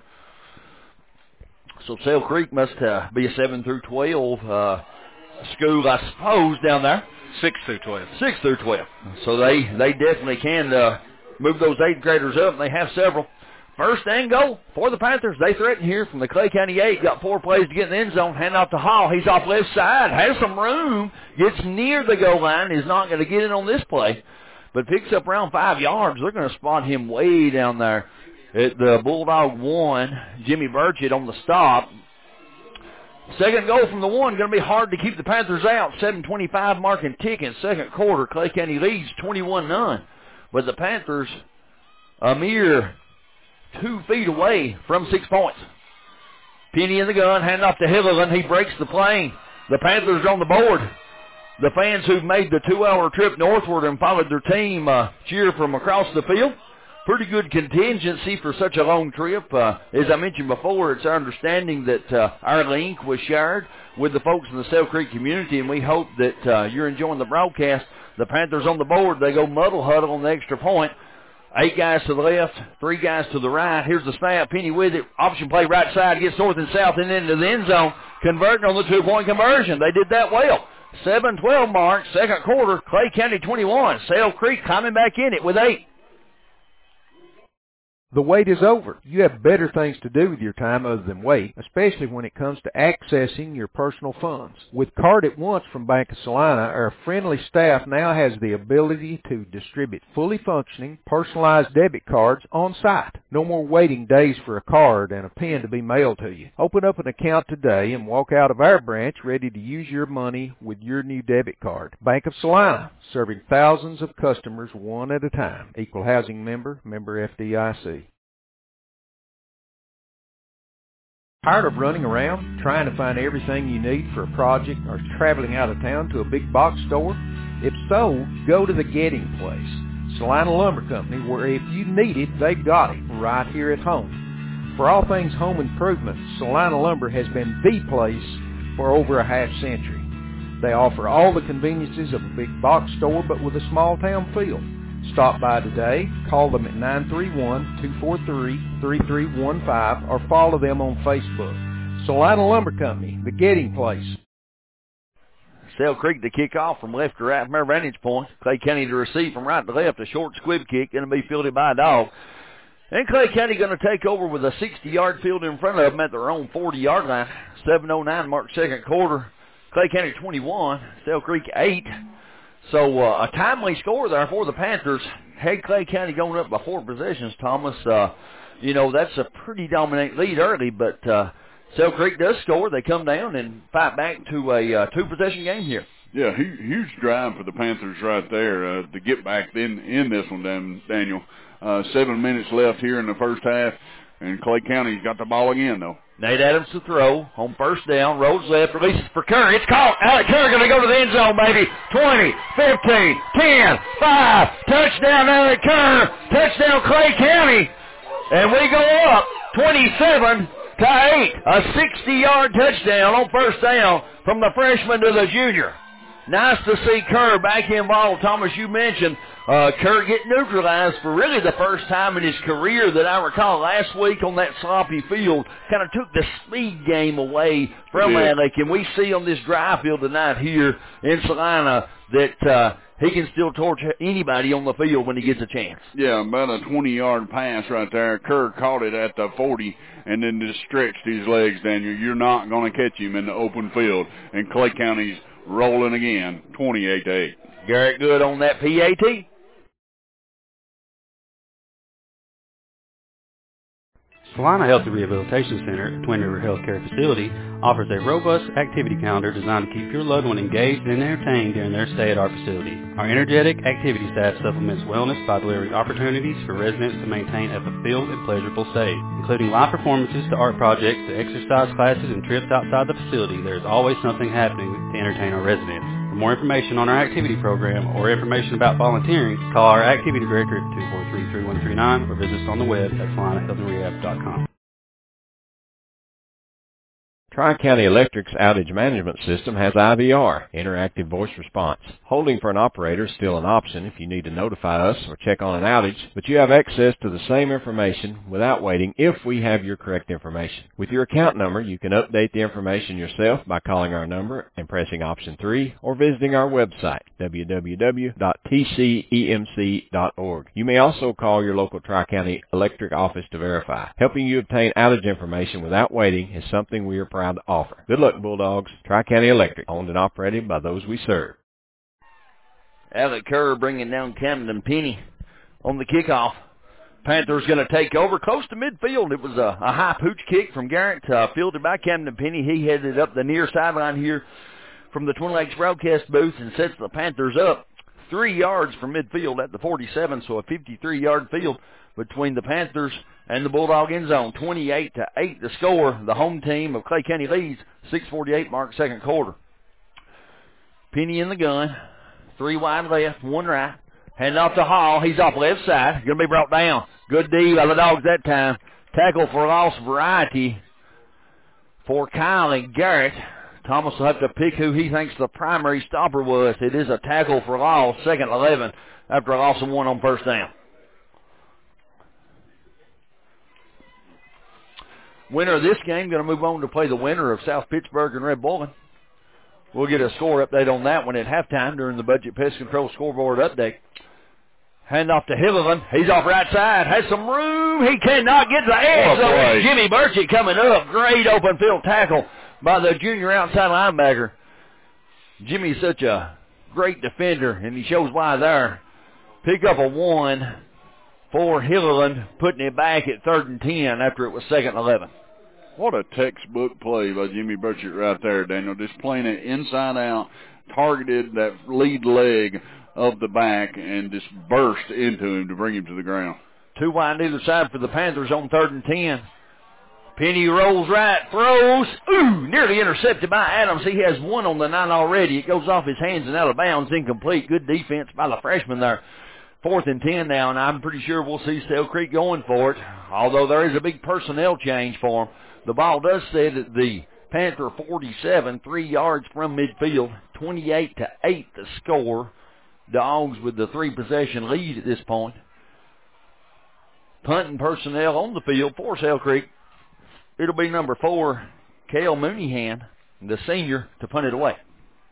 So Sale Creek must uh, be a seven through twelve uh, school, I suppose, down there. six through twelve. six through twelve. So they, they definitely can uh, move those eighth graders up, and they have several. First and goal for the Panthers. They threaten here from the Clay County eight. Got four plays to get in the end zone. Hand off to Hall. He's off left side. Has some room. Gets near the goal line. Is not going to get in on this play, but picks up around five yards. They're going to spot him way down there at the Bulldog one. Jimmy Burchett on the stop. Second goal from the one. Going to be hard to keep the Panthers out. seven twenty-five marking ticking. Second quarter. Clay County leads twenty-one none. But the Panthers a mere two feet away from six points. Penny in the gun. Hand off to Hillerland. He breaks the plane. The Panthers are on the board. The fans who've made the two-hour trip northward and followed their team uh, cheer from across the field. Pretty good contingency for such a long trip. Uh, as I mentioned before, it's our understanding that uh, our link was shared with the folks in the Sale Creek community, and we hope that uh, you're enjoying the broadcast. The Panthers on the board. They go muddle huddle on the extra point. Eight guys to the left, three guys to the right. Here's the snap. Penny with it. Option play right side. Gets north and south and into the end zone. Converting on the two-point conversion. They did that well. seven twelve mark, second quarter. Clay County twenty-one. Sale Creek coming back in it with eight. The wait is over. You have better things to do with your time other than wait, especially when it comes to accessing your personal funds. With Card at Once from Bank of Salina, our friendly staff now has the ability to distribute fully functioning, personalized debit cards on site. No more waiting days for a card and a pen to be mailed to you. Open up an account today and walk out of our branch ready to use your money with your new debit card. Bank of Salina, serving thousands of customers one at a time. Equal housing member, member F D I C. Tired of running around, trying to find everything you need for a project, or traveling out of town to a big box store? If so, go to the Getting Place, Salina Lumber Company, where if you need it, they've got it right here at home. For all things home improvement, Salina Lumber has been the place for over a half century. They offer all the conveniences of a big box store, but with a small town feel. Stop by today, call them at nine three one, two four three, three three one five, or follow them on Facebook. Salina Lumber Company, the Getting Place. Sale Creek to kick off from left to right from our vantage point. Clay County to receive from right to left. A short squib kick going to be fielded by a dog. And Clay County going to take over with a sixty-yard field in front of them at their own forty-yard line. seven oh nine mark second quarter. Clay County twenty-one, Sale Creek eight. So uh, a timely score there for the Panthers. Had Clay County going up by four possessions, Thomas, uh, you know, that's a pretty dominant lead early, but uh, Sale Creek does score. They come down and fight back to a uh, two-possession game here. Yeah, huge, huge drive for the Panthers right there uh, to get back in, in this one, Dan, Daniel. Uh, seven minutes left here in the first half, and Clay County's got the ball again, though. Nate Adams to throw on first down, rolls left, releases for Curry. It's caught. Alec Curry going to go to the end zone, baby. twenty, fifteen, ten, five. Touchdown, Alec Curry. Touchdown, Clay County. And we go up twenty-seven to eight. A sixty-yard touchdown on first down from the freshman to the junior. Nice to see Kerr back involved. Thomas, you mentioned uh, Kerr getting neutralized for really the first time in his career that I recall last week on that sloppy field. Kind of took the speed game away from yeah. Alec. And we see on this dry field tonight here in Salina that uh, he can still torch anybody on the field when he gets a chance. Yeah, about a twenty-yard pass right there. Kerr caught it at the forty and then just stretched his legs, Daniel. You're not going to catch him in the open field. And Clay County's rolling again, twenty-eight to eight. Garrett Good on that P A T. Salina Health and Rehabilitation Center, a Twin River Healthcare facility, offers a robust activity calendar designed to keep your loved one engaged and entertained during their stay at our facility. Our energetic activity staff supplements wellness by delivering opportunities for residents to maintain a fulfilled and pleasurable stay. Including live performances to art projects to exercise classes and trips outside the facility, there is always something happening to entertain our residents. For more information on our activity program or information about volunteering, call our activity director at two four three, three one three nine or visit us on the web at salina health and rehab dot com. Tri-County Electric's outage management system has I V R, interactive voice response. Holding for an operator is still an option if you need to notify us or check on an outage, but you have access to the same information without waiting if we have your correct information. With your account number, you can update the information yourself by calling our number and pressing option three or visiting our website, w w w dot t c e m c dot org. You may also call your local Tri-County Electric office to verify. Helping you obtain outage information without waiting is something we are proud to offer. Good luck, Bulldogs. Tri-County Electric, owned and operated by those we serve. Alec Kerr bringing down Camden Penny on the kickoff. Panthers going to take over close to midfield. It was a, a high pooch kick from Garrett, uh, fielded by Camden Penny. He headed up the near sideline here from the Twin Lakes broadcast booth and sets the Panthers up three yards from midfield at the forty-seven, so a fifty-three-yard field between the Panthers and the Bulldog end zone. twenty-eight to eight the score. The home team of Clay County leads. six forty-eight mark second quarter. Penny in the gun. Three wide left, one right. Hand off to Hall. He's off left side. Going to be brought down. Good D by the Dogs that time. Tackle for loss variety for Kyle and Garrett. Thomas will have to pick who he thinks the primary stopper was. It is a tackle for loss, second eleven, after a loss of one on first down. Winner of this game going to move on to play the winner of South Pittsburgh and Red Bullman. We'll get a score update on that one at halftime during the Budget Pest Control scoreboard update. Hand off to Hilliland. He's off right side. Has some room. He cannot get to the edge. So it's Jimmy Burchett coming up. Great open field tackle by the junior outside linebacker. Jimmy's such a great defender, and he shows why there. Pick up a one for Hilliland, putting it back at third and ten after it was second and eleven. What a textbook play by Jimmy Burchett right there, Daniel. Just playing it inside out, targeted that lead leg of the back, and just burst into him to bring him to the ground. Two wide either side for the Panthers on third and ten. Penny rolls right, throws, ooh, nearly intercepted by Adams. He has one on the nine already. It goes off his hands and out of bounds, incomplete. Good defense by the freshman there. Fourth and ten now, and I'm pretty sure we'll see Stale Creek going for it, although there is a big personnel change for them. The ball does say that the Panther forty-seven, three yards from midfield, twenty-eight to eight the score. Dogs with the three-possession lead at this point. Punting personnel on the field for Stale Creek. It'll be number four, Cale Mooneyhan, the senior, to punt it away.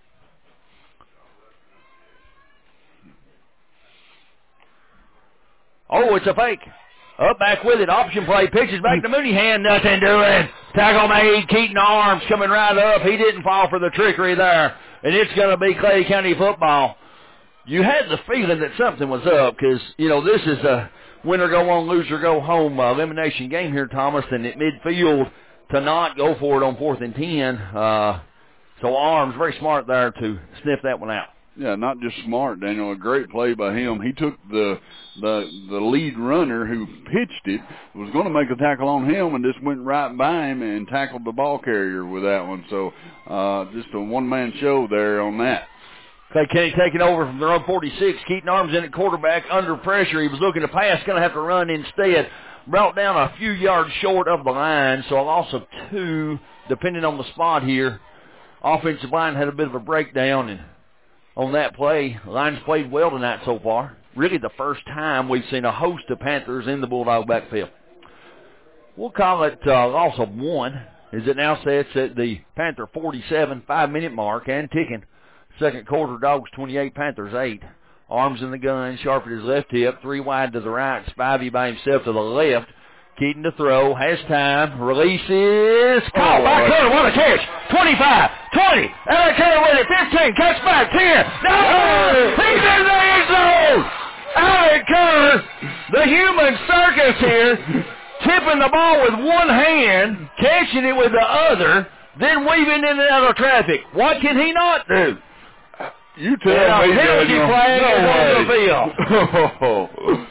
Oh, it's a fake. Up back with it. Option play. Pitches back to Mooneyhan. Nothing doing. Tackle made. Keaton Arms coming right up. He didn't fall for the trickery there. And it's going to be Clay County football. You had the feeling that something was up because, you know, this is a winner go on, loser go home uh, elimination game here, Thomas, and at midfield to not go for it on fourth and ten. Uh, so Arms, very smart there to sniff that one out. Yeah, not just smart, Daniel. A great play by him. He took the the the lead runner who pitched it, was going to make a tackle on him, and just went right by him and tackled the ball carrier with that one. So uh, just a one-man show there on that. Clay County taking over from their own forty-six. Keaton Arms in at quarterback under pressure. He was looking to pass, going to have to run instead. Brought down a few yards short of the line, so a loss of two, depending on the spot here. Offensive line had a bit of a breakdown, and on that play, the line's played well tonight so far. Really the first time we've seen a host of Panthers in the Bulldog backfield. We'll call it uh, loss of one, as it now sets at the Panther forty-seven, five-minute mark and ticking. Second quarter, Dogs twenty-eight, Panthers eight. Arms in the gun, sharp at his left hip, three wide to the right, Spivey by himself to the left. Keaton to throw, has time, releases, caught oh, by Kerr, what a catch, twenty-five, twenty, Alec Kerr with it, fifteen, cuts back, ten, no, he's in the end zone! Alec Kerr, the human circus here, tipping the ball with one hand, catching it with the other, then weaving in and out of traffic. What can he not do? You tell yeah, me. Penalty flag is on the field. Oh.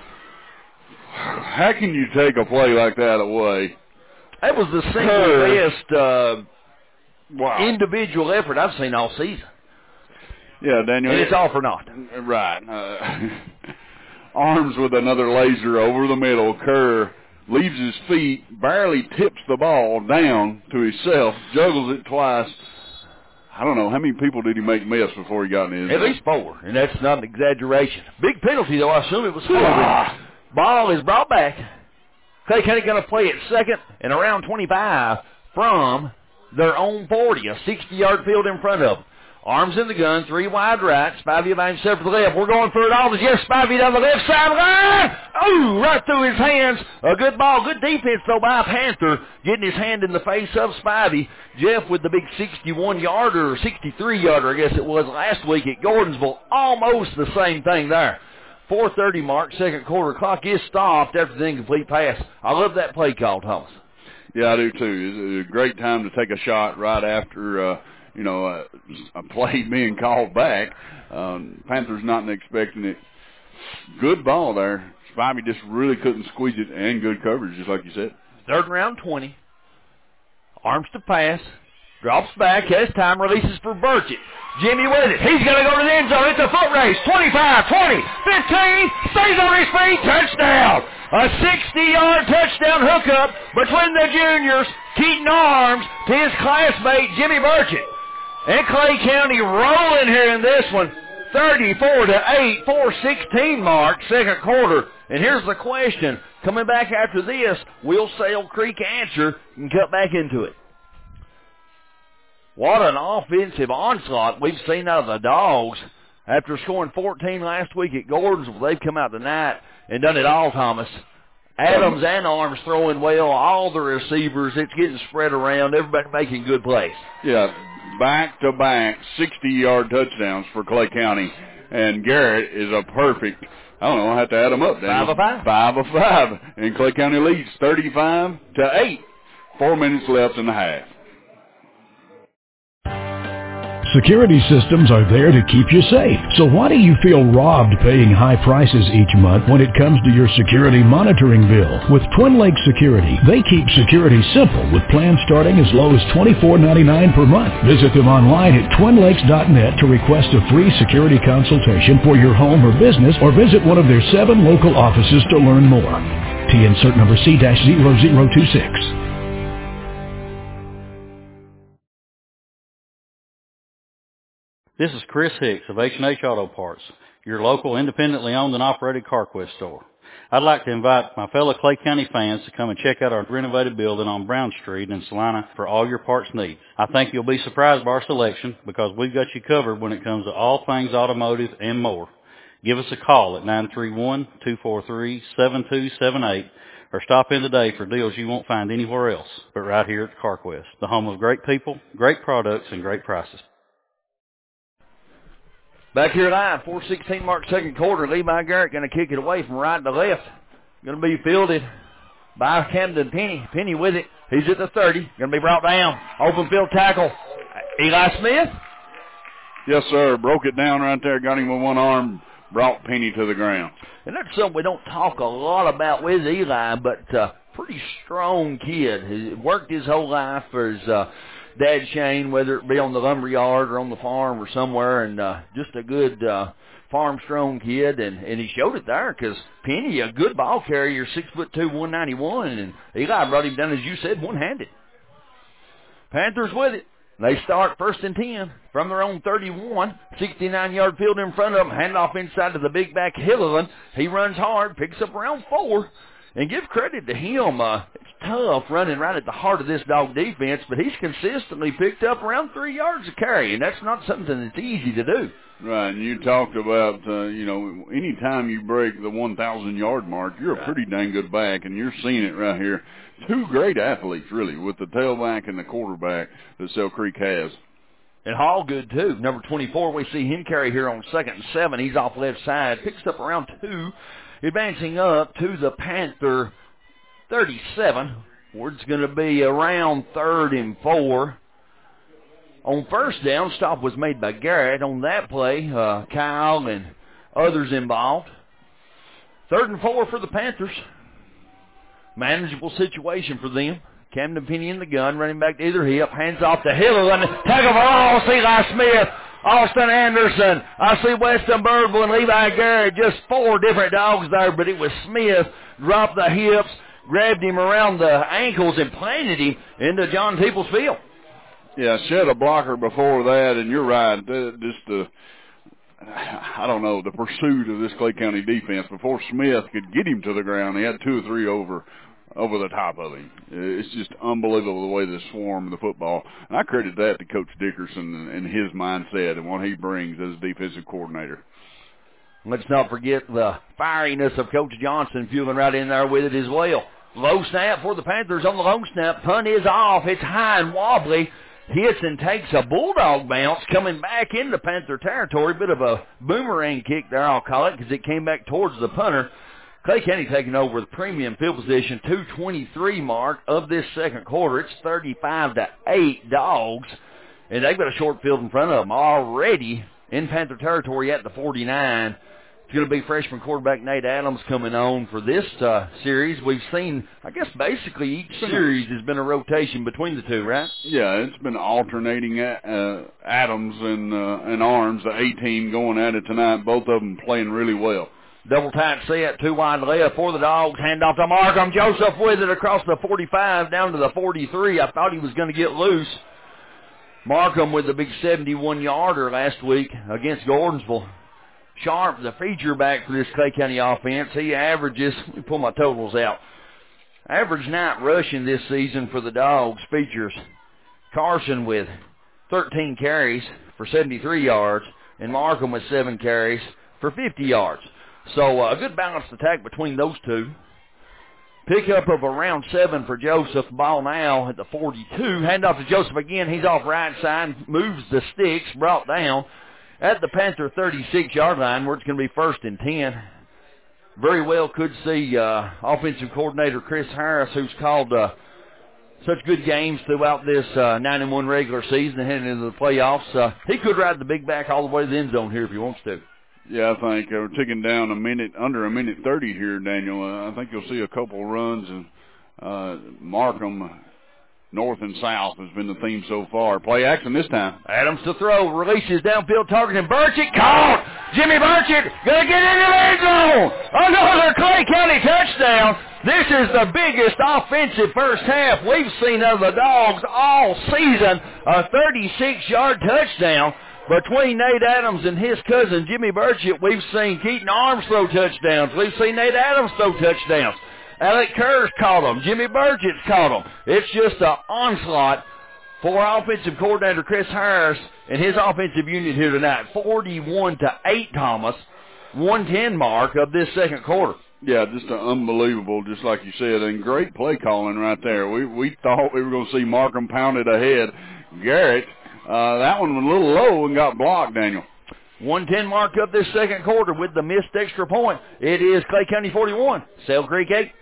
How can you take a play like that away? That was the single best uh, wow. individual effort I've seen all season. Yeah, Daniel. And it's all for naught. Right. Uh, Arms with another laser over the middle. Kerr leaves his feet, barely tips the ball down to himself, juggles it twice. I don't know, how many people did he make miss before he got in his At least four, and that's not an exaggeration. Big penalty, though. I assume it was four. Ball is brought back. Clay County going to play it second and around twenty-five from their own forty, a sixty-yard field in front of them. Arms in the gun, three wide right. Spivey by himself to the left. We're going for it all. Yes, Spivey down the left sideline. Ooh, right through his hands. A good ball. Good defense, though, by Panther. Getting his hand in the face of Spivey. Jeff with the big sixty-one-yarder, or sixty-three-yarder, I guess it was, last week at Gordonsville. Almost the same thing there. four thirty mark, second quarter. Clock is stopped after the incomplete pass. I love that play call, Thomas. Yeah, I do, too. It's a great time to take a shot right after, uh, you know, uh, a play being called back. Um, Panthers not expecting it. Good ball there. Spivey just really couldn't squeeze it, and good coverage, just like you said. Third round, twenty. Arms to pass. Drops back, has time, releases for Burchett. Jimmy with it. He's going to go to the end zone. It's a foot race. twenty-five, twenty, fifteen. Stays on his feet. Touchdown. A sixty-yard touchdown hookup between the juniors. Keaton Arms to his classmate, Jimmy Burchett. And Clay County rolling here in this one. thirty-four to eight, four sixteen mark, second quarter. And here's the question. Coming back after this, will Stale Creek answer and cut back into it? What an offensive onslaught we've seen out of the Dogs After scoring fourteen last week at Gordonsville, they've come out tonight and done it all, Thomas. Adams and Arms throwing well, all the receivers, it's getting spread around, everybody making good plays. Yeah, back-to-back sixty-yard touchdowns for Clay County, and Garrett is a perfect, I don't know, I have to add them up. Five of five. Five of five, and Clay County leads thirty-five to eight. Four minutes left in the half. Security systems are there to keep you safe. So why do you feel robbed paying high prices each month when it comes to your security monitoring bill? With Twin Lakes Security, they keep security simple with plans starting as low as twenty-four ninety-nine per month. Visit them online at twin lakes dot net to request a free security consultation for your home or business, or visit one of their seven local offices to learn more. T N cert number C zero zero two six. This is Chris Hicks of H and H Auto Parts, your local independently owned and operated CarQuest store. I'd like to invite my fellow Clay County fans to come and check out our renovated building on Brown Street in Salina for all your parts needs. I think you'll be surprised by our selection because we've got you covered when it comes to all things automotive and more. Give us a call at nine three one, two four three, seven two seven eight or stop in today for deals you won't find anywhere else but right here at CarQuest, the home of great people, great products, and great prices. Back here live, four sixteen mark second quarter. Levi Garrett going to kick it away from right to left. Going to be fielded by Camden Penny. Penny with it. He's at the thirty. Going to be brought down. Open field tackle. Eli Smith. Yes, sir. Broke it down right there. Got him with one arm. Brought Penny to the ground. And that's something we don't talk a lot about with Eli, but uh, pretty strong kid. He worked his whole life for his uh, dad Shane, whether it be on the lumber yard or on the farm or somewhere, and uh, just a good uh, farm-strong kid, and, and he showed it there because Penny, a good ball carrier, six foot two, one ninety-one, and Eli brought him down, as you said, one-handed. Panthers with it. They start first and ten from their own thirty-one. sixty-nine-yard field in front of them. Handoff inside to the big back Hilliland. He runs hard, picks up around four. And give credit to him. Uh, it's tough running right at the heart of this dog defense, but he's consistently picked up around three yards a carry, and that's not something that's easy to do. Right, and you talked about, uh, you know, any time you break the one thousand yard mark, you're a pretty dang good back, and you're seeing it right here. Two great athletes, really, with the tailback and the quarterback that Sale Creek has. And Hall good, too. Number twenty-four, we see him carry here on second and seven. He's off left side, picks up around two. Advancing up to the Panther thirty-seven, where it's going to be around third and four. On first down, stop was made by Garrett on that play. Uh, Kyle and others involved. Third and four for the Panthers. Manageable situation for them. Camden Penny in the gun, running back to either hip, hands off to Hilliland. Tackle for all, Eli Smith. Austin Anderson, I see Weston Birdwell and Levi Garrett, just four different dogs there, but it was Smith, dropped the hips, grabbed him around the ankles, and planted him into John Peoples Field. Yeah, shed a blocker before that, and you're right, just the, I don't know, the pursuit of this Clay County defense. Before Smith could get him to the ground, he had two or three over over the top of him. It's just unbelievable the way they swarm the football. And I credit that to Coach Dickerson and his mindset and what he brings as defensive coordinator. Let's not forget the fieriness of Coach Johnson fueling right in there with it as well. Low snap for the Panthers on the low snap. Punt is off. It's high and wobbly. Hits and takes a bulldog bounce coming back into Panther territory. Bit of a boomerang kick there, I'll call it, because it came back towards the punter. Clay County taking over the premium field position, two twenty-three mark of this second quarter. It's thirty-five to eight Dogs, and they've got a short field in front of them already in Panther territory at the forty-nine. It's going to be freshman quarterback Nate Adams coming on for this uh, series. We've seen, I guess, basically each series has been a rotation between the two, right? Yeah, it's been alternating uh, Adams and, uh, and Arms, the A-team going at it tonight, both of them playing really well. Double tight set, two wide left for the Dogs. Hand off to Markham. Joseph with it across the forty-five down to the forty-three. I thought he was going to get loose. Markham with the big seventy-one-yarder last week against Gordonsville. Sharp, the feature back for this Clay County offense. He averages, let me pull my totals out. Average night rushing this season for the Dogs features Carson with thirteen carries for seventy-three yards. and Markham with seven carries for fifty yards. So uh, a good balanced attack between those two. Pickup of around seven for Joseph. Ball now at the forty-two. Handoff to Joseph again. He's off right side. Moves the sticks. Brought down at the Panther thirty-six-yard line where it's going to be first and ten. Very well could see uh, offensive coordinator Chris Harris, who's called uh, such good games throughout this uh, nine and one regular season and heading into the playoffs. Uh, he could ride the big back all the way to the end zone here if he wants to. Yeah, I think uh, we're ticking down a minute, under a minute thirty here, Daniel. Uh, I think you'll see a couple runs, and uh, Markham, north and south, has been the theme so far. Play action this time. Adams to throw, releases downfield, targeting Burchett, caught! Jimmy Burchett, gonna get into the end zone! Another Clay County touchdown! This is the biggest offensive first half we've seen of the Dogs all season. A thirty-six-yard touchdown. Between Nate Adams and his cousin Jimmy Burchett, we've seen Keaton Arms throw touchdowns. We've seen Nate Adams throw touchdowns. Alec Kerr's caught them. Jimmy Burchett's caught them. It's just an onslaught for offensive coordinator Chris Harris and his offensive unit here tonight. forty-one to eight, Thomas. one ten mark of this second quarter. Yeah, just an unbelievable, just like you said, and great play calling right there. We we thought we were going to see Markham pounded ahead. Garrett, uh, that one was a little low and got blocked, Daniel. one ten mark of this second quarter with the missed extra point. It is Clay County forty-one, Sale Creek eight.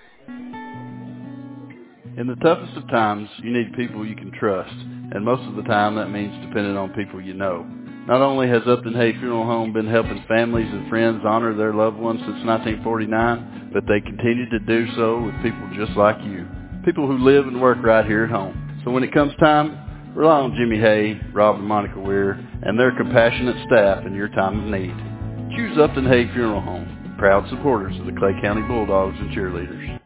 In the toughest of times, you need people you can trust, and most of the time that means depending on people you know. Not only has Upton Hay Funeral Home been helping families and friends honor their loved ones since nineteen forty-nine, but they continue to do so with people just like you, people who live and work right here at home. So when it comes time, rely on Jimmy Hay, Rob and Monica Weir, and their compassionate staff in your time of need. Choose Upton Hay Funeral Home, proud supporters of the Clay County Bulldogs and cheerleaders.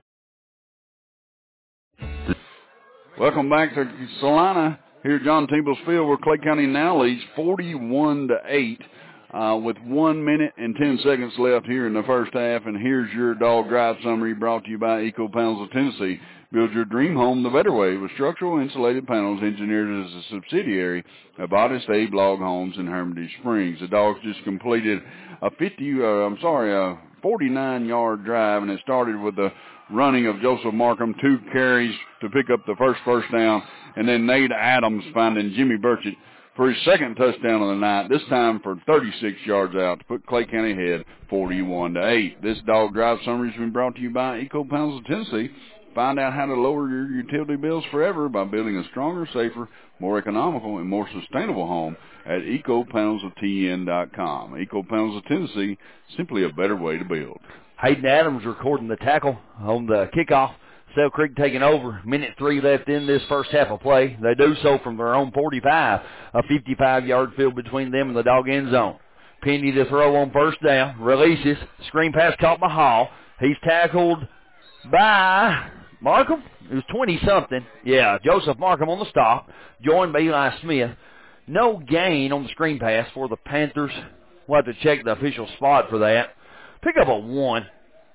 Welcome back to Salina here at John Teeble's Field, where Clay County now leads forty-one to eight uh, with one minute and ten seconds left here in the first half. And here's your Dog Drive summary brought to you by Eco Panels of Tennessee. Build your dream home the better way with structural insulated panels engineered as a subsidiary of Otis Abe Log Homes in Hermitage Springs. The Dogs just completed a fifty, uh, I'm sorry, a forty-nine-yard drive, and it started with the running of Joseph Markham, two carries to pick up the first first down, and then Nate Adams finding Jimmy Burchett for his second touchdown of the night, this time for thirty-six yards out to put Clay County ahead forty-one to eight. This Dog Drive summary has been brought to you by Eco Panels of Tennessee. Find out how to lower your utility bills forever by building a stronger, safer, more economical, and more sustainable home at eco panels of t n dot com. Eco Panels of Tennessee, simply a better way to build. Hayden Adams recording the tackle on the kickoff. Sale Creek taking over. Minute three left in this first half of play. They do so from their own forty-five. A fifty-five-yard field between them and the Dog end zone. Penny to throw on first down. Releases. Screen pass caught by Hall. He's tackled by Markham. It was twenty-something. Yeah, Joseph Markham on the stop. Joined by Eli Smith. No gain on the screen pass for the Panthers. We'll have to check the official spot for that. Pick up a one.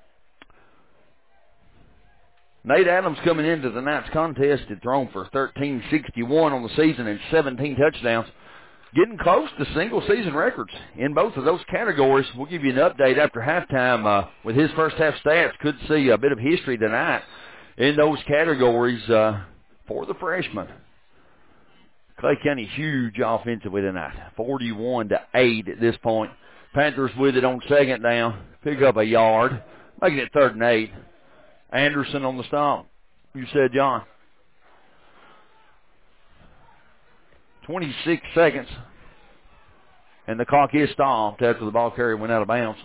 Nate Adams coming into the night's contest had thrown for thirteen sixty-one on the season and seventeen touchdowns. Getting close to single-season records in both of those categories. We'll give you an update after halftime uh, with his first-half stats. Could see a bit of history tonight in those categories uh, for the freshman. Clay County huge offensively tonight. forty-one to eight at this point. Panthers with it on second down. Pick up a yard. Making it third and eight. Anderson on the stomp. You said, John. twenty-six seconds. And the clock is stopped after the ball carrier went out of bounds.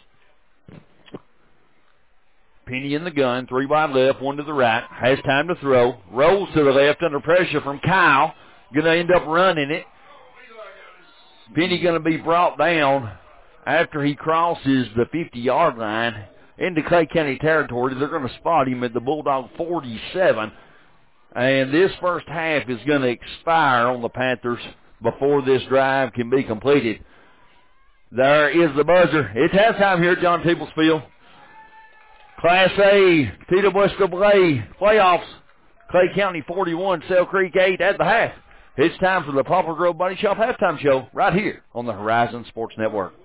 Penny in the gun. Three wide left, one to the right. Has time to throw. Rolls to the left under pressure from Kyle. Going to end up running it. Penny going to be brought down after he crosses the fifty-yard line into Clay County territory. They're going to spot him at the Bulldog forty-seven. And this first half is going to expire on the Panthers before this drive can be completed. There is the buzzer. It's halftime here at John Teeble's Field. Class A, T W S A A playoffs. Clay County forty-one, Sale Creek eight at the half. It's time for the Poplar Grove Body Shop Halftime Show right here on the Horizon Sports Network.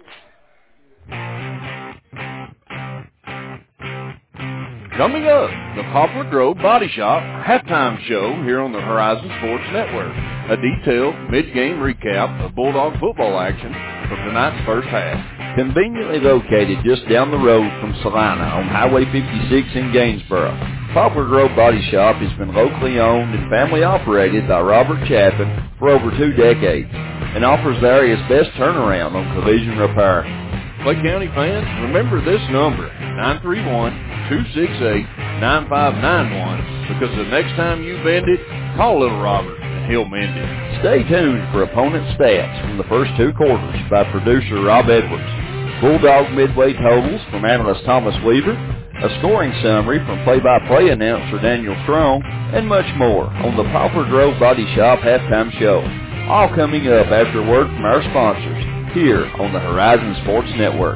Coming up, the Poplar Grove Body Shop Halftime Show here on the Horizon Sports Network. A detailed mid-game recap of Bulldog football action from tonight's first half. Conveniently located just down the road from Salina on Highway fifty-six in Gainesboro, Poplar Grove Body Shop has been locally owned and family operated by Robert Chaffin for over two decades and offers the area's best turnaround on collision repair. Clay County fans, remember this number, nine three one, two six eight, nine five nine one, because the next time you bend it, call Little Robert and he'll mend it. Stay tuned for opponent stats from the first two quarters by producer Rob Edwards, Bulldog midway totals from analyst Thomas Weaver, a scoring summary from play-by-play announcer Daniel Strong, and much more on the Poplar Grove Body Shop Halftime Show. All coming up after word from our sponsors here on the Horizon Sports Network.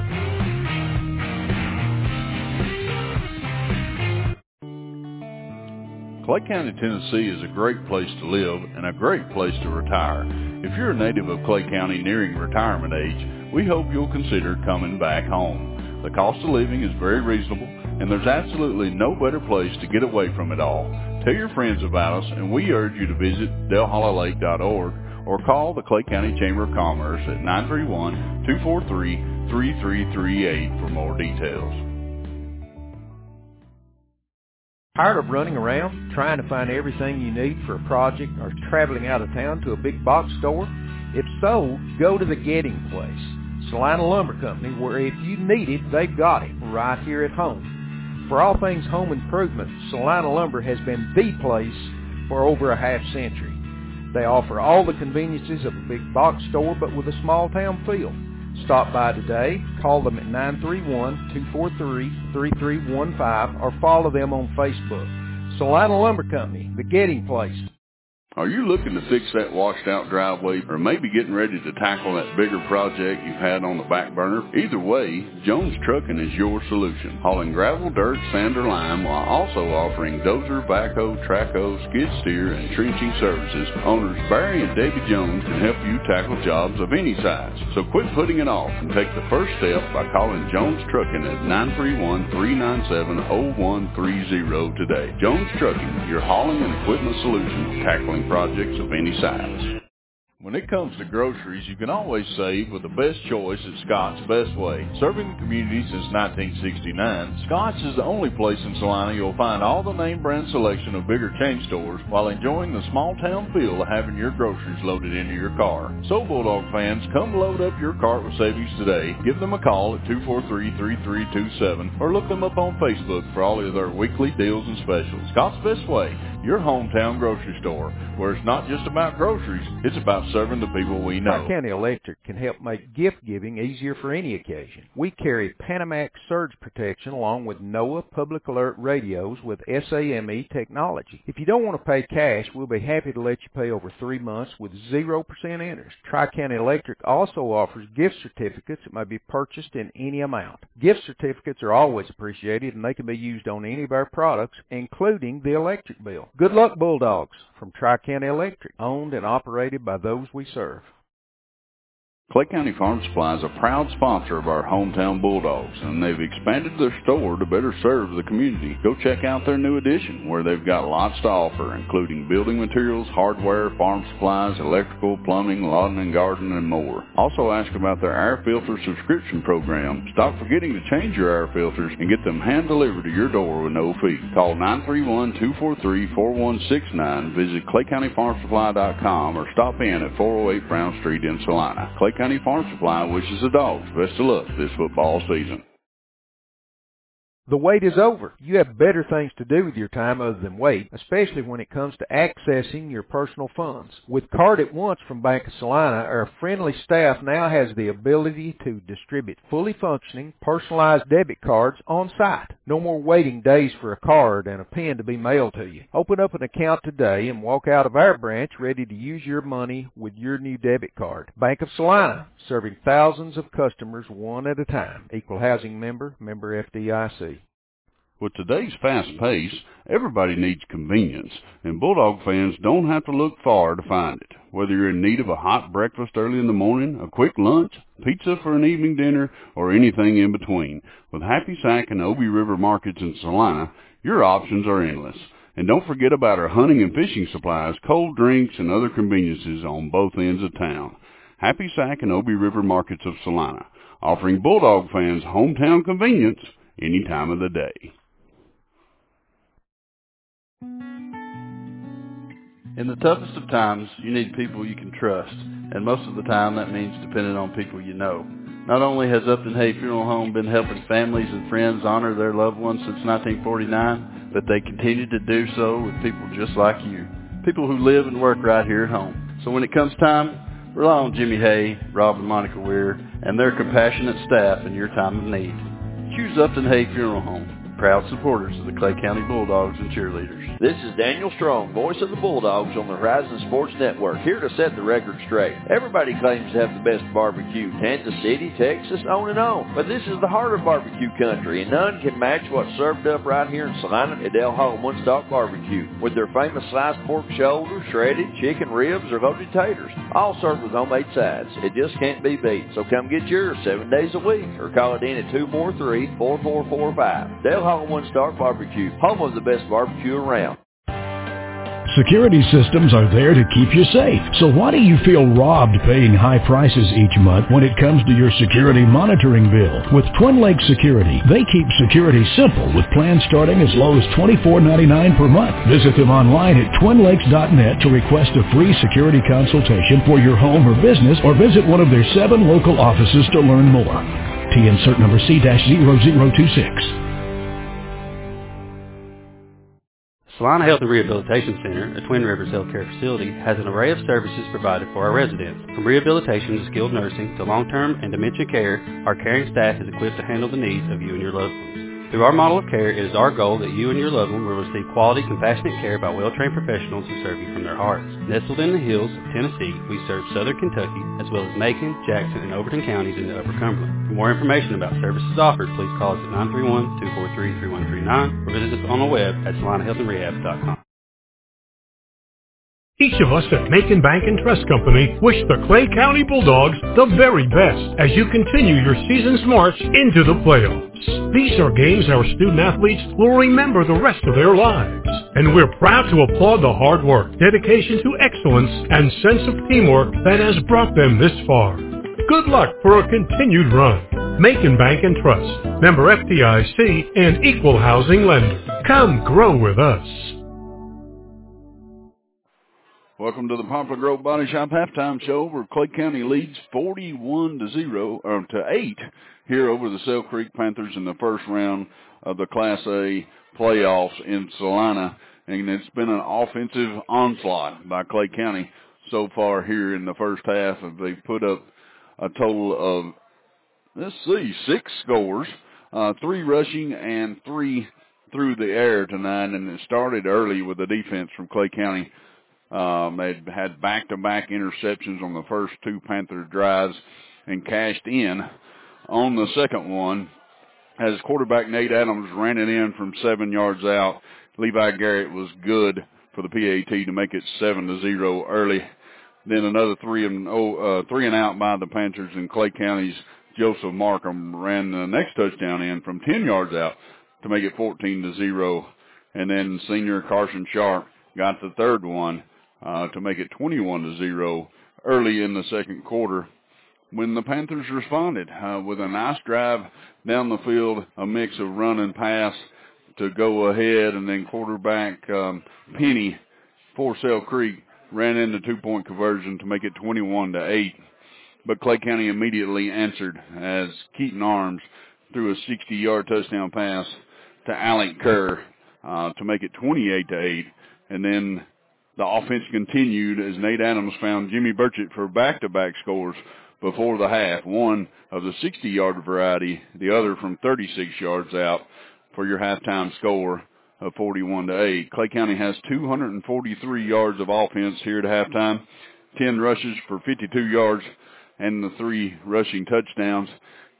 Clay County, Tennessee is a great place to live and a great place to retire. If you're a native of Clay County nearing retirement age, we hope you'll consider coming back home. The cost of living is very reasonable, and there's absolutely no better place to get away from it all. Tell your friends about us, and we urge you to visit Del Holla Lake dot org or call the Clay County Chamber of Commerce at nine three one, two four three, three three three eight for more details. Tired of running around, trying to find everything you need for a project, or traveling out of town to a big box store? If so, go to the Getting Place, Salina Lumber Company, where if you need it, they've got it right here at home. For all things home improvement, Salina Lumber has been the place for over a half century. They offer all the conveniences of a big box store, but with a small town feel. Stop by today, call them at nine three one, two four three, three three one five, or follow them on Facebook. Salina Lumber Company, the Getting Place. Are you looking to fix that washed out driveway, or maybe getting ready to tackle that bigger project you've had on the back burner? Either way, Jones Trucking is your solution. Hauling gravel, dirt, sand, or lime, while also offering dozer, backhoe, trackhoe, skid steer, and trenching services. Owners Barry and Debbie Jones can help you tackle jobs of any size. So quit putting it off and take the first step by calling Jones Trucking at nine three one, three nine seven, zero one three zero today. Jones Trucking, your hauling and equipment solution, tackling projects of any size. When it comes to groceries, you can always save with the best choice at Scott's Best Way. Serving the community since nineteen sixty-nine, Scott's is the only place in Salina you'll find all the name brand selection of bigger chain stores while enjoying the small town feel of having your groceries loaded into your car. So Bulldog fans, come load up your cart with savings today. Give them a call at two four three, three three two seven or look them up on Facebook for all of their weekly deals and specials. Scott's Best Way, your hometown grocery store, where it's not just about groceries, it's about serving the people we know. Tri-County Electric can help make gift giving easier for any occasion. We carry Panamax surge protection along with NOAA public alert radios with S A M E technology. If you don't want to pay cash, we'll be happy to let you pay over three months with zero percent interest. Tri-County Electric also offers gift certificates that may be purchased in any amount. Gift certificates are always appreciated, and they can be used on any of our products, including the electric bill. Good luck, Bulldogs, from Tri-County Electric, owned and operated by those we serve. Clay County Farm Supply is a proud sponsor of our hometown Bulldogs, and they've expanded their store to better serve the community. Go check out their new addition, where they've got lots to offer, including building materials, hardware, farm supplies, electrical, plumbing, lawn and garden, and more. Also ask about their air filter subscription program. Stop forgetting to change your air filters and get them hand-delivered to your door with no fee. Call nine three one, two four three, four one six nine, visit clay county farm supply dot com, or stop in at four oh eight Brown Street in Salina. Clay County Farm Supply wishes the Dogs best of luck this football season. The wait is over. You have better things to do with your time other than wait, especially when it comes to accessing your personal funds. With Card at Once from Bank of Salina, our friendly staff now has the ability to distribute fully functioning, personalized debit cards on site. No more waiting days for a card and a pen to be mailed to you. Open up an account today and walk out of our branch ready to use your money with your new debit card. Bank of Salina, serving thousands of customers one at a time. Equal housing member, member F D I C. With today's fast pace, everybody needs convenience, and Bulldog fans don't have to look far to find it. Whether you're in need of a hot breakfast early in the morning, a quick lunch, pizza for an evening dinner, or anything in between, with Happy Sack and Obie River Markets in Salina, your options are endless. And don't forget about our hunting and fishing supplies, cold drinks, and other conveniences on both ends of town. Happy Sack and Obie River Markets of Salina, offering Bulldog fans hometown convenience any time of the day. In the toughest of times, you need people you can trust, and most of the time that means depending on people you know. Not only has Upton Hay Funeral Home been helping families and friends honor their loved ones since nineteen forty-nine, but they continue to do so with people just like you, people who live and work right here at home. So when it comes time, rely on Jimmy Hay, Rob and Monica Weir, and their compassionate staff in your time of need. Choose Upton Hay Funeral Home, proud supporters of the Clay County Bulldogs and cheerleaders. This is Daniel Strong, voice of the Bulldogs on the Horizon Sports Network, here to set the record straight. Everybody claims to have the best barbecue, Kansas City, Texas, on and on. But this is the heart of barbecue country, and none can match what's served up right here in Salina at Del Hall One Stop Barbecue, with their famous sliced pork shoulder, shredded chicken ribs, or loaded taters, all served with homemade sides. It just can't be beat. So come get yours seven days a week, or call it in at two four three, four four four five. Del Hall One Stop Barbecue, home of the best barbecue around. Security systems are there to keep you safe. So why do you feel robbed paying high prices each month when it comes to your security monitoring bill? With Twin Lakes Security, they keep security simple with plans starting as low as twenty-four ninety-nine per month. Visit them online at twin lakes dot net to request a free security consultation for your home or business, or visit one of their seven local offices to learn more. T insert number C zero zero two six. Salina Health and Rehabilitation Center, a Twin Rivers healthcare facility, has an array of services provided for our residents. From rehabilitation to skilled nursing to long-term and dementia care, our caring staff is equipped to handle the needs of you and your loved ones. Through our model of care, it is our goal that you and your loved one will receive quality, compassionate care by well-trained professionals who serve you from their hearts. Nestled in the hills of Tennessee, we serve southern Kentucky, as well as Macon, Jackson, and Overton counties in the Upper Cumberland. For more information about services offered, please call us at nine three one, two four three, three one three nine or visit us on the web at salina health and rehab dot com. Each of us at Macon Bank and Trust Company wish the Clay County Bulldogs the very best as you continue your season's march into the playoffs. These are games our student athletes will remember the rest of their lives. And we're proud to applaud the hard work, dedication to excellence, and sense of teamwork that has brought them this far. Good luck for a continued run. Macon Bank and Trust, member F D I C and equal housing lender. Come grow with us. Welcome to the Poplar Grove Body Shop halftime show, where Clay County leads forty-one to zero or to eight here over the Sale Creek Panthers in the first round of the Class A playoffs in Salina, and it's been an offensive onslaught by Clay County so far here in the first half. They've put up a total of, let's see, six scores, uh, three rushing and three through the air tonight, and it started early with the defense from Clay County. Um, they had back-to-back interceptions on the first two Panther drives and cashed in on the second one as quarterback Nate Adams ran it in from seven yards out. Levi Garrett was good for the P A T to make it seven to zero early. Then another three and oh, uh, three and out by the Panthers, and Clay County's Joseph Markham ran the next touchdown in from ten yards out to make it fourteen to zero. And then senior Carson Sharp got the third one Uh, to make it twenty-one to zero early in the second quarter, when the Panthers responded uh, with a nice drive down the field, a mix of run and pass to go ahead, and then quarterback um, Penny for Sale Creek ran into two-point conversion to make it twenty-one to eight. But Clay County immediately answered as Keaton Arms threw a sixty-yard touchdown pass to Alec Kerr uh, to make it twenty-eight to eight, and then the offense continued as Nate Adams found Jimmy Burchett for back-to-back scores before the half, one of the sixty-yard variety, the other from thirty-six yards out for your halftime score of forty-one to eight. Clay County has two hundred forty-three yards of offense here at halftime, ten rushes for fifty-two yards, and the three rushing touchdowns.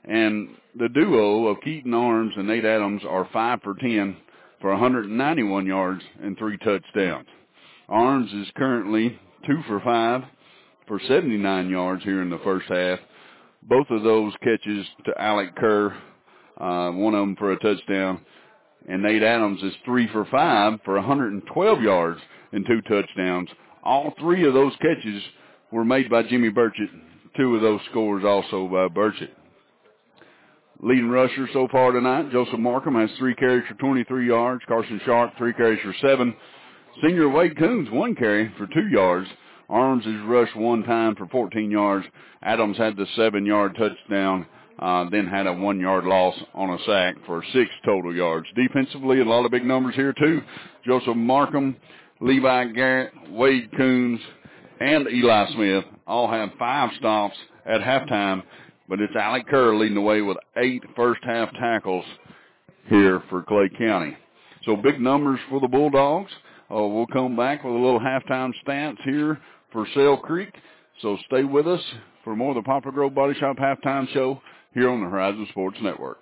And the duo of Keaton Arms and Nate Adams are five for ten for one hundred ninety-one yards and three touchdowns. Arms is currently two for five for seventy-nine yards here in the first half. Both of those catches to Alec Kerr, uh, one of them for a touchdown. And Nate Adams is three for five for one hundred twelve yards and two touchdowns. All three of those catches were made by Jimmy Burchett. Two of those scores also by Burchett. Leading rusher so far tonight, Joseph Markham has three carries for twenty-three yards. Carson Sharp, three carries for seven. Senior Wade Coons, one carry for two yards. Arms is rushed one time for fourteen yards. Adams had the seven-yard touchdown, uh, then had a one-yard loss on a sack for six total yards. Defensively, a lot of big numbers here, too. Joseph Markham, Levi Garrett, Wade Coons, and Eli Smith all have five stops at halftime, but it's Alec Kerr leading the way with eight first-half tackles here for Clay County. So big numbers for the Bulldogs. Uh, we'll come back with a little halftime stats here for Sale Creek. So stay with us for more of the Poplar Grove Body Shop halftime show here on the Horizon Sports Network.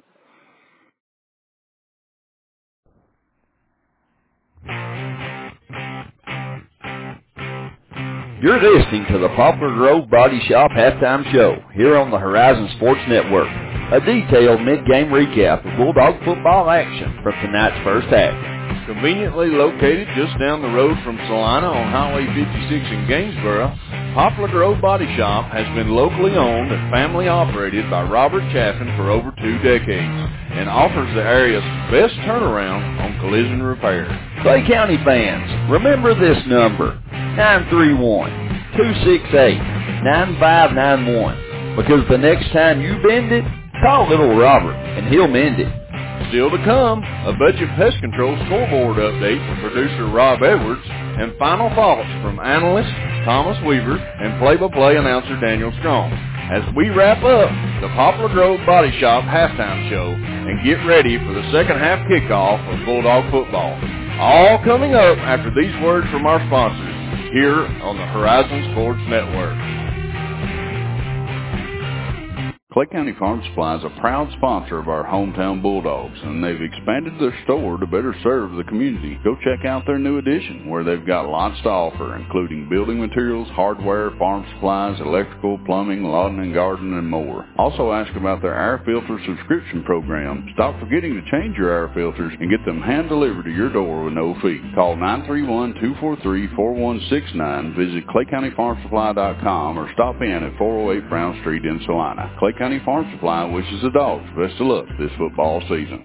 You're listening to the Poplar Grove Body Shop halftime show here on the Horizon Sports Network. A detailed mid-game recap of Bulldog football action from tonight's first half. Conveniently located just down the road from Salina on Highway fifty-six in Gainesboro, Poplar Grove Body Shop has been locally owned and family operated by Robert Chaffin for over two decades and offers the area's best turnaround on collision repair. Clay County fans, remember this number, nine three one, two six eight, nine five nine one, because the next time you bend it, call little Robert and he'll mend it. Still to come, a budget pest control scoreboard update from producer Rob Edwards and final thoughts from analyst Thomas Weaver and play-by-play announcer Daniel Strong as we wrap up the Poplar Grove Body Shop halftime show and get ready for the second half kickoff of Bulldog football. All coming up after these words from our sponsors here on the Horizon Sports Network. Clay County Farm Supply is a proud sponsor of our hometown Bulldogs, and they've expanded their store to better serve the community. Go check out their new addition, where they've got lots to offer, including building materials, hardware, farm supplies, electrical, plumbing, lawn and garden, and more. Also ask about their air filter subscription program. Stop forgetting to change your air filters and get them hand-delivered to your door with no fee. Call nine three one, two four three, four one six nine, visit clay county farm supply dot com, or stop in at four oh eight Brown Street in Salina. Clay County Farm Supply wishes the Dogs best of luck this football season.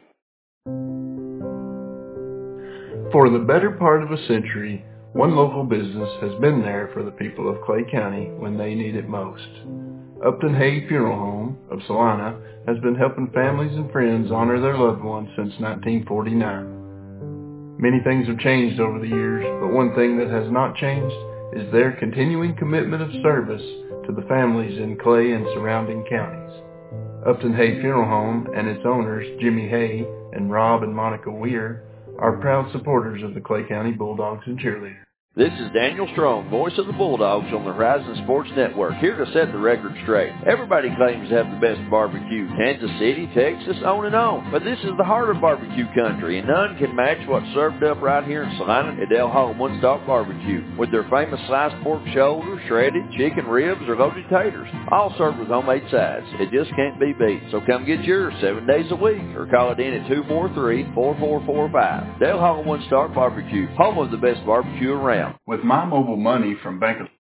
For the better part of a century, one local business has been there for the people of Clay County when they need it most. Upton Hay Funeral Home of Salina has been helping families and friends honor their loved ones since nineteen forty-nine. Many things have changed over the years, but one thing that has not changed is their continuing commitment of service to the families in Clay and surrounding counties. Upton Hay Funeral Home and its owners, Jimmy Hay and Rob and Monica Weir, are proud supporters of the Clay County Bulldogs and Cheerleaders. This is Daniel Strong, voice of the Bulldogs on the Horizon Sports Network, here to set the record straight. Everybody claims to have the best barbecue, Kansas City, Texas, on and on. But this is the heart of barbecue country, and none can match what's served up right here in Salina at Del Hall One Stop Barbecue, with their famous sliced pork shoulder, shredded chicken ribs, or loaded taters, all served with homemade sides. It just can't be beat. So come get yours seven days a week, or call it in at two four three, four four four five. Del Hall One Stop Barbecue, home of the best barbecue around. With My Mobile Money from Bank of...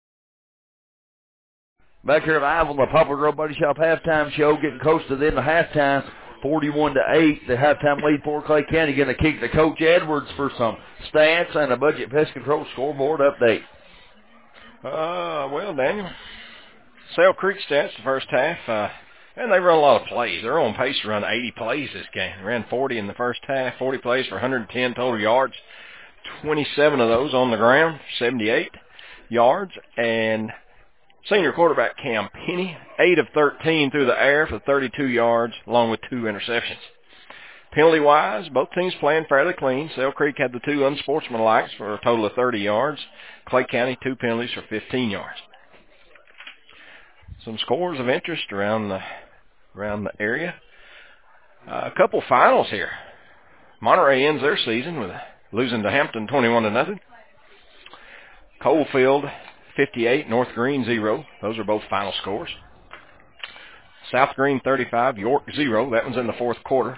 Back here live on the Poplar Grove Body Shop halftime show, getting close to the end of halftime, forty-one to eight, the halftime lead for Clay County. Going to kick to Coach Edwards for some stats and a budget pest control scoreboard update. Uh, well, Daniel, Sale Creek stats the first half, uh, and they run a lot of plays. They're on pace to run eighty plays this game. They ran forty in the first half, forty plays for one hundred ten total yards. twenty-seven of those on the ground, seventy-eight yards, and senior quarterback Cam Penny, eight of thirteen through the air for thirty-two yards, along with two interceptions. Penalty-wise, both teams playing fairly clean. Sale Creek had the two unsportsmanlikes for a total of thirty yards. Clay County, two penalties for fifteen yards. Some scores of interest around the around the area. Uh, a couple finals here. Monterey ends their season with losing to Hampton twenty-one to nothing. Coalfield fifty-eight, North Green zero. Those are both final scores. South Green thirty-five, York zero. That one's in the fourth quarter.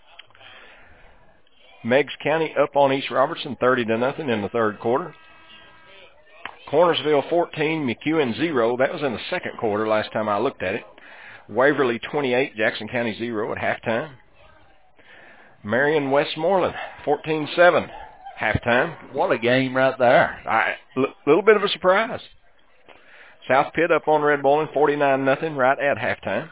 Meigs County up on East Robertson thirty to nothing in the third quarter. Cornersville fourteen, McEwen zero. That was in the second quarter last time I looked at it. Waverly twenty-eight, Jackson County zero at halftime. Marion Westmoreland fourteen seven, halftime. What a game right there. A l- little bit of a surprise. South Pitt up on Red Bowling forty-nine nothing right at halftime.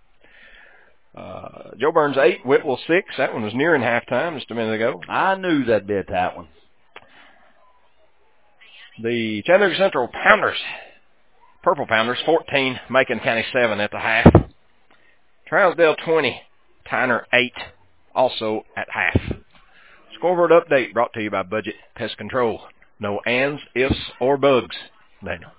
Uh, Joe Burns eight, Whitwell six. That one was nearing halftime just a minute ago. I knew that'd be a tight one. The Chattanooga Central Pounders, Purple Pounders, fourteen, Macon County seven at the half. Trousdale twenty, Tyner eight, also at half. Scoreboard update brought to you by Budget Pest Control. No ands, ifs, or bugs. Daniel.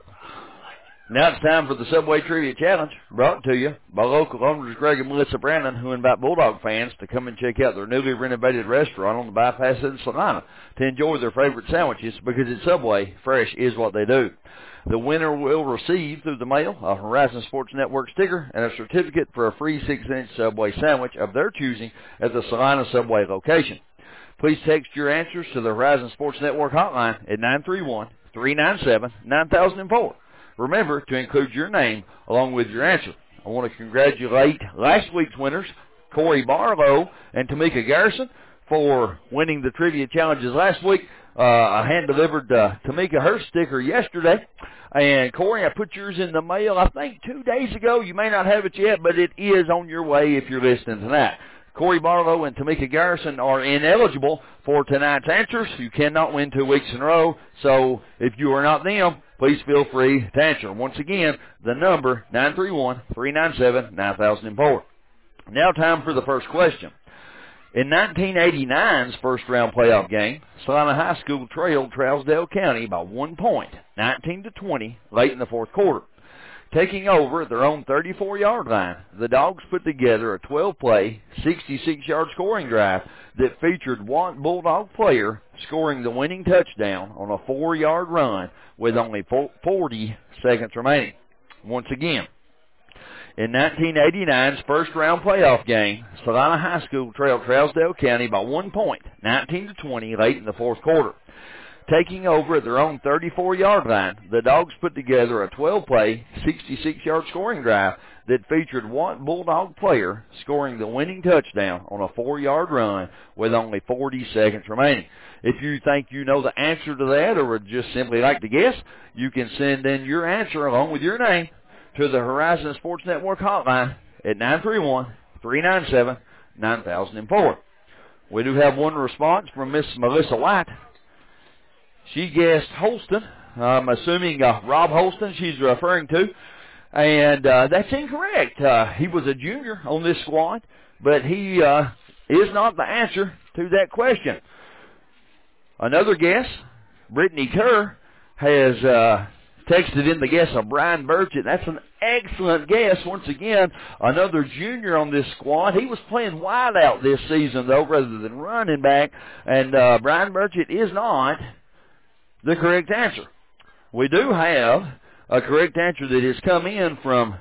Now it's time for the Subway Trivia Challenge, brought to you by local owners Greg and Melissa Brandon, who invite Bulldog fans to come and check out their newly renovated restaurant on the bypass in Salina to enjoy their favorite sandwiches, because at Subway, fresh is what they do. The winner will receive through the mail a Horizon Sports Network sticker and a certificate for a free six-inch Subway sandwich of their choosing at the Salina Subway location. Please text your answers to the Horizon Sports Network hotline at nine three one, three nine seven, nine thousand four. Remember to include your name along with your answer. I want to congratulate last week's winners, Corey Barlow and Tamika Garrison, for winning the trivia challenges last week. Uh, I hand-delivered uh, Tamika her sticker yesterday. And, Corey, I put yours in the mail, I think, two days ago. You may not have it yet, but it is on your way if you're listening tonight. Corey Barlow and Tamika Garrison are ineligible for tonight's answers. You cannot win two weeks in a row. So if you are not them, please feel free to answer. Once again, the number, nine three one, three nine seven, nine thousand four. Now time for the first question. In nineteen eighty-nine's first-round playoff game, Salina High School trailed Trousdale County by one point, nineteen to twenty, late in the fourth quarter. Taking over at their own thirty-four-yard line, the Dogs put together a twelve-play, sixty-six-yard scoring drive that featured one Bulldog player scoring the winning touchdown on a four-yard run with only forty seconds remaining. Once again, in nineteen eighty-nine's first-round playoff game, Salina High School trailed Trousdale County by one point, nineteen to twenty, late in the fourth quarter. Taking over at their own thirty-four-yard line, the Dogs put together a twelve-play, sixty-six-yard scoring drive that featured one Bulldog player scoring the winning touchdown on a four-yard run with only forty seconds remaining. If you think you know the answer to that or would just simply like to guess, you can send in your answer along with your name to the Horizon Sports Network hotline at nine three one, three nine seven, nine thousand four. We do have one response from Miss Melissa White. She guessed Holston. I'm assuming uh, Rob Holston she's referring to. And uh, that's incorrect. Uh, he was a junior on this squad, but he uh, is not the answer to that question. Another guess, Brittany Kerr, has uh, texted in the guess of Brian Burchett. That's an excellent guess. Once again, another junior on this squad. He was playing wide out this season, though, rather than running back. And uh, Brian Burchett is not the correct answer. We do have a correct answer that has come in from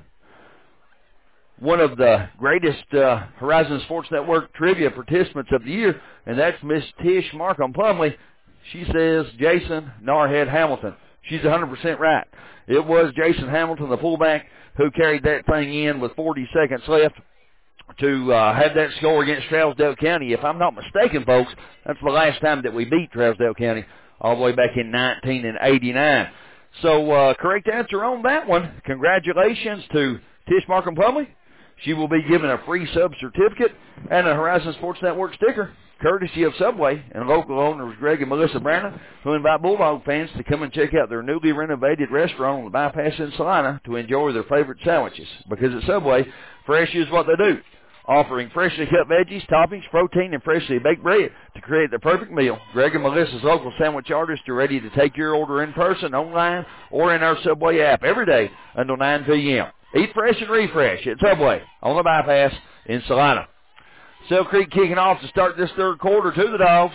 one of the greatest uh, Horizon Sports Network trivia participants of the year, and that's Miss Tish Markham Plumley. She says Jason Narhead Hamilton. She's one hundred percent right. It was Jason Hamilton, the fullback, who carried that thing in with forty seconds left to uh, have that score against Trousdale County. If I'm not mistaken, folks, that's the last time that we beat Trousdale County, all the way back in nineteen eighty-nine. So, uh, correct answer on that one. Congratulations to Tish Markham Plumley. She will be given a free sub certificate and a Horizon Sports Network sticker, courtesy of Subway and local owners Greg and Melissa Brandon, who invite Bulldog fans to come and check out their newly renovated restaurant on the bypass in Salina to enjoy their favorite sandwiches. Because at Subway, fresh is what they do, offering freshly cut veggies, toppings, protein, and freshly baked bread to create the perfect meal. Greg and Melissa's local sandwich artists are ready to take your order in person, online, or in our Subway app every day until nine p.m. Eat fresh and refresh at Subway on the bypass in Salina. Sale Creek kicking off to start this third quarter to the Dogs.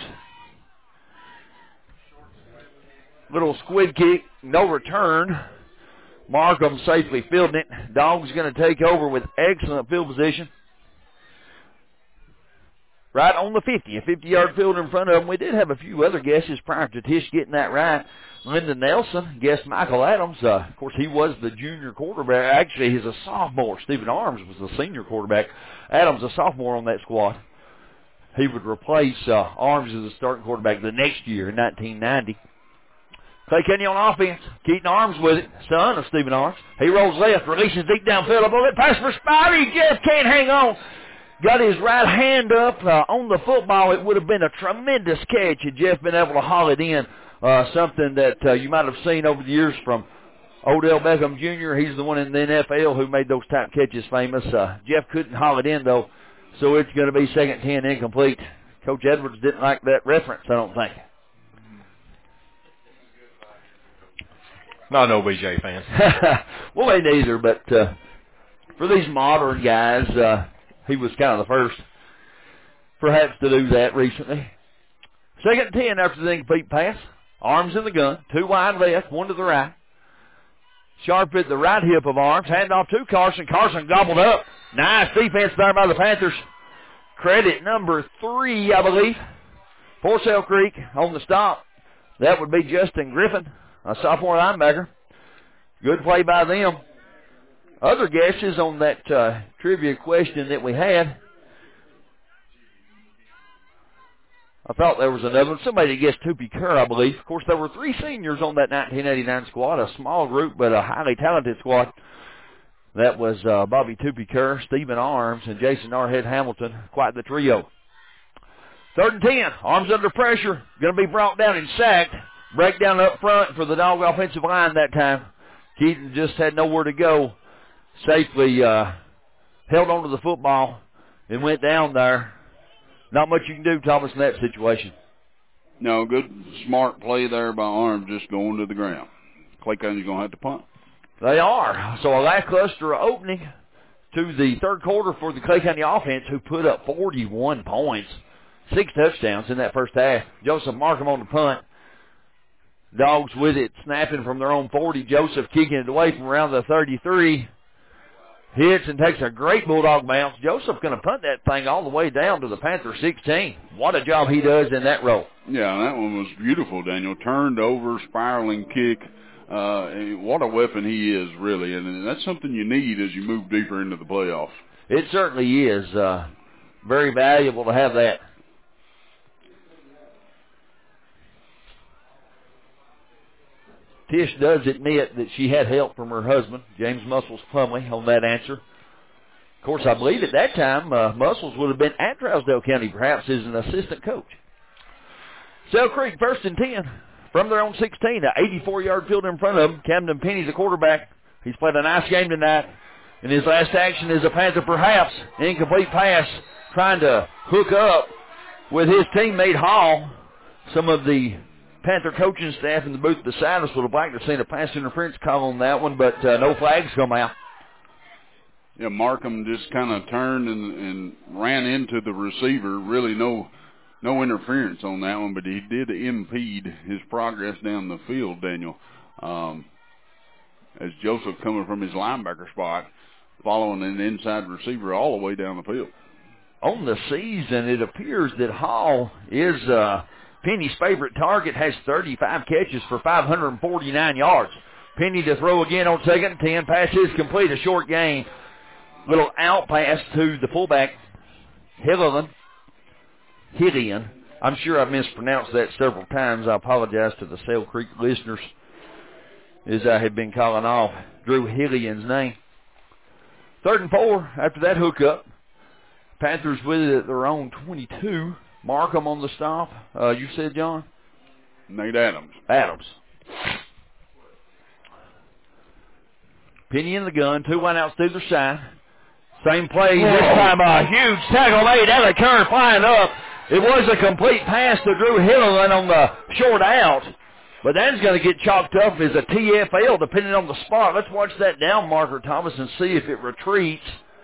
Little squid kick, no return. Markham safely fielding it. Dogs going to take over with excellent field position. Right on the fifty, a fifty-yard field in front of them. We did have a few other guesses prior to Tish getting that right. Lyndon Nelson guessed Michael Adams. Uh, of course, he was the junior quarterback. Actually, he's a sophomore. Stephen Arms was the senior quarterback. Adams, a sophomore on that squad. He would replace uh, Arms as a starting quarterback the next year in nineteen ninety. Clay Kenny on offense. Keaton Arms with it, son of Stephen Arms. He rolls left, releases deep downfield. A bullet pass for Spivey. Jeff can't hang on. Got his right hand up uh, on the football. It would have been a tremendous catch had Jeff been able to haul it in. Uh, something that uh, you might have seen over the years from Odell Beckham Junior He's the one in the N F L who made those type catches famous. Uh, Jeff couldn't haul it in, though, so it's going to be second ten incomplete. Coach Edwards didn't like that reference, I don't think. Not no O B J fans. Well, they neither, but uh, for these modern guys, uh, he was kind of the first, perhaps, to do that recently. Second and ten after the incomplete pass. Arms in the gun. Two wide left, one to the right. Sharp at the right hip of Arms. Hand off to Carson. Carson gobbled up. Nice defense there by the Panthers. Credit number three, I believe, for Sale Creek on the stop. That would be Justin Griffin, a sophomore linebacker. Good play by them. Other guesses on that uh, trivia question that we had. I thought there was another one. Somebody guessed Toopy Kerr, I believe. Of course, there were three seniors on that nineteen eighty-nine squad, a small group but a highly talented squad. That was uh, Bobby Toopy Kerr, Stephen Arms, and Jason Arhead Hamilton. Quite the trio. Third and ten. Arms under pressure. Going to be brought down and sacked. Breakdown up front for the Dog offensive line that time. Keaton just had nowhere to go. Safely uh, held onto the football and went down there. Not much you can do, Thomas, in that situation. No, good, smart play there by Arms, just going to the ground. Clay County's going to have to punt. They are. So a lackluster opening to the third quarter for the Clay County offense, who put up forty-one points, six touchdowns in that first half. Joseph Markham on the punt. Dogs with it, snapping from their own forty. Joseph kicking it away from around the thirty-three. Hits and takes a great Bulldog bounce. Joseph going to punt that thing all the way down to the Panther sixteen. What a job he does in that role. Yeah, that one was beautiful, Daniel. Turned over, spiraling kick. Uh, what a weapon he is, really. And that's something you need as you move deeper into the playoffs. It certainly is. Uh, very valuable to have that. Tish does admit that she had help from her husband, James Muscles Plumley, on that answer. Of course, I believe at that time, uh, Muscles would have been at Trousdale County, perhaps, as an assistant coach. Sale Creek, first and ten, from their own sixteen, an eighty-four-yard field in front of them. Camden Penny, the quarterback. He's played a nice game tonight. And his last action is a Panther, perhaps. Incomplete pass, trying to hook up with his teammate Hall. Some of the Panther coaching staff in the booth beside us would have liked to have seen a pass interference call on that one, but uh, no flags come out. Yeah, Markham just kind of turned and, and ran into the receiver. Really no no interference on that one, but he did impede his progress down the field, Daniel. Um, as Joseph coming from his linebacker spot, following an inside receiver all the way down the field. On the season, it appears that Hall is uh, Penny's favorite target, has thirty-five catches for five hundred forty-nine yards. Penny to throw again on second and ten. Pass is complete, a short gain. Little out pass to the fullback, Hillian. Hillian. I'm sure I've mispronounced that several times. I apologize to the Sale Creek listeners as I have been calling off Drew Hillian's name. Third and four after that hookup. Panthers with it at their own twenty-two. Markham on the stop. Uh, you said, John? Nate Adams. Adams. Penny in the gun. Two wide outs to either side. Same play. Whoa. This time a huge tackle made. Ellie Kern flying up. It was a complete pass to Drew Hillian on the short out. But that's going to get chalked up as a T F L depending on the spot. Let's watch that down marker, Thomas, and see if it retreats.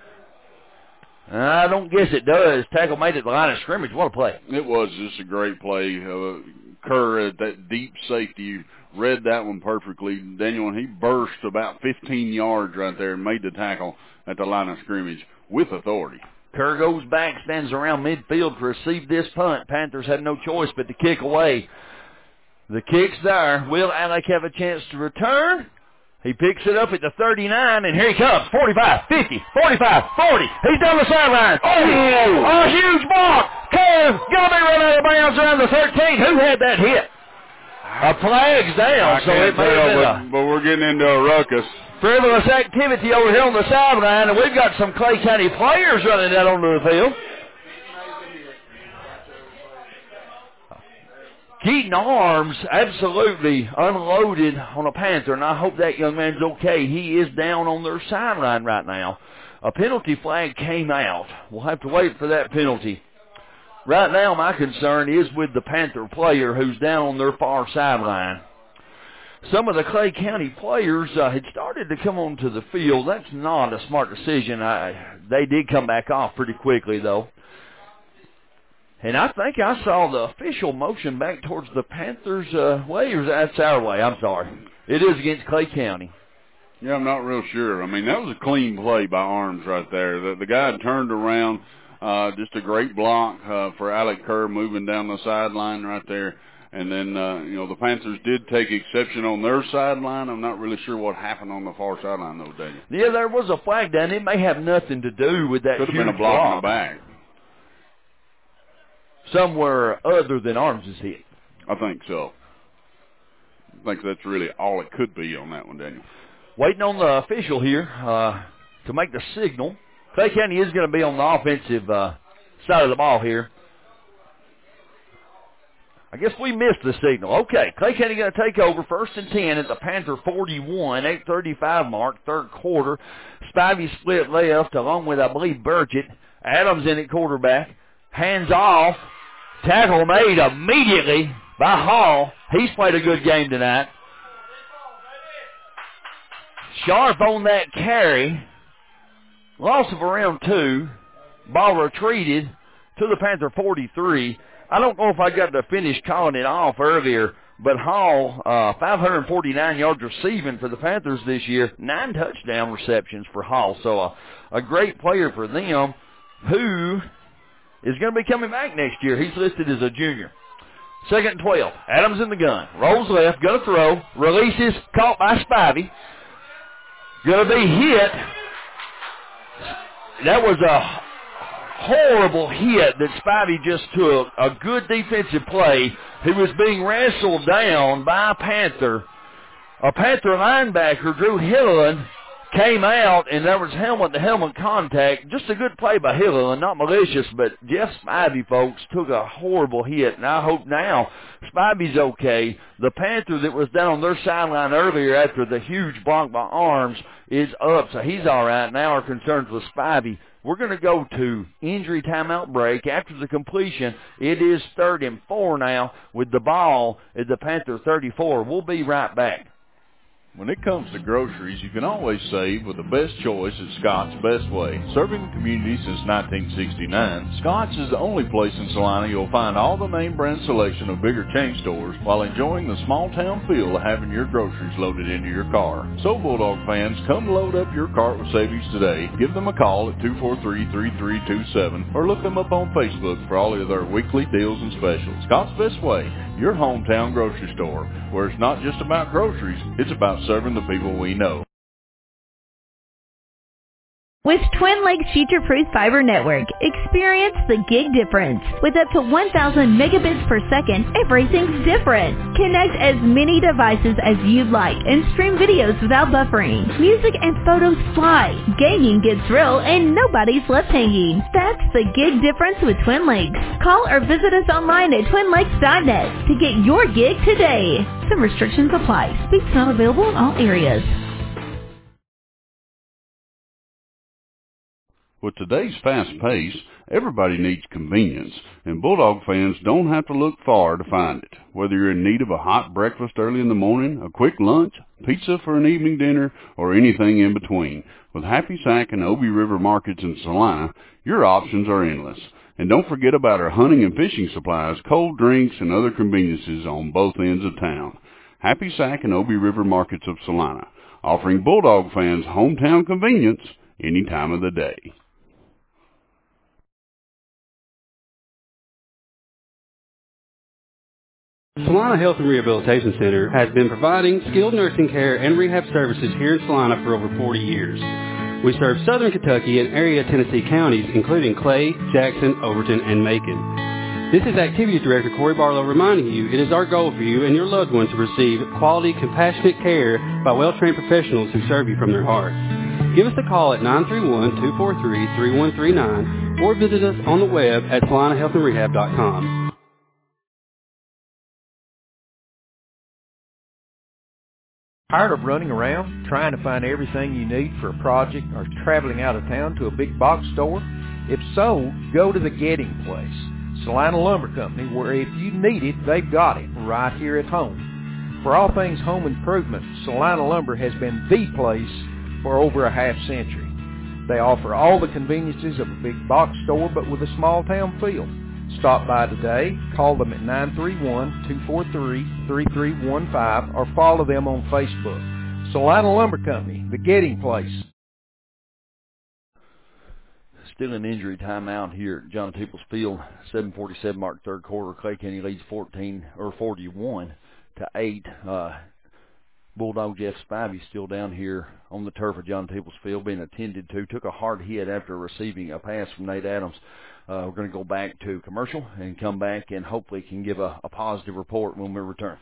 I don't guess it does. Tackle made it the line of scrimmage. What a play. It was just a great play. Uh, Kerr at that deep safety read that one perfectly. Daniel, and he burst about fifteen yards right there and made the tackle at the line of scrimmage with authority. Kerr goes back, stands around midfield to receive this punt. Panthers had no choice but to kick away. The kick's there. Will Alec have a chance to return? He picks it up at the thirty-nine, and here he comes. forty-five, fifty, forty-five, forty. He's down the sideline. Oh, a huge block. Kerr got to be run out of bounds around the thirteen. Who had that hit? A flag's down, I so it may have been but, a but we're getting into a ruckus. frivolous activity over here on the sideline, and we've got some Clay County players running out onto the field. Keaton Arms absolutely unloaded on a Panther, and I hope that young man's okay. He is down on their sideline right now. A penalty flag came out. We'll have to wait for that penalty. Right now, my concern is with the Panther player who's down on their far sideline. Some of the Clay County players uh, had started to come onto the field. That's not a smart decision. I, they did come back off pretty quickly, though. And I think I saw the official motion back towards the Panthers' uh, way, or that's our way. I'm sorry. It is against Clay County. Yeah, I'm not real sure. I mean, that was a clean play by Arms right there. The, the guy turned around, uh, just a great block uh, for Alec Kerr moving down the sideline right there. And then, uh, you know, the Panthers did take exception on their sideline. I'm not really sure what happened on the far sideline, though, Daniel. Yeah, there was a flag down. It may have nothing to do with that Could have huge been a block in the block. back. Somewhere other than Arms' hit. I think so. I think that's really all it could be on that one, Daniel. Waiting on the official here uh, to make the signal. Clay County is going to be on the offensive uh, side of the ball here. I guess we missed the signal. Okay, Clay County going to take over first and ten at the Panther forty-one, eight thirty-five mark, third quarter. Spivey split left along with, I believe, Burchett. Adams in at quarterback. Hands off. Tackle made immediately by Hall. He's played a good game tonight. Sharp on that carry. Loss of around two. Ball retreated to the Panther forty-three. I don't know if I got to finish calling it off earlier, but Hall, uh, five hundred forty-nine yards receiving for the Panthers this year. Nine touchdown receptions for Hall. So a, a great player for them who is going to be coming back next year. He's listed as a junior. Second and twelve. Adams in the gun. Rolls left. Going to throw. Releases. Caught by Spivey. Going to be hit. That was a horrible hit that Spivey just took. A good defensive play. He was being wrestled down by a Panther. A Panther linebacker, Drew Hillen, came out, and there was helmet-to-helmet contact. Just a good play by Hillen, not malicious, but Jeff Spivey, folks, took a horrible hit, and I hope now Spivey's okay. The Panther that was down on their sideline earlier after the huge block by Arms is up, so he's all right. Now our concerns with Spivey. We're going to go to injury timeout break. After the completion, it is third and four now with the ball at the Panther thirty-four. We'll be right back. When it comes to groceries, you can always save with the best choice at Scott's Best Way. Serving the community since nineteen sixty-nine, Scott's is the only place in Salina you'll find all the name brand selection of bigger chain stores while enjoying the small town feel of having your groceries loaded into your car. So Bulldog fans, come load up your cart with savings today. Give them a call at two four three, three three two seven or look them up on Facebook for all of their weekly deals and specials. Scott's Best Way, your hometown grocery store, where it's not just about groceries, it's about serving the people we know. With Twin Lakes Future-Proof Fiber Network, experience the gig difference. With up to one thousand megabits per second, everything's different. Connect as many devices as you'd like and stream videos without buffering. Music and photos fly, gaming gets real, and nobody's left hanging. That's the gig difference with Twin Lakes. Call or visit us online at twin lakes dot net to get your gig today. Some restrictions apply. Speeds not available in all areas. With today's fast pace, everybody needs convenience, and Bulldog fans don't have to look far to find it. Whether you're in need of a hot breakfast early in the morning, a quick lunch, pizza for an evening dinner, or anything in between, with Happy Sack and Obie River markets in Salina, your options are endless. And don't forget about our hunting and fishing supplies, cold drinks, and other conveniences on both ends of town. Happy Sack and Obie River markets of Salina, offering Bulldog fans hometown convenience any time of the day. Salina Health and Rehabilitation Center has been providing skilled nursing care and rehab services here in Salina for over forty years. We serve southern Kentucky and area Tennessee counties, including Clay, Jackson, Overton, and Macon. This is Activities Director Corey Barlow reminding you it is our goal for you and your loved ones to receive quality, compassionate care by well-trained professionals who serve you from their hearts. Give us a call at nine three one, two four three, three one three nine or visit us on the web at salina health and rehab dot com. Tired of running around trying to find everything you need for a project or traveling out of town to a big box store? If so, go to the Getting Place, Salina Lumber Company, where if you need it, they've got it right here at home. For all things home improvement, Salina Lumber has been the place for over a half century. They offer all the conveniences of a big box store, but with a small town feel. Stop by today, call them at nine three one, two four three, three three one five, or follow them on Facebook. Salina Lumber Company, the Getting Place. Still an injury timeout here at John Peoples Field. seven forty-seven mark third quarter. Clay County leads fourteen or forty-one to eight. Uh, Bulldog Jeff Spivey still down here on the turf of John Peoples Field being attended to. Took a hard hit after receiving a pass from Nate Adams. Uh, we're going to go back to commercial and come back and hopefully can give a, a positive report when we return.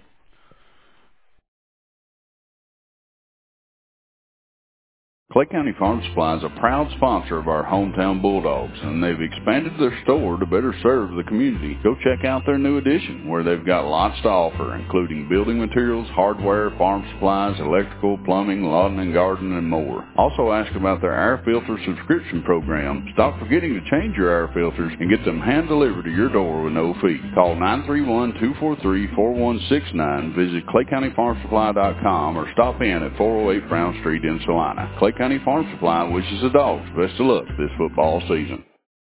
Clay County Farm Supply is a proud sponsor of our hometown Bulldogs, and they've expanded their store to better serve the community. Go check out their new addition, where they've got lots to offer, including building materials, hardware, farm supplies, electrical, plumbing, lawn and garden, and more. Also ask about their air filter subscription program. Stop forgetting to change your air filters and get them hand-delivered to your door with no fee. Call nine three one, two four three, four one six nine, visit clay county farm supply dot com, or stop in at four oh eight Brown Street in Salina. Clay County Farm Supply wishes the Dogs best of luck this football season.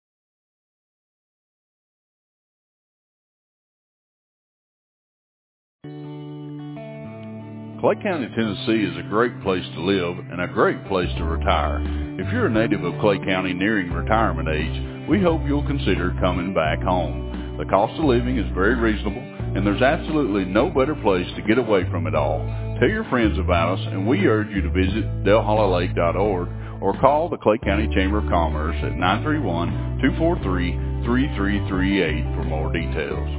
Clay County, Tennessee is a great place to live and a great place to retire. If you're a native of Clay County nearing retirement age, we hope you'll consider coming back home. The cost of living is very reasonable, and there's absolutely no better place to get away from it all. Tell your friends about us, and we urge you to visit del holla lake dot org or call the Clay County Chamber of Commerce at nine three one, two four three, three three three eight for more details.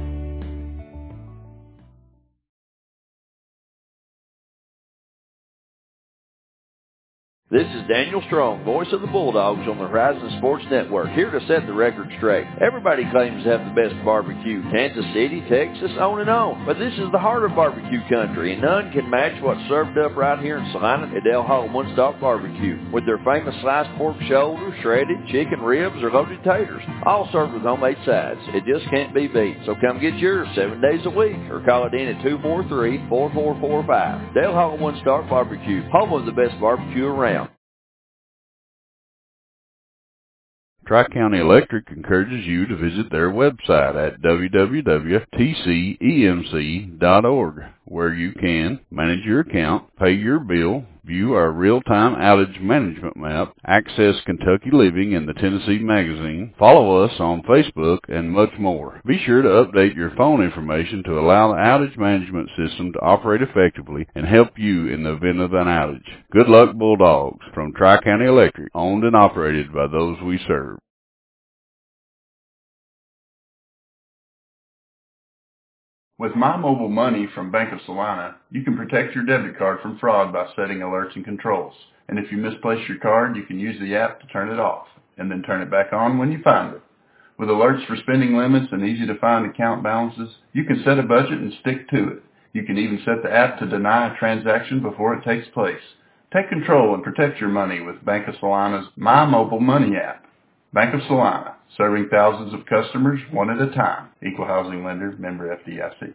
This is Daniel Strong, voice of the Bulldogs on the Horizon Sports Network, here to set the record straight. Everybody claims to have the best barbecue, Kansas City, Texas, on and on. But this is the heart of barbecue country, and none can match what's served up right here in Salina at Del Holla One Stop Barbecue, with their famous sliced pork shoulder, shredded chicken ribs, or loaded taters, all served with homemade sides. It just can't be beat. So come get yours seven days a week, or call it in at two four three, four four four five. Del Holla One Stop Barbecue, home of the best barbecue around. Tri-County Electric encourages you to visit their website at w w w dot t c e m c dot org, where you can manage your account, pay your bill, view our real-time outage management map, access Kentucky Living and the Tennessee Magazine, follow us on Facebook, and much more. Be sure to update your phone information to allow the outage management system to operate effectively and help you in the event of an outage. Good luck, Bulldogs, from Tri-County Electric, owned and operated by those we serve. With My Mobile Money from Bank of Salina, you can protect your debit card from fraud by setting alerts and controls. And if you misplace your card, you can use the app to turn it off, and then turn it back on when you find it. With alerts for spending limits and easy-to-find account balances, you can set a budget and stick to it. You can even set the app to deny a transaction before it takes place. Take control and protect your money with Bank of Salina's My Mobile Money app. Bank of Salina, serving thousands of customers one at a time. Equal housing lender, member F D I C.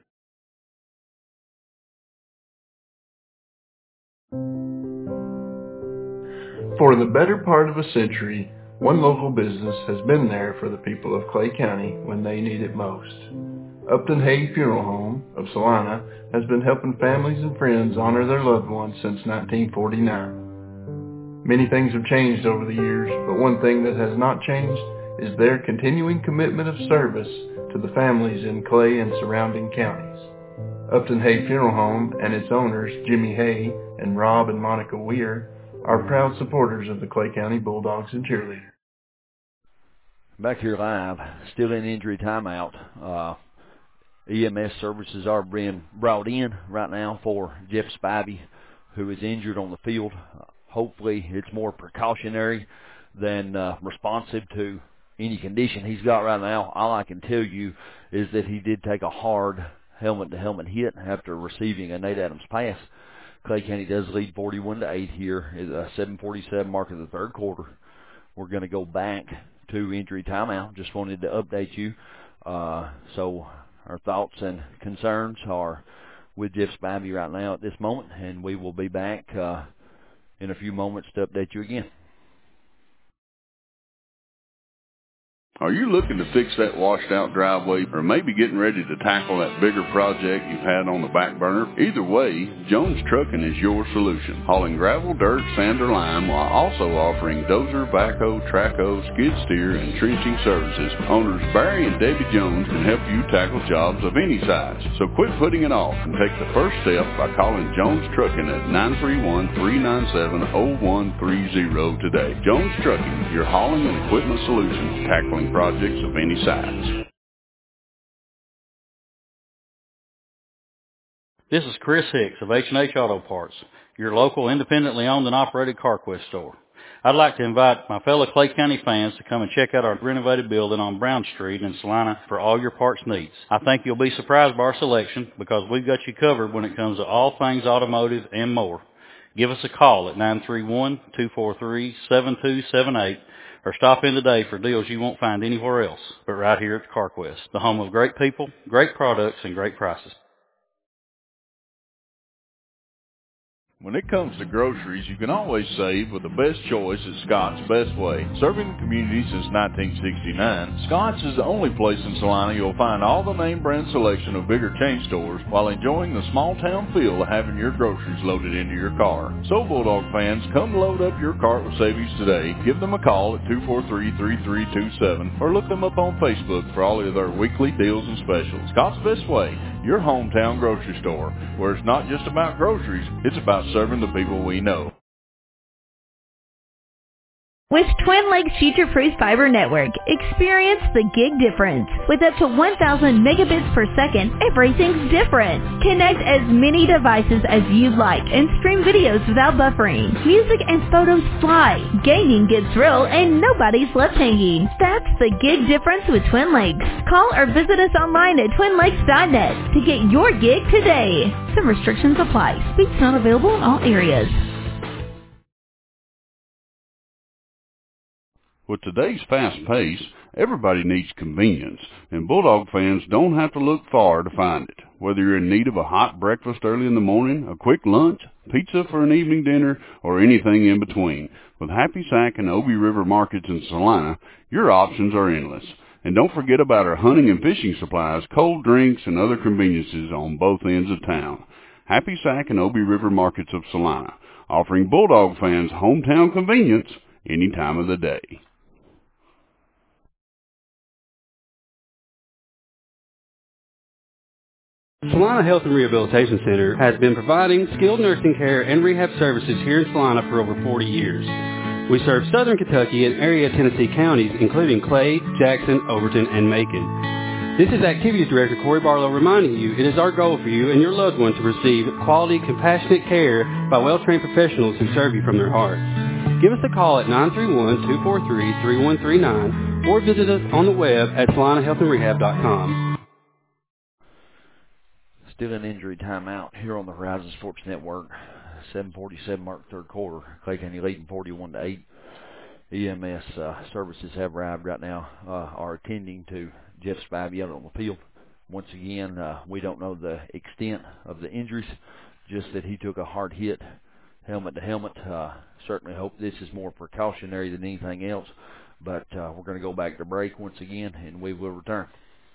For the better part of a century, one local business has been there for the people of Clay County when they need it most. Upton Hay Funeral Home of Salina has been helping families and friends honor their loved ones since nineteen forty-nine. Many things have changed over the years, but one thing that has not changed is their continuing commitment of service to the families in Clay and surrounding counties. Upton Hay Funeral Home and its owners, Jimmy Hay and Rob and Monica Weir, are proud supporters of the Clay County Bulldogs and Cheerleaders. Back here live, still in injury timeout. Uh, E M S services are being brought in right now for Jeff Spivey, who is injured on the field. Uh, hopefully it's more precautionary than uh, responsive to any condition he's got right now. All I can tell you is that he did take a hard helmet-to-helmet hit after receiving a Nate Adams pass. Clay County does lead forty-one to eight here at a seven forty-seven mark of the third quarter. We're going to go back to injury timeout. Just wanted to update you. Uh, so our thoughts and concerns are with Jeff Spivey right now at this moment, and we will be back uh, in a few moments to update you again. Are you looking to fix that washed-out driveway, or maybe getting ready to tackle that bigger project you've had on the back burner? Either way, Jones Trucking is your solution. Hauling gravel, dirt, sand, or lime, while also offering dozer, backhoe, trackhoe, skid steer, and trenching services. Owners Barry and Debbie Jones can help you tackle jobs of any size. So quit putting it off and take the first step by calling Jones Trucking at nine three one, three nine seven, zero one three zero today. Jones Trucking, your hauling and equipment solution, tackling projects of any size. This is Chris Hicks of H and H Auto Parts, your local independently owned and operated CarQuest store. I'd like to invite my fellow Clay County fans to come and check out our renovated building on Brown Street in Salina for all your parts needs. I think you'll be surprised by our selection because we've got you covered when it comes to all things automotive and more. Give us a call at nine three one, two four three, seven two seven eight or stop in today for deals you won't find anywhere else but right here at CarQuest, the home of great people, great products, and great prices. When it comes to groceries, you can always save with the best choice at Scott's Best Way. Serving the community since nineteen sixty-nine, Scott's is the only place in Salina you'll find all the name brand selection of bigger chain stores while enjoying the small town feel of having your groceries loaded into your car. So Bulldog fans, come load up your cart with savings today. Give them a call at two four three, three three two seven or look them up on Facebook for all of their weekly deals and specials. Scott's Best Way, your hometown grocery store, where it's not just about groceries, it's about serving the people we know. With Twin Lakes Future Proof Fiber Network, experience the gig difference. With up to one thousand megabits per second, everything's different. Connect as many devices as you'd like and stream videos without buffering. Music and photos fly. Gaming gets real and nobody's left hanging. That's the gig difference with Twin Lakes. Call or visit us online at twin lakes dot net to get your gig today. Some restrictions apply. Speeds not available in all areas. With today's fast pace, everybody needs convenience, and Bulldog fans don't have to look far to find it. Whether you're in need of a hot breakfast early in the morning, a quick lunch, pizza for an evening dinner, or anything in between, with Happy Sack and Obie River Markets in Salina, your options are endless. And don't forget about our hunting and fishing supplies, cold drinks, and other conveniences on both ends of town. Happy Sack and Obie River Markets of Salina, offering Bulldog fans hometown convenience any time of the day. Salina Health and Rehabilitation Center has been providing skilled nursing care and rehab services here in Salina for over forty years. We serve southern Kentucky and area Tennessee counties, including Clay, Jackson, Overton, and Macon. This is Activities Director Corey Barlow reminding you it is our goal for you and your loved one to receive quality, compassionate care by well-trained professionals who serve you from their hearts. Give us a call at nine three one, two four three, three one three nine or visit us on the web at salina health and rehab dot com. Still in injury timeout here on the Horizon Sports Network. seven forty-seven mark third quarter. Clay County leading forty-one to eight. E M S uh, services have arrived right now, uh, are attending to Jeff Spivey out on the field. Once again, uh, we don't know the extent of the injuries, just that he took a hard hit helmet to helmet. Uh, certainly hope this is more precautionary than anything else, but uh, we're going to go back to break once again, and we will return.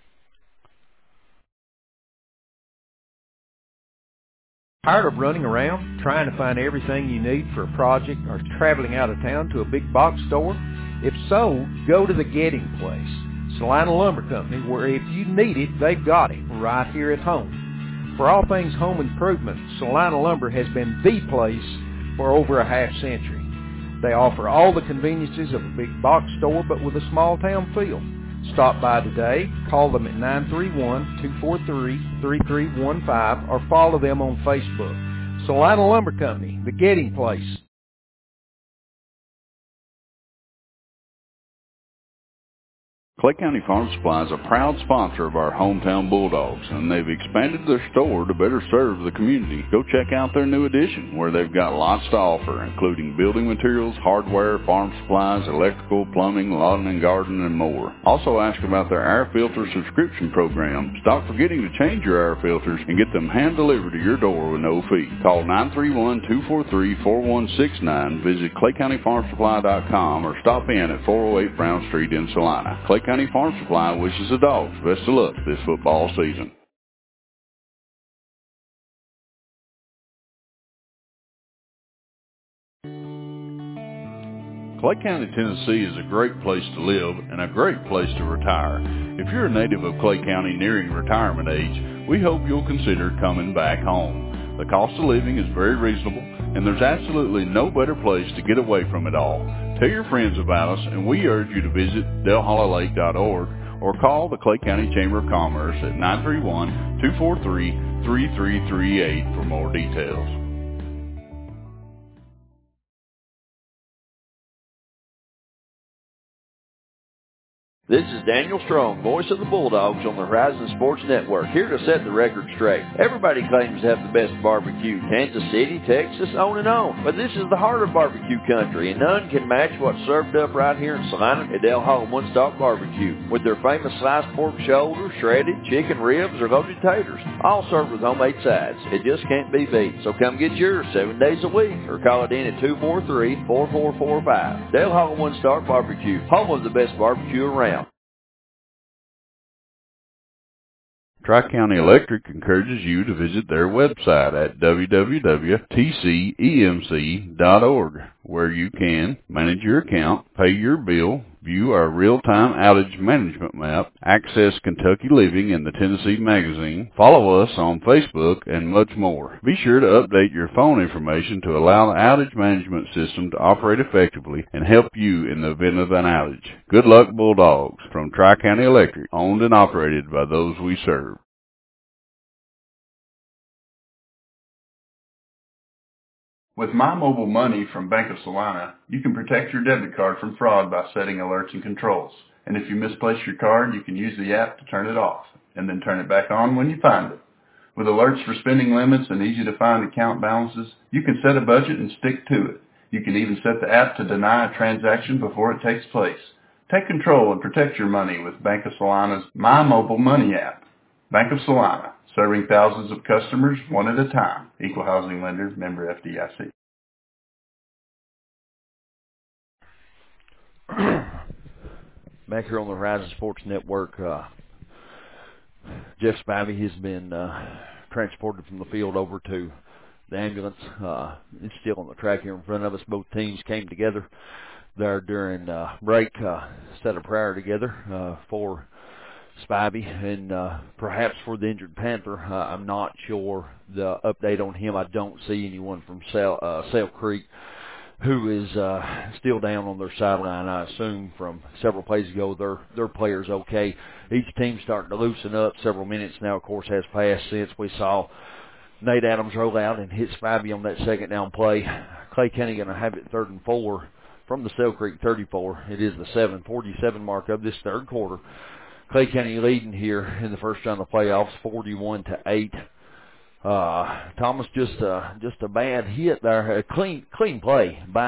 Tired of running around trying to find everything you need for a project or traveling out of town to a big box store? If so, go to the Getting Place, Salina Lumber Company, where if you need it, they've got it right here at home. For all things home improvement, Salina Lumber has been the place for over a half century. They offer all the conveniences of a big box store, but with a small town feel. Stop by today, call them at nine three one, two four three, three three one five, or follow them on Facebook. Salina Lumber Company, the Getting Place. Clay County Farm Supply is a proud sponsor of our hometown Bulldogs, and they've expanded their store to better serve the community. Go check out their new addition, where they've got lots to offer, including building materials, hardware, farm supplies, electrical, plumbing, lawn and garden, and more. Also ask about their air filter subscription program. Stop forgetting to change your air filters and get them hand-delivered to your door with no fee. Call nine three one, two four three, four one six nine, visit clay county farm supply dot com, or stop in at four oh eight Brown Street in Salina. Clay County Farm Supply wishes the Dogs best of luck this football season. Clay County, Tennessee is a great place to live and a great place to retire. If you're a native of Clay County nearing retirement age, we hope you'll consider coming back home. The cost of living is very reasonable, and there's absolutely no better place to get away from it all. Tell your friends about us, and we urge you to visit Del Hollow Lake dot org or call the Clay County Chamber of Commerce at nine three one, two four three, three three three eight for more details. This is Daniel Strong, voice of the Bulldogs on the Horizon Sports Network, here to set the record straight. Everybody claims to have the best barbecue, Kansas City, Texas, on and on. But this is the heart of barbecue country, and none can match what's served up right here in Salina at Del Hollow One Stop Barbecue, with their famous sliced pork shoulder, shredded chicken ribs, or loaded taters, all served with homemade sides. It just can't be beat. So come get yours seven days a week, or call it in at two four three, four four four five. Del Hollow One Stop Barbecue, home of the best barbecue around. Tri-County Electric encourages you to visit their website at w w w dot t c e m c dot org, where you can manage your account, pay your bill, view our real-time outage management map, access Kentucky Living and the Tennessee Magazine, follow us on Facebook, and much more. Be sure to update your phone information to allow the outage management system to operate effectively and help you in the event of an outage. Good luck, Bulldogs, from Tri-County Electric, owned and operated by those we serve. With My Mobile Money from Bank of Salina, you can protect your debit card from fraud by setting alerts and controls. And if you misplace your card, you can use the app to turn it off, and then turn it back on when you find it. With alerts for spending limits and easy-to-find account balances, you can set a budget and stick to it. You can even set the app to deny a transaction before it takes place. Take control and protect your money with Bank of Salina's My Mobile Money app. Bank of Salina, serving thousands of customers one at a time. Equal housing lender, member F D I C. Back here on the Horizon Sports Network, uh, Jeff Spivey has been uh, transported from the field over to the ambulance. Uh, it's still on the track here in front of us. Both teams came together there during uh, break, uh, said a prayer together uh, for Spivey and uh, perhaps for the injured Panther. Uh, I'm not sure the update on him. I don't see anyone from Sale, uh, Sale Creek who is uh, still down on their sideline. I assume from several plays ago their their player's okay. Each team's starting to loosen up. Several minutes now, of course, has passed since we saw Nate Adams roll out and hit Spivey on that second down play. Clay County going to have it third and four from the Sale Creek thirty-four. It is the seven forty-seven mark of this third quarter. Clay County leading here in the first round of the playoffs, forty-one to eight. Uh, Thomas just uh, just a bad hit there, a clean clean play by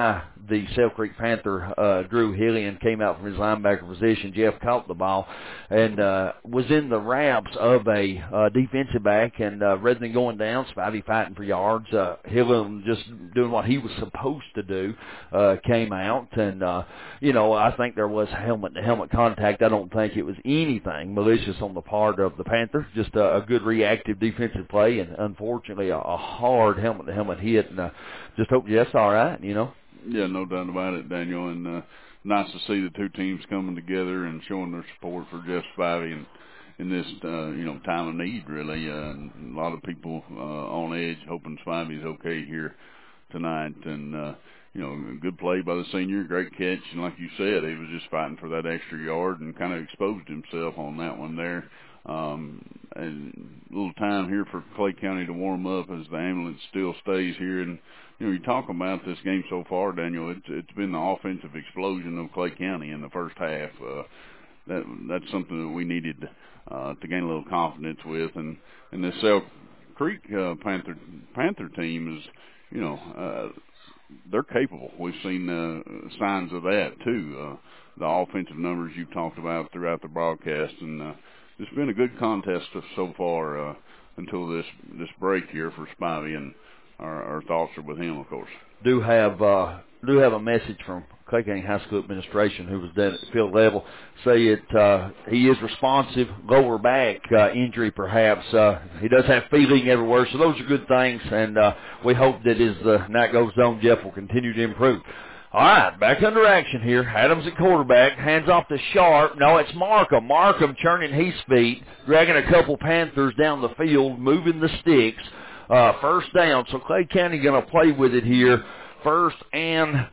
the Sale Creek Panther, uh, Drew Hillian, came out from his linebacker position. Jeff caught the ball and uh, was in the wraps of a uh, defensive back, and uh, rather than going down, Spivey fighting for yards, uh, Hillian just doing what he was supposed to do, uh, came out, and, uh, you know, I think there was helmet-to-helmet contact. I don't think it was anything malicious on the part of the Panther, just a, a good reactive defensive play, and unfortunately a, a hard helmet-to-helmet hit, and uh, just hope Jeff's all right, you know. Yeah, no doubt about it, Daniel, and uh, nice to see the two teams coming together and showing their support for Jeff Spivey and in this, uh, you know, time of need, really. Uh, and a lot of people uh, on edge hoping Spivey's okay here tonight, and uh, you know, good play by the senior, great catch, and like you said, he was just fighting for that extra yard and kind of exposed himself on that one there. Um, and a little time here for Clay County to warm up as the ambulance still stays here. And, you know, you talk about this game so far, Daniel, it's, it's been the offensive explosion of Clay County in the first half. Uh, that That's something that we needed uh, to gain a little confidence with. And, and this Sale Creek uh, Panther, Panther team is, you know, uh, they're capable. We've seen uh, signs of that, too. Uh, the offensive numbers you've talked about throughout the broadcast, and uh, it's been a good contest so far uh, until this this break here for Spivey, and our, our thoughts are with him, of course. Do have uh, do have a message from Clay County High School administration, who was down at field level, say it uh, he is responsive, lower back uh, injury perhaps. Uh, he does have feeling everywhere, so those are good things, and uh, we hope that as the night goes on, Jeff will continue to improve. All right, back under action here. Adams at quarterback, hands off to Sharp. No, it's Markham. Markham churning his feet, dragging a couple Panthers down the field, moving the sticks. Uh, first down, so Clay County going to play with it here. First and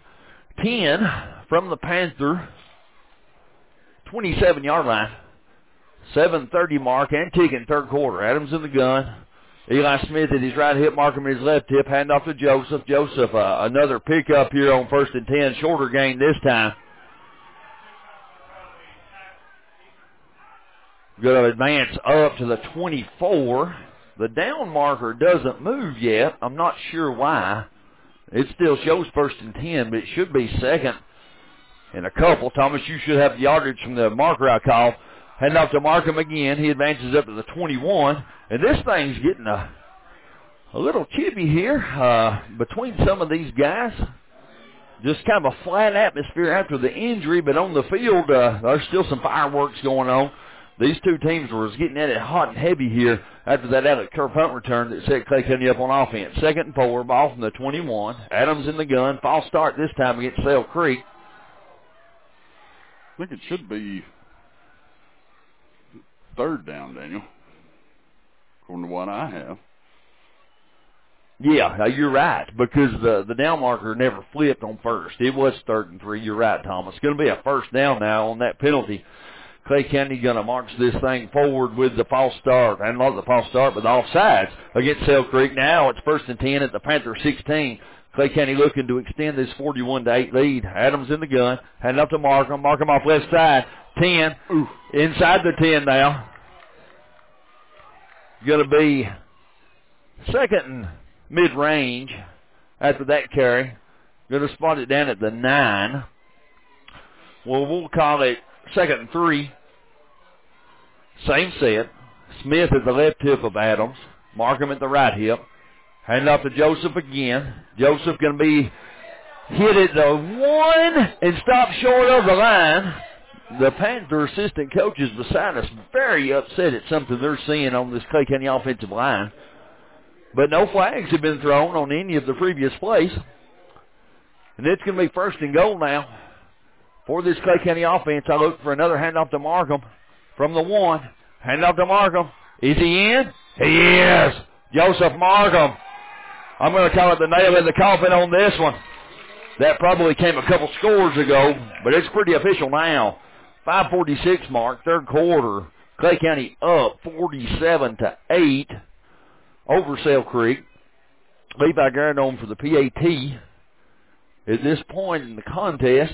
ten from the Panther twenty-seven-yard line. seven thirty mark and ticking third quarter. Adams in the gun. Eli Smith at his right hip, Markham at his left hip, hand off to Joseph. Joseph, uh, another pickup here on first and ten, shorter gain this time. Going to advance up to the twenty-four. The down marker doesn't move yet. I'm not sure why. It still shows first and ten, but it should be second and a couple. Thomas, you should have the yardage from the marker I call. Hand off to Markham again. He advances up to the twenty-one. And this thing's getting a, a little chippy here uh, between some of these guys. Just kind of a flat atmosphere after the injury, but on the field, uh, there's still some fireworks going on. These two teams were getting at it hot and heavy here after that out-of-curve punt return that set Clay County up on offense. Second and four, ball from the twenty-one. Adams in the gun. False start this time against Sale Creek. I think it should be third down, Daniel, according to what I have. Yeah, you're right, because the the down marker never flipped on first. It was third and three. You're right, Thomas. It's going to be a first down now on that penalty. Clay County going to march this thing forward with the false start, and not the false start, but the offsides against Sale Creek. Now it's first and ten at the Panther sixteen. Clay County looking to extend this forty-one to eight lead. Adams in the gun, hand up to Markham. Markham off left side. ten. Ooh. Inside the ten now. Going to be second and mid-range after that carry. Going to spot it down at the nine. Well, we'll call it second and three. Same set. Smith at the left hip of Adams. Markham at the right hip. Hand off to Joseph again. Joseph going to be hit at the one and stop short of the line. The Panther assistant coaches beside us very upset at something they're seeing on this Clay County offensive line. But no flags have been thrown on any of the previous plays. And it's going to be first and goal now for this Clay County offense. I look for another handoff to Markham from the one. Handoff to Markham. Is he in? He is. Joseph Markham. I'm going to call it the nail in the coffin on this one. That probably came a couple scores ago, but it's pretty official now. five forty-six mark, third quarter. Clay County up forty-seven to eight over Sale Creek. Levi Garadone for the P A T. At this point in the contest,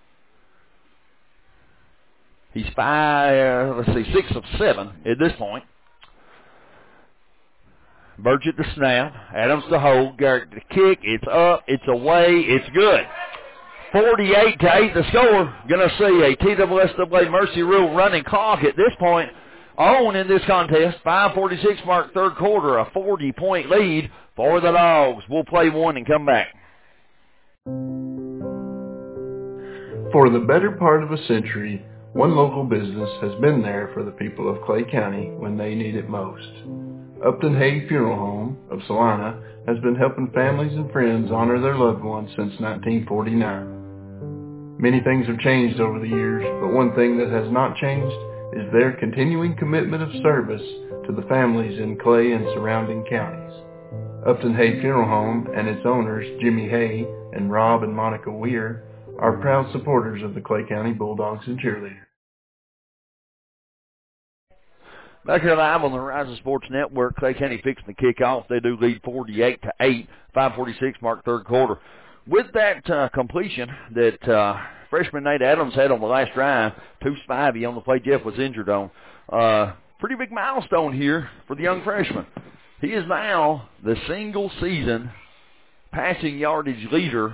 he's five, let's see, six of seven at this point. Burgett to snap. Adams to hold. Garrett to kick. It's up. It's away. It's good. forty-eight to eight the score. Going to see a T S S A A Mercy Rule running clock at this point on in this contest. five forty-six mark third quarter, a forty-point lead for the Dogs. We'll play one and come back. For the better part of a century, one local business has been there for the people of Clay County when they need it most. Upton Hay Funeral Home of Salina has been helping families and friends honor their loved ones since nineteen forty-nine. Many things have changed over the years, but one thing that has not changed is their continuing commitment of service to the families in Clay and surrounding counties. Upton Hay Funeral Home and its owners, Jimmy Hay and Rob and Monica Weir, are proud supporters of the Clay County Bulldogs and Cheerleaders. Back here live on the Horizon Sports Network, Clay County fixing the kickoff. They do lead forty-eight to eight, five forty-six mark third quarter. With that uh, completion that uh, freshman Nate Adams had on the last drive, two spivey on the play Jeff was injured on. Uh, pretty big milestone here for the young freshman. He is now the single season passing yardage leader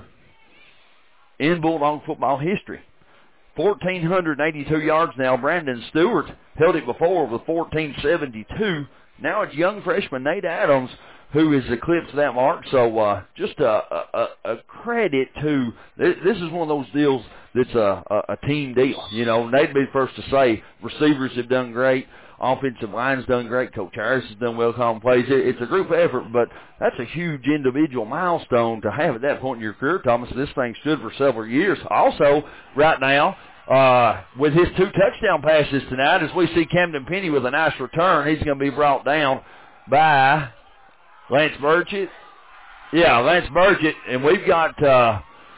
in Bulldog football history. one thousand four hundred eighty-two yards now. Brandon Stewart held it before with fourteen seventy-two. Now it's young freshman Nate Adams who has eclipsed that mark. So uh, just a, a, a credit to, this is one of those deals that's a, a, a team deal. You know, Nate would be the first to say receivers have done great. Offensive line's done great. Coach Harris has done well calling plays. It's a group effort, but that's a huge individual milestone to have at that point in your career, Thomas. This thing stood for several years. Also, right now, uh, with his two touchdown passes tonight, as we see Camden Penny with a nice return, he's going to be brought down by Lance Burchett. Yeah, Lance Burchett, and we've got uh,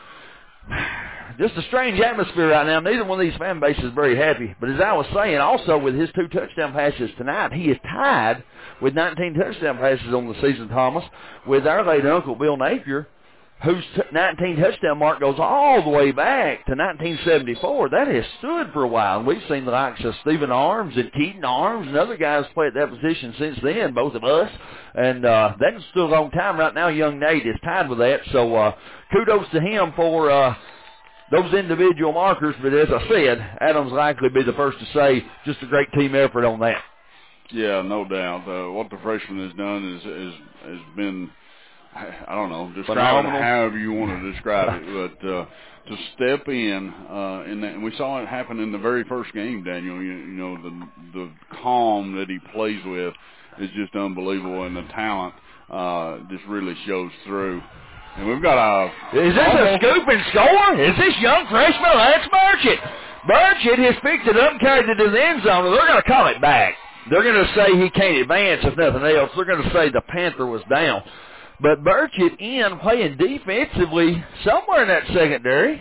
just a strange atmosphere right now. Neither one of these fan bases is very happy. But as I was saying, also with his two touchdown passes tonight, he is tied with nineteen touchdown passes on the season, Thomas, with our late uncle Bill Napier, whose nineteen touchdown mark goes all the way back to nineteen seventy-four. That has stood for a while. And we've seen the likes of Stephen Arms and Keaton Arms and other guys play at that position since then, both of us. And uh, that's still a long time. Right now, young Nate is tied with that. So uh, kudos to him for uh, those individual markers. But as I said, Adams likely be the first to say just a great team effort on that. Yeah, no doubt. Uh, what the freshman has done is, is has been, I don't know, describe phenomenal. it however you want to describe it, but uh, to step in, uh, in that, and we saw it happen in the very first game, Daniel. You, you know, the the calm that he plays with is just unbelievable, and the talent uh, just really shows through. And we've got a... Is this a scoop and score? Is this young freshman? That's Burchett. Burchett has picked it up and carried it to the end zone, and they're going to call it back. They're going to say he can't advance, if nothing else. They're going to say the Panther was down. But Burchett in playing defensively somewhere in that secondary.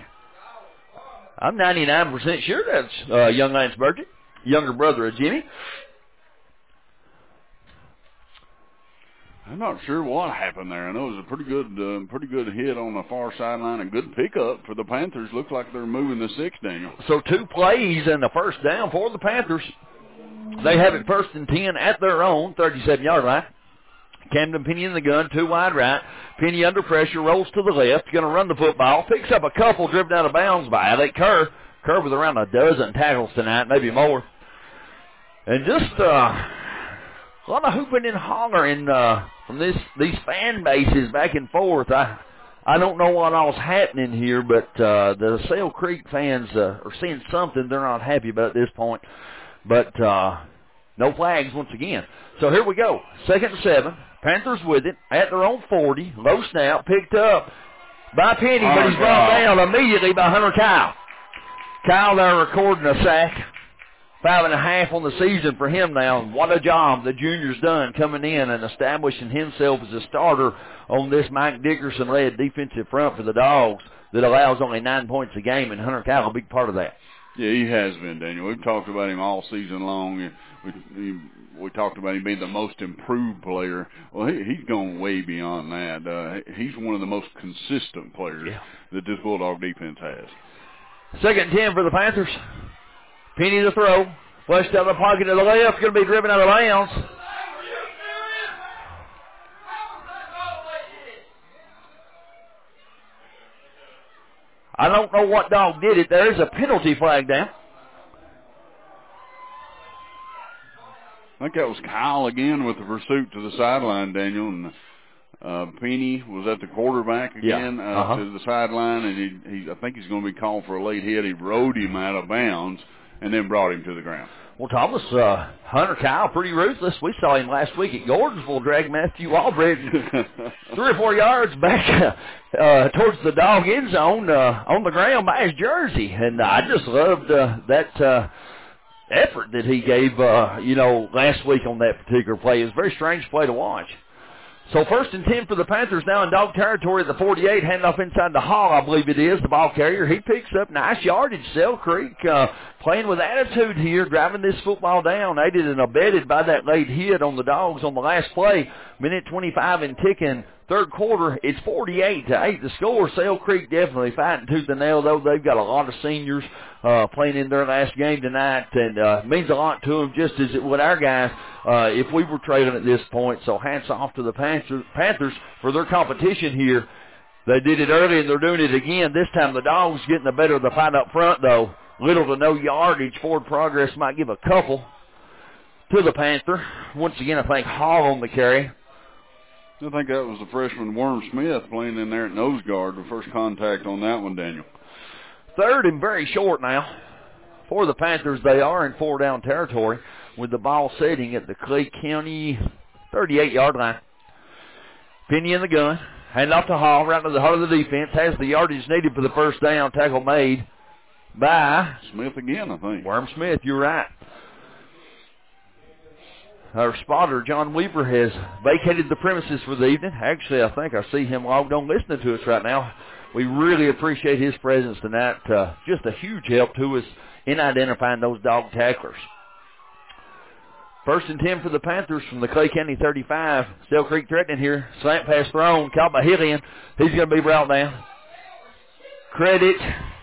I'm ninety-nine percent sure that's uh, young Lance Burchett, younger brother of Jimmy. I'm not sure what happened there. I know it was a pretty good uh, pretty good hit on the far sideline, a good pickup for the Panthers. Looks like they're moving the six, Daniel. So two plays and the first down for the Panthers. They have it first and ten at their own thirty-seven-yard line. Camden Penny in the gun, two wide right. Penny under pressure, rolls to the left, going to run the football, picks up a couple, driven out of bounds by Alec Kerr. Kerr with around a dozen tackles tonight, maybe more. And just uh, a lot of hooping and hollering uh, from this these fan bases back and forth. I I don't know what all's happening here, but uh, the Sale Creek fans uh, are seeing something they're not happy about at this point. But uh, no flags once again. So here we go. Second and seven. Panthers with it at their own forty. Low snap. Picked up by Penny, but he's brought down immediately by Hunter Kyle. Kyle there recording a sack. Five and a half on the season for him now. And what a job the junior's done coming in and establishing himself as a starter on this Mike Dickerson-led defensive front for the Dogs that allows only nine points a game, and Hunter Kyle a big part of that. Yeah, he has been, Daniel. We've talked about him all season long. We, we, we talked about him being the most improved player. Well, he, he's gone way beyond that. Uh, he's one of the most consistent players yeah. that this Bulldog defense has. Second and ten for the Panthers. Penny to throw. Flushed out of the pocket to the left. Going to be driven out of bounds. I don't know what dog did it. There is a penalty flag down. I think that was Kyle again with the pursuit to the sideline, Daniel. And uh, Penny was at the quarterback again yeah. uh, uh-huh. to the sideline, and he, he, I think he's going to be called for a late hit. He rode him out of bounds and then brought him to the ground. Well, Thomas, uh, Hunter Kyle, pretty ruthless. We saw him last week at Gordonsville drag Matthew Albrecht three or four yards back uh, towards the dog end zone uh, on the ground by his jersey. And I just loved uh, that uh, effort that he gave, uh, you know, last week on that particular play. It was a very strange play to watch. So first and ten for the Panthers now in dog territory at the forty-eight, handoff inside the Hall, I believe it is, the ball carrier. He picks up nice yardage. Sale Creek uh, playing with attitude here, driving this football down, aided and abetted by that late hit on the Dogs on the last play. Minute twenty-five and ticking, third quarter. It's forty-eight to eight. The score, Sale Creek definitely fighting tooth and nail, though. They've got a lot of seniors uh, playing in their last game tonight, and uh, means a lot to them, just as it would our guys uh, if we were trailing at this point. So hats off to the Panthers, Panthers for their competition here. They did it early, and they're doing it again. This time the Dogs getting the better of the fight up front, though. Little to no yardage. Forward progress might give a couple to the Panther. Once again, I think Hall on the carry. I think that was the freshman Worm Smith playing in there at nose guard, the first contact on that one, Daniel. Third and very short now for the Panthers. They are in four-down territory with the ball sitting at the Clay County thirty-eight-yard line. Penny in the gun. Hand off to Hall, right to the heart of the defense. Has the yardage needed for the first down. Tackle made by Smith again, I think. Worm Smith, you're right. Our spotter, John Weaver, has vacated the premises for the evening. Actually, I think I see him logged on listening to us right now. We really appreciate his presence tonight. Uh, just a huge help to us in identifying those dog tacklers. First and ten for the Panthers from the Clay County thirty-five. Sale Creek threatening here. Slant pass thrown. Caught by Hillian. He's going to be brought down. Credit.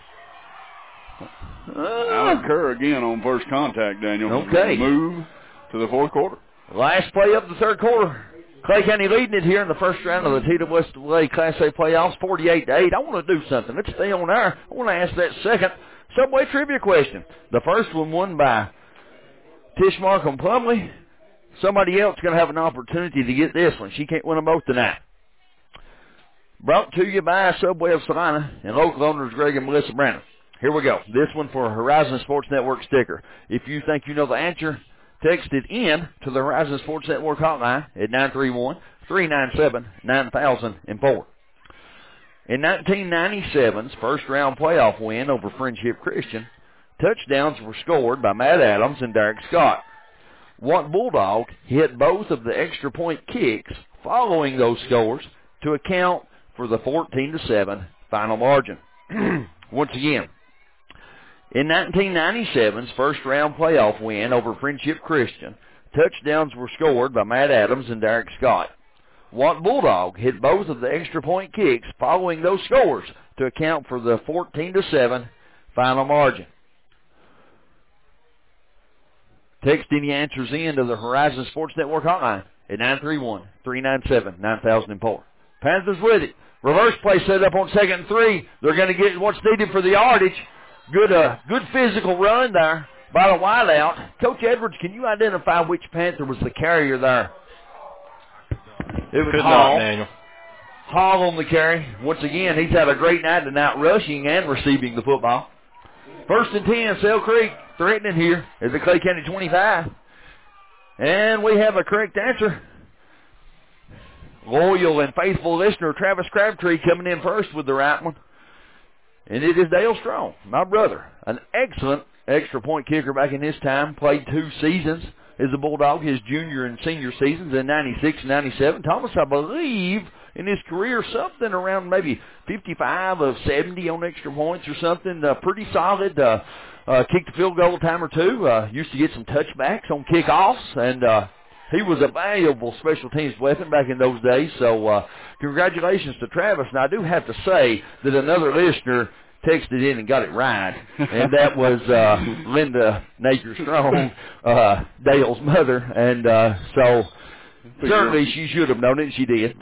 Uh, Alec Kerr again on first contact, Daniel. Okay. Move to the fourth quarter. Last play of the third quarter. Clay County leading it here in the first round of the T W S A A Class A playoffs, forty-eight to eight. I want to do something. Let's stay on there. I want to ask that second Subway trivia question. The first one won by Tish Markham Plumley. Somebody else going to have an opportunity to get this one. She can't win them both tonight. Brought to you by Subway of Salina and local owners Greg and Melissa Brandon. Here we go. This one for a Horizon Sports Network sticker. If you think you know the answer, text it in to the Horizon Sports Network hotline at nine three one, three nine seven, nine thousand four. In nineteen ninety-seven's first-round playoff win over Friendship Christian, touchdowns were scored by Matt Adams and Derek Scott. Want Bulldog hit both of the extra point kicks following those scores to account for the fourteen to seven final margin. Once again, in nineteen ninety-seven's first-round playoff win over Friendship Christian, touchdowns were scored by Matt Adams and Derek Scott. Want Bulldog hit both of the extra point kicks following those scores to account for the fourteen to seven final margin. Text any answers in to the Horizon Sports Network hotline at nine three one, three nine seven, nine thousand four. Panthers with it. Reverse play set up on second and three. They're going to get what's needed for the yardage. Good uh, good physical run there by the wideout. Coach Edwards, can you identify which Panther was the carrier there? It was Could Hall. not, Daniel. Hall on the carry. Once again, he's had a great night tonight rushing and receiving the football. First and ten, Sale Creek threatening here at the Clay County twenty-five. And we have a correct answer. Loyal and faithful listener Travis Crabtree coming in first with the right one. And it is Dale Strong, my brother. An excellent extra point kicker back in his time. Played two seasons as a Bulldog, his junior and senior seasons in ninety-six and ninety-seven. Thomas, I believe, in his career, something around maybe fifty-five of seventy on extra points or something. Uh, pretty solid. Uh, uh, kicked a field goal a time or two. Uh, used to get some touchbacks on kickoffs. And uh, he was a valuable special teams weapon back in those days. So uh, congratulations to Travis. And I do have to say that another listener texted in and got it right, and that was uh, Linda Napier Strong, uh, Dale's mother. And uh, so certainly she should have known it, and she did. Yeah,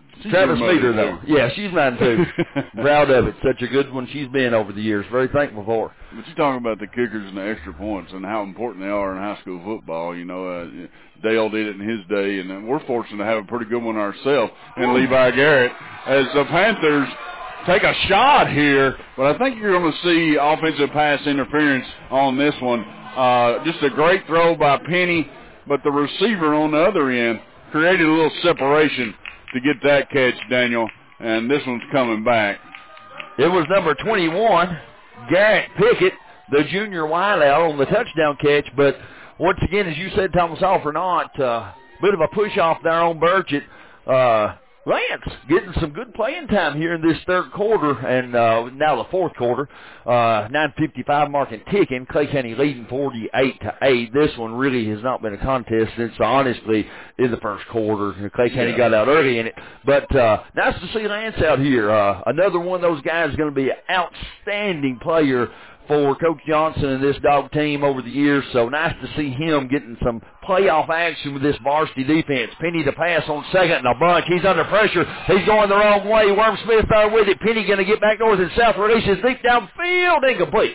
She's Travis your mother, Meter, though. too. Yeah, she's mine, too. Proud of it. Such a good one she's been over the years. Very thankful for her. But you're talking about the kickers and the extra points and how important they are in high school football. You know, uh, Dale did it in his day, and we're fortunate to have a pretty good one ourselves in Levi Garrett. As the Panthers take a shot here, but I think you're going to see offensive pass interference on this one. Uh, just a great throw by Penny, but the receiver on the other end created a little separation to get that catch, Daniel, and this one's coming back. It was number twenty-one, Garrett Pickett, the junior wideout on the touchdown catch, but once again, as you said, Thomas Alfernot, a uh, bit of a push-off there on Burchett. Uh, Lance getting some good playing time here in this third quarter, and uh, now the fourth quarter. Uh, nine fifty-five mark and ticking. Clay County leading forty-eight to eight. This one really has not been a contest since, honestly, in the first quarter. Clay County yeah. got out early in it. But uh, nice to see Lance out here. Uh, another one of those guys is going to be an outstanding player for Coach Johnson and this dog team over the years, so nice to see him getting some playoff action with this varsity defense. Penny to pass on second and a bunch. He's under pressure. He's going the wrong way. Worm Smith there with it. Penny going to get back north and south. Releases deep downfield. Incomplete.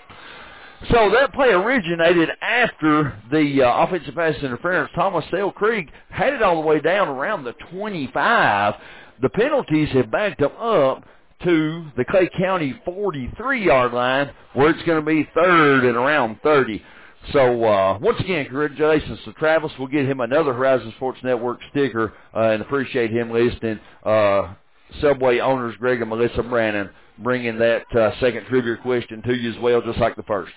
So that play originated after the uh, offensive pass interference. Thomas Sale Creek had it all the way down around the twenty-five. The penalties have backed them up to the Clay County forty-three-yard line, where it's going to be third and around thirty. So, uh, once again, congratulations to Travis. We'll get him another Horizon Sports Network sticker uh, and appreciate him listening. Uh, Subway owners Greg and Melissa Brannon bringing that uh, second trivia question to you as well, just like the first.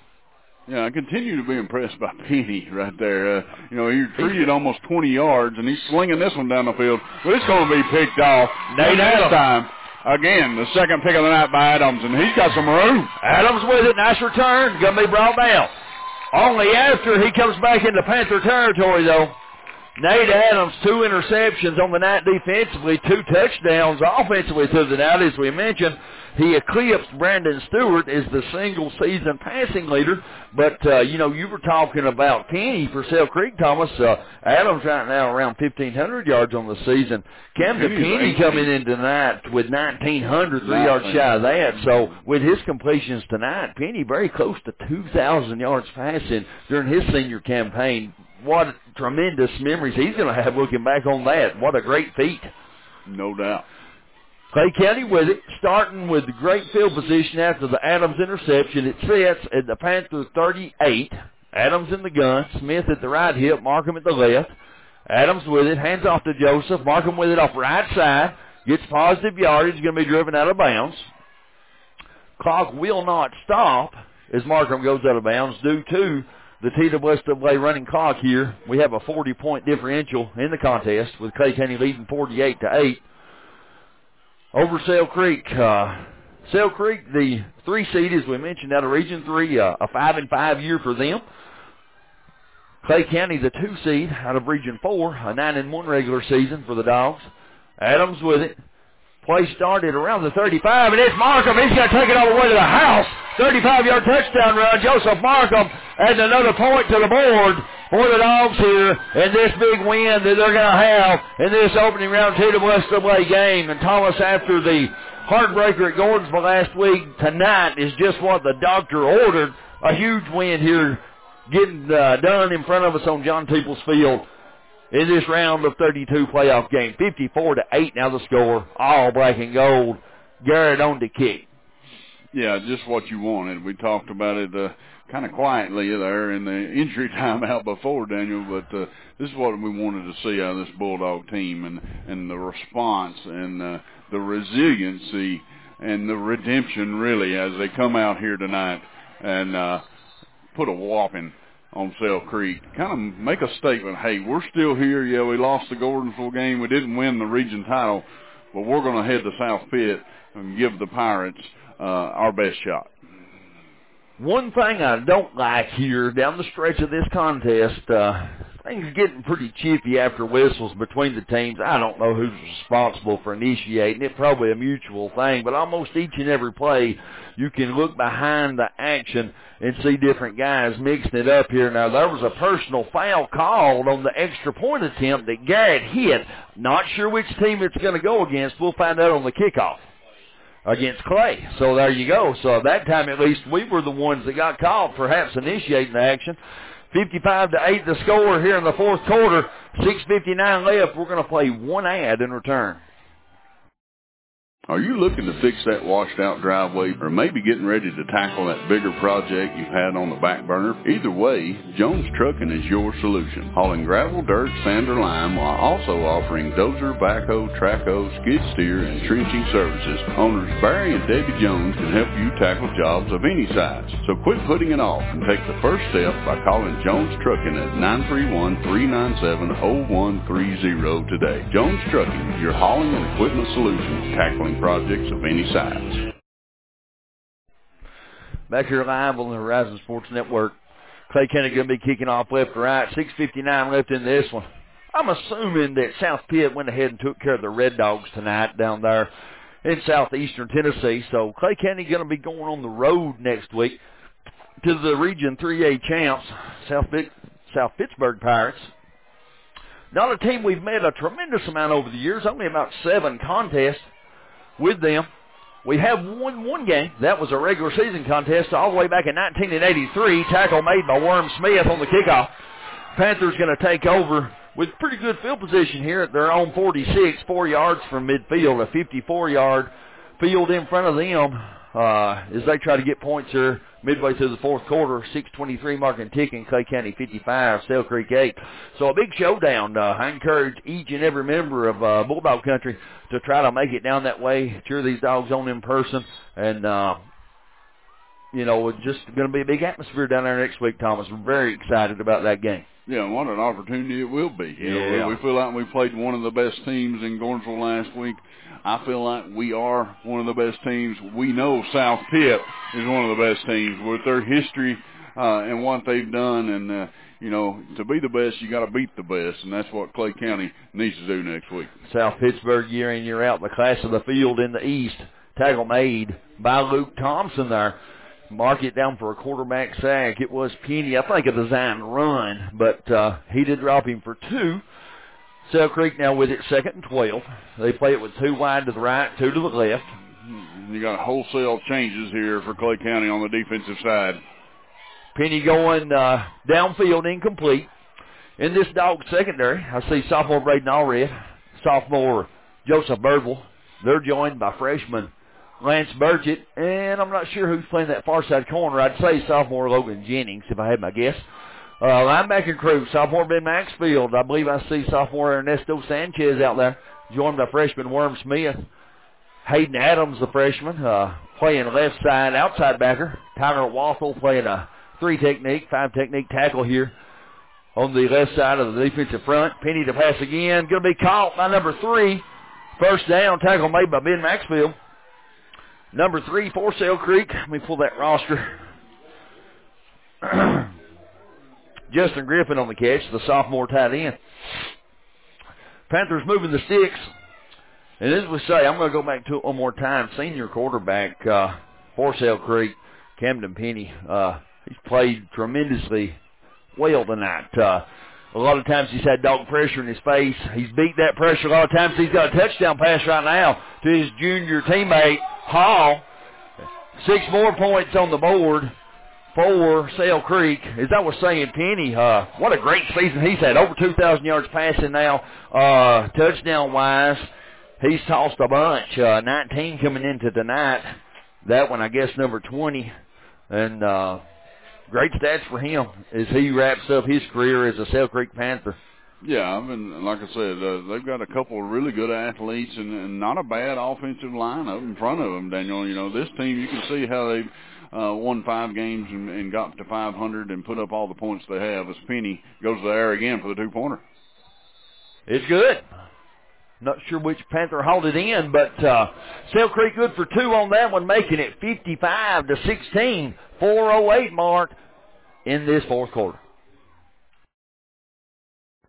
Yeah, I continue to be impressed by Penny right there. Uh, you know, he treated almost twenty yards, and he's slinging this one down the field, but it's going to be picked off. Nate Adams. Time. Again, the second pick of the night by Adams, and he's got some room. Adams with it. Nice return. Going to be brought down. Only after he comes back into Panther territory, though. Nate Adams, two interceptions on the night defensively, two touchdowns offensively to the night, as we mentioned. He eclipsed Brandon Stewart as the single-season passing leader. But, uh, you know, you were talking about Penny for Sale Creek, Thomas. Uh, Adams right now around fifteen hundred yards on the season. Camden Penny coming in tonight with nineteen hundred, three yards shy of that. So with his completions tonight, Penny very close to two thousand yards passing during his senior campaign. What tremendous memories he's going to have looking back on that. What a great feat. No doubt. Clay County with it, starting with the great field position after the Adams interception. It sits at the Panther thirty-eight. Adams in the gun. Smith at the right hip. Markham at the left. Adams with it. Hands off to Joseph. Markham with it off right side. Gets positive yardage. Going to be driven out of bounds. Clock will not stop as Markham goes out of bounds due to the T W S A A running clock here. We have a forty-point differential in the contest with Clay County leading forty-eight to eight. Over Sale Creek. Uh, Sale Creek, the three seed, as we mentioned, out of Region three, uh, a five and five year for them. Clay County, the two seed, out of Region four, a nine and one regular season for the Dogs. Adams with it. Play started around the thirty-five, and it's Markham. He's going to take it all the way to the house. thirty-five-yard touchdown run. Joseph Markham adds another point to the board for the Dogs here in this big win that they're going to have in this opening round T W S A A game. And Thomas, after the heartbreaker at Gordonsville last week, tonight is just what the doctor ordered. A huge win here getting uh, done in front of us on John Peoples Field in this round of thirty-two playoff game. fifty-four to eight now the score, all black and gold. Garrett on the kick. Yeah, just what you wanted. We talked about it uh, kind of quietly there in the injury timeout before, Daniel, but uh, this is what we wanted to see out of this Bulldog team, and, and the response and uh, the resiliency and the redemption, really, as they come out here tonight and uh, put a whopping on Sale Creek. Kind of make a statement, hey, we're still here. Yeah, we lost the Gordonsville game. We didn't win the region title, but we're going to head to South Pitt and give the Pirates uh, our best shot. One thing I don't like here down the stretch of this contest, uh, things are getting pretty chippy after whistles between the teams. I don't know who's responsible for initiating it. Probably a mutual thing, but almost each and every play, you can look behind the action and see different guys mixing it up here. Now, there was a personal foul called on the extra point attempt that Garrett hit. Not sure which team it's going to go against. We'll find out on the kickoff against Clay. So there you go. So at that time, at least, we were the ones that got called, perhaps initiating the action. fifty-five to eight the score here in the fourth quarter. six fifty-nine left. We're going to play one ad in return. Are you looking to fix that washed-out driveway or maybe getting ready to tackle that bigger project you've had on the back burner? Either way, Jones Trucking is your solution. Hauling gravel, dirt, sand, or lime while also offering dozer, backhoe, trackhoe, skid steer, and trenching services. Owners Barry and Debbie Jones can help you tackle jobs of any size. So quit putting it off and take the first step by calling Jones Trucking at nine three one, three nine seven, zero one three zero today. Jones Trucking, your hauling and equipment solution, tackling projects of any size. Back here live on the Horizon Sports Network. Clay County going to be kicking off left to right. six fifty-nine left in this one. I'm assuming that South Pitt went ahead and took care of the Red Dogs tonight down there in southeastern Tennessee. So Clay County going to be going on the road next week to the Region three A champs, South, Pitt, South Pittsburgh Pirates. Not a team we've met a tremendous amount over the years, only about seven contests with them. We have won one game. That was a regular season contest all the way back in nineteen eighty-three. Tackle made by Worm Smith on the kickoff. Panthers going to take over with pretty good field position here at their own forty-six, four yards from midfield, a fifty-four-yard field in front of them uh, as they try to get points here midway through the fourth quarter. six twenty-three marking ticking, Clay County fifty-five, Sale Creek eight. So a big showdown. Uh, I encourage each and every member of uh, Bulldog Country to try to make it down that way, cheer these dogs on in person, and, uh, you know, it's just going to be a big atmosphere down there next week, Thomas. We're very excited about that game. Yeah, what an opportunity it will be. You yeah. know, we feel like we played one of the best teams in Gordonsville last week. I feel like we are one of the best teams. We know South Pitt is one of the best teams with their history uh, and what they've done. And, uh, you know, to be the best, you got to beat the best, and that's what Clay County needs to do next week. South Pittsburgh year in, year out, the class of the field in the East. Tackle made by Luke Thompson there. Mark it down for a quarterback sack. It was Penny, I think, a designed run, but uh, he did drop him for two. Sale Creek now with it second and twelve. They play it with two wide to the right, two to the left. You got wholesale changes here for Clay County on the defensive side. Penny going uh, downfield, incomplete. In this dog secondary, I see sophomore Braden Allred, sophomore Joseph Birdwell. They're joined by freshman Lance Burchett, and I'm not sure who's playing that far side corner. I'd say sophomore Logan Jennings, if I had my guess. Uh, linebacker crew, sophomore Ben Maxfield. I believe I see sophomore Ernesto Sanchez out there, joined by freshman Worm Smith. Hayden Adams, the freshman, uh, playing left side outside backer. Tyler Wathel playing a three technique, five technique tackle here on the left side of the defensive front. Penny to pass again. Going to be caught by number three. First down, tackle made by Ben Maxfield. Number three for Sale Creek. Let me pull that roster. Justin Griffin on the catch, the sophomore tight end. Panthers moving the sticks. And as we say, I'm going to go back to it one more time. Senior quarterback uh, for Sale Creek, Camden Penny. Uh, he's played tremendously well tonight. Uh, a lot of times he's had dog pressure in his face. He's beat that pressure a lot of times. He's got a touchdown pass right now to his junior teammate, Hall. Six more points on the board for Sale Creek. As I was saying, Penny, uh, what a great season he's had. Over two thousand yards passing now, uh, touchdown-wise. He's tossed a bunch. Uh, nineteen coming into tonight. That one, I guess, number twenty. And uh, great stats for him as he wraps up his career as a Sale Creek Panther. Yeah, I mean, like I said, uh, they've got a couple of really good athletes and, and not a bad offensive lineup in front of them, Daniel. You know, this team, you can see how they've uh, won five games and, and got to five hundred and put up all the points they have as Penny goes to the air again for the two-pointer. It's good. Not sure which Panther hauled it in, but uh, Sale Creek good for two on that one, making it fifty-five to sixteen, four oh eight mark in this fourth quarter.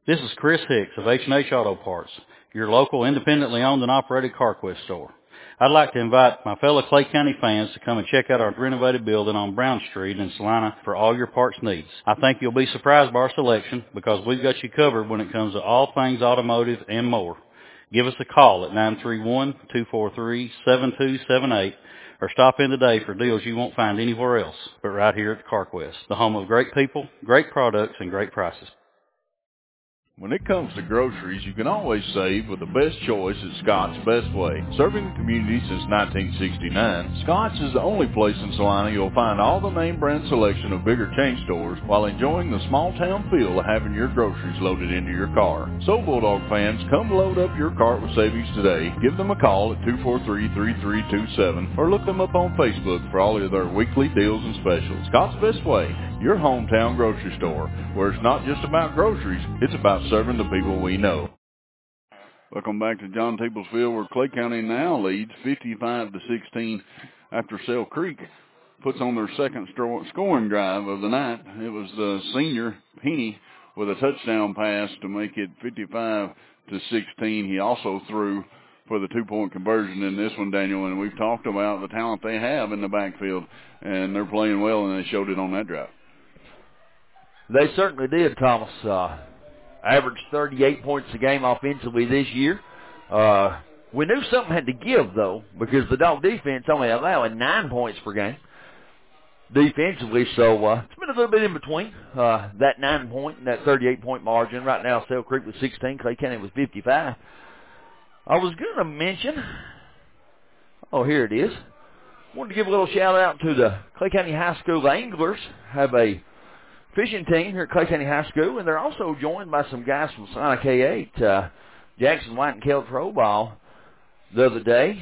This is Chris Hicks of H and H Auto Parts, your local independently owned and operated CarQuest store. I'd like to invite my fellow Clay County fans to come and check out our renovated building on Brown Street in Salina for all your parts needs. I think you'll be surprised by our selection because we've got you covered when it comes to all things automotive and more. Give us a call at nine three one, two four three, seven two seven eight or stop in today for deals you won't find anywhere else but right here at CarQuest, the home of great people, great products, and great prices. When it comes to groceries, you can always save with the best choice at Scott's Best Way. Serving the community since nineteen sixty-nine, Scott's is the only place in Salina you'll find all the name brand selection of bigger chain stores while enjoying the small town feel of having your groceries loaded into your car. So Bulldog fans, come load up your cart with savings today. Give them a call at two four three, three three two seven or look them up on Facebook for all of their weekly deals and specials. Scott's Best Way, your hometown grocery store, where it's not just about groceries, it's about serving the people we know. Welcome back to John Teebles Field, where Clay County now leads fifty-five to sixteen after Sale Creek puts on their second scoring drive of the night. It was the senior Penny with a touchdown pass to make it fifty-five to sixteen. He also threw for the two-point conversion in this one, Daniel, and we've talked about the talent they have in the backfield, and they're playing well, and they showed it on that drive. They certainly did, Thomas. Uh, averaged thirty-eight points a game offensively this year. Uh, we knew something had to give, though, because the Dog defense only allowing nine points per game defensively, so uh, it's been a little bit in between uh, that nine-point and that thirty-eight-point margin. Right now, Sale Creek was sixteen, Clay County was fifty-five. I was going to mention, oh, here it is. Wanted to give a little shout-out to the Clay County High School Anglers. Have a fishing team here at Clay County High School, and they're also joined by some guys from Salina K eight. Uh, Jackson White and Kel Troball the other day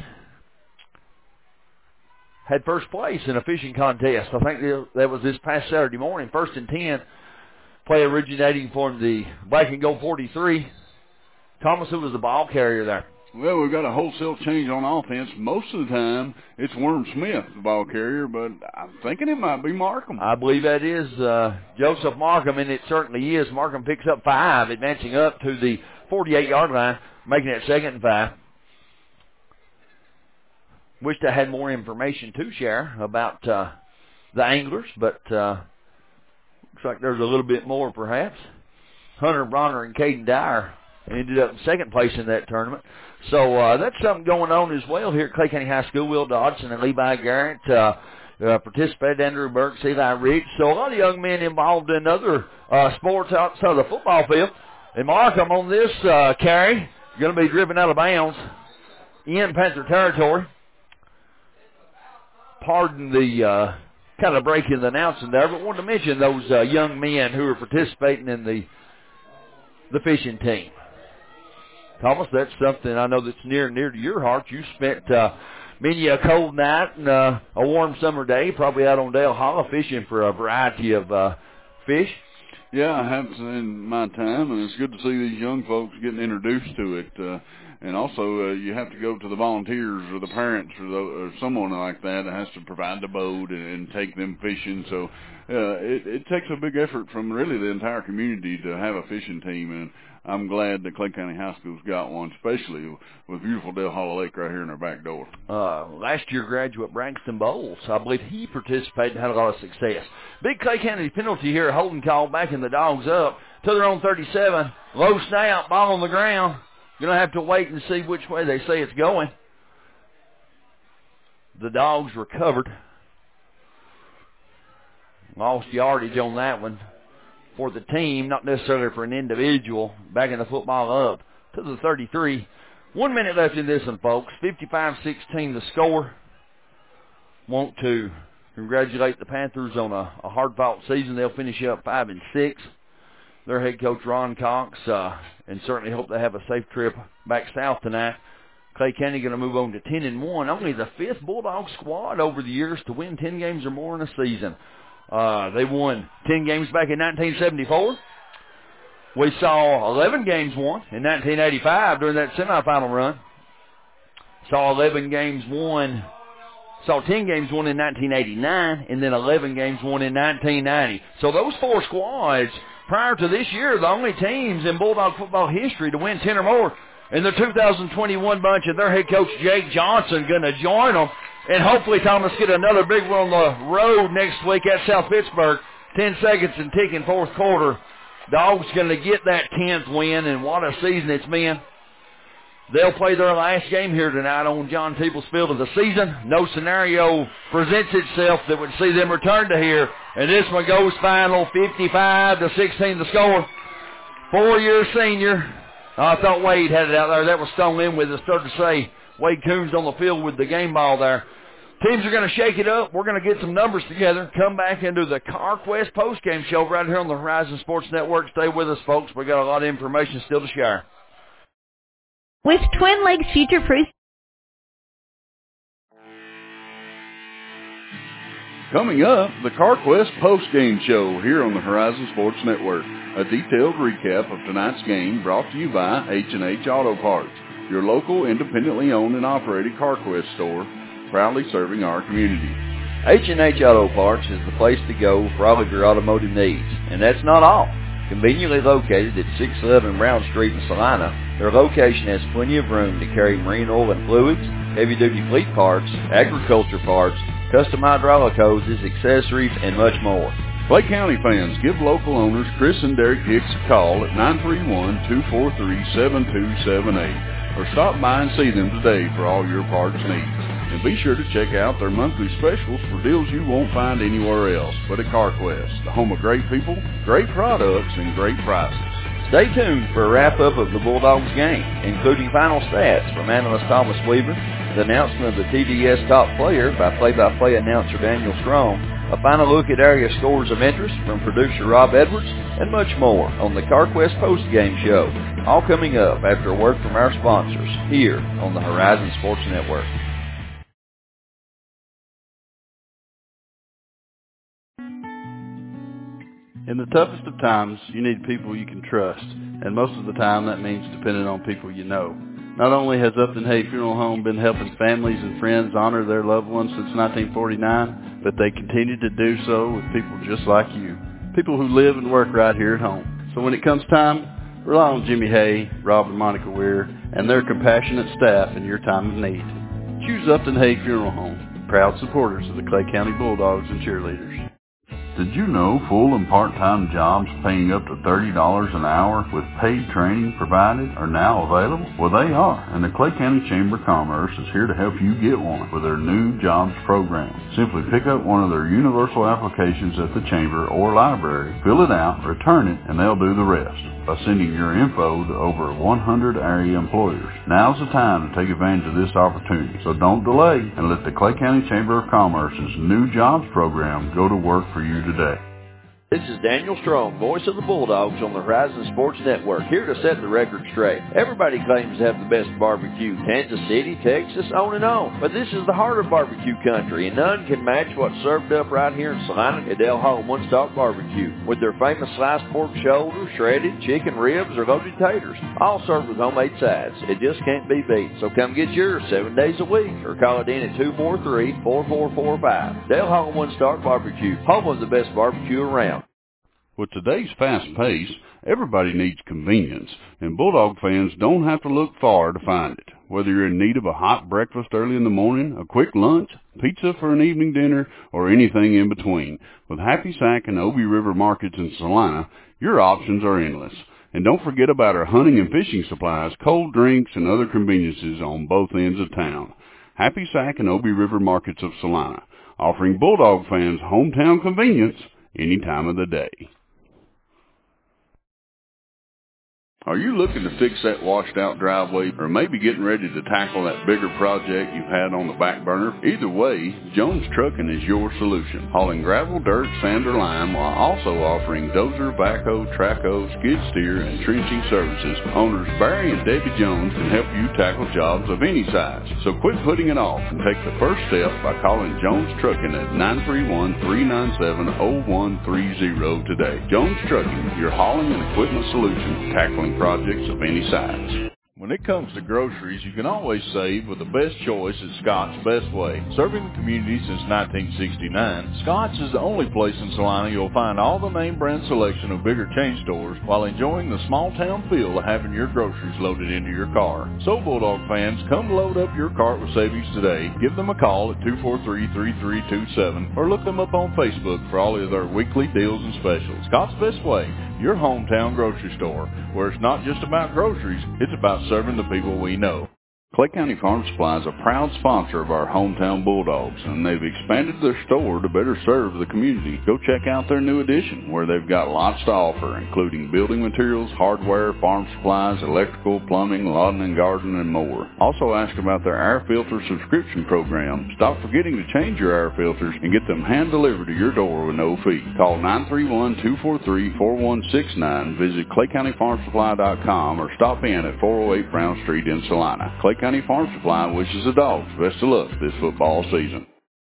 had first place in a fishing contest. I think that was this past Saturday morning. First and ten, play originating from the Black and Gold forty-three. Thomas, who was the ball carrier there? Well, we've got a wholesale change on offense. Most of the time, it's Worm Smith, the ball carrier, but I'm thinking it might be Markham. I believe that is uh, Joseph Markham, and it certainly is. Markham picks up five, advancing up to the forty-eight-yard line, making it second and five. Wished I had more information to share about uh, the Anglers, but uh, looks like there's a little bit more, perhaps. Hunter Bronner and Caden Dyer ended up in second place in that tournament. So uh, that's something going on as well here at Clay County High School. Will Dodson and Levi Garrett uh, uh, participated, Andrew Burks, Eli Rich. So a lot of young men involved in other uh, sports outside of the football field. And Markham on this uh, carry, going to be driven out of bounds in Panther territory. Pardon the uh, kind of break in the announcing there, but wanted to mention those uh, young men who are participating in the the fishing team. Thomas, that's something I know that's near and near to your heart. You spent uh, many a cold night and uh, a warm summer day, probably out on Dale Hollow fishing for a variety of uh, fish. Yeah, I have in my time, and it's good to see these young folks getting introduced to it. Uh, and also, uh, you have to go to the volunteers or the parents or, the, or someone like that that has to provide the boat and, and take them fishing. So uh, it, it takes a big effort from really the entire community to have a fishing team, and I'm glad that Clay County High School's got one, especially with beautiful Dale Hollow Lake right here in our back door. Uh, last year graduate Braxton Bowles, I believe he participated and had a lot of success. Big Clay County penalty here, holding call, backing the Dogs up to their own thirty-seven. Low snap, ball on the ground. Going to have to wait and see which way they say it's going. The Dogs recovered. Lost yardage on that one for the team, not necessarily for an individual, backing the football up to the thirty-three. One minute left in this one, folks. fifty-five sixteen the score. Want to congratulate the Panthers on a, a hard-fought season. They'll finish up five and six. Their head coach, Ron Cox, uh, and certainly hope they have a safe trip back south tonight. Clay County going to move on to ten and one. Only the fifth Bulldog squad over the years to win ten games or more in a season. Uh, they won ten games back in nineteen seventy-four. We saw eleven games won in nineteen eighty-five during that semifinal run. Saw eleven games won, saw ten games won in nineteen eighty-nine, and then eleven games won in nineteen ninety. So those four squads prior to this year, the only teams in Bulldog football history to win ten or more. And the two thousand twenty-one bunch and their head coach, Jake Johnson, going to join them. And hopefully, Thomas, get another big one on the road next week at South Pittsburgh. Ten seconds and ticking, fourth quarter. Dogs going to get that tenth win, and what a season it's been. They'll play their last game here tonight on John Peoples Field of the season. No scenario presents itself that would see them return to here. And this one goes final, fifty-five to sixteen the score. Four-year senior. I thought Wade had it out there. That was Stone in with us. Started to say Wade Coons on the field with the game ball there. Teams are going to shake it up. We're going to get some numbers together. Come back into the CarQuest postgame show right here on the Horizon Sports Network. Stay with us, folks. We got a lot of information still to share. With Twin Lakes Future Proof. Coming up, the CarQuest postgame show here on the Horizon Sports Network. A detailed recap of tonight's game brought to you by H and H Auto Parts, your local independently owned and operated CarQuest store, proudly serving our community. H and H Auto Parts is the place to go for all of your automotive needs. And that's not all. Conveniently located at six eleven Brown Street in Salina, their location has plenty of room to carry marine oil and fluids, heavy-duty fleet parts, agriculture parts, custom hydraulic hoses, accessories, and much more. Clay County fans, give local owners Chris and Derek Hicks a call at nine three one, two four three, seven two seven eight or stop by and see them today for all your parts needs. And be sure to check out their monthly specials for deals you won't find anywhere else but at CarQuest, the home of great people, great products, and great prices. Stay tuned for a wrap-up of the Bulldogs game, including final stats from analyst Thomas Weaver, the announcement of the T D S top player by play-by-play announcer Daniel Strong, a final look at area scores of interest from producer Rob Edwards, and much more on the CarQuest post-game show. All coming up after a word from our sponsors here on the Horizon Sports Network. In the toughest of times, you need people you can trust, and most of the time that means depending on people you know. Not only has Upton Hay Funeral Home been helping families and friends honor their loved ones since nineteen forty-nine, but they continue to do so with people just like you, people who live and work right here at home. So when it comes time, rely on Jimmy Hay, Rob and Monica Weir, and their compassionate staff in your time of need. Choose Upton Hay Funeral Home, proud supporters of the Clay County Bulldogs and cheerleaders. Did you know full and part-time jobs paying up to thirty dollars an hour with paid training provided are now available? Well, they are, and the Clay County Chamber of Commerce is here to help you get one with their new jobs program. Simply pick up one of their universal applications at the Chamber or library, fill it out, return it, and they'll do the rest by sending your info to over one hundred area employers. Now's the time to take advantage of this opportunity, so don't delay and let the Clay County Chamber of Commerce's new jobs program go to work for you today. This is Daniel Strong, voice of the Bulldogs on the Horizon Sports Network, here to set the record straight. Everybody claims to have the best barbecue, Kansas City, Texas, on and on. But this is the heart of barbecue country, and none can match what's served up right here in Salina at Del Home One Stop Barbecue, with their famous sliced pork shoulder, shredded chicken ribs, or loaded taters, all served with homemade sides. It just can't be beat. So come get yours seven days a week, or call it in at two four three, four four four five. Del Home One Stop Barbecue, home of the best barbecue around. With today's fast pace, everybody needs convenience, and Bulldog fans don't have to look far to find it. Whether you're in need of a hot breakfast early in the morning, a quick lunch, pizza for an evening dinner, or anything in between, with Happy Sack and Obie River Markets in Salina, your options are endless. And don't forget about our hunting and fishing supplies, cold drinks, and other conveniences on both ends of town. Happy Sack and Obie River Markets of Salina, offering Bulldog fans hometown convenience any time of the day. Are you looking to fix that washed-out driveway, or maybe getting ready to tackle that bigger project you've had on the back burner? Either way, Jones Trucking is your solution, hauling gravel, dirt, sand, or lime, while also offering dozer, backhoe, trackhoe, skid steer, and trenching services. Owners Barry and Debbie Jones can help you tackle jobs of any size. So quit putting it off and take the first step by calling Jones Trucking at nine three one, three nine seven, zero one three zero today. Jones Trucking, your hauling and equipment solution, tackling projects of any size. When it comes to groceries, you can always save with the best choice at Scott's Best Way. Serving the community since nineteen sixty-nine, Scott's is the only place in Salina you'll find all the name brand selection of bigger chain stores while enjoying the small town feel of having your groceries loaded into your car. So Bulldog fans, come load up your cart with savings today. Give them a call at two four three, three three two seven or look them up on Facebook for all of their weekly deals and specials. Scott's Best Way, your hometown grocery store, where it's not just about groceries, it's about serving the people we know. Clay County Farm Supply is a proud sponsor of our hometown Bulldogs, and they've expanded their store to better serve the community. Go check out their new addition, where they've got lots to offer, including building materials, hardware, farm supplies, electrical, plumbing, lawn and garden, and more. Also ask about their air filter subscription program. Stop forgetting to change your air filters and get them hand-delivered to your door with no fee. Call nine three one, two four three, four one six nine, visit clay county farm supply dot com, or stop in at four oh eight Brown Street in Salina. Clay County Farm Supply wishes the Dogs best of luck this football season.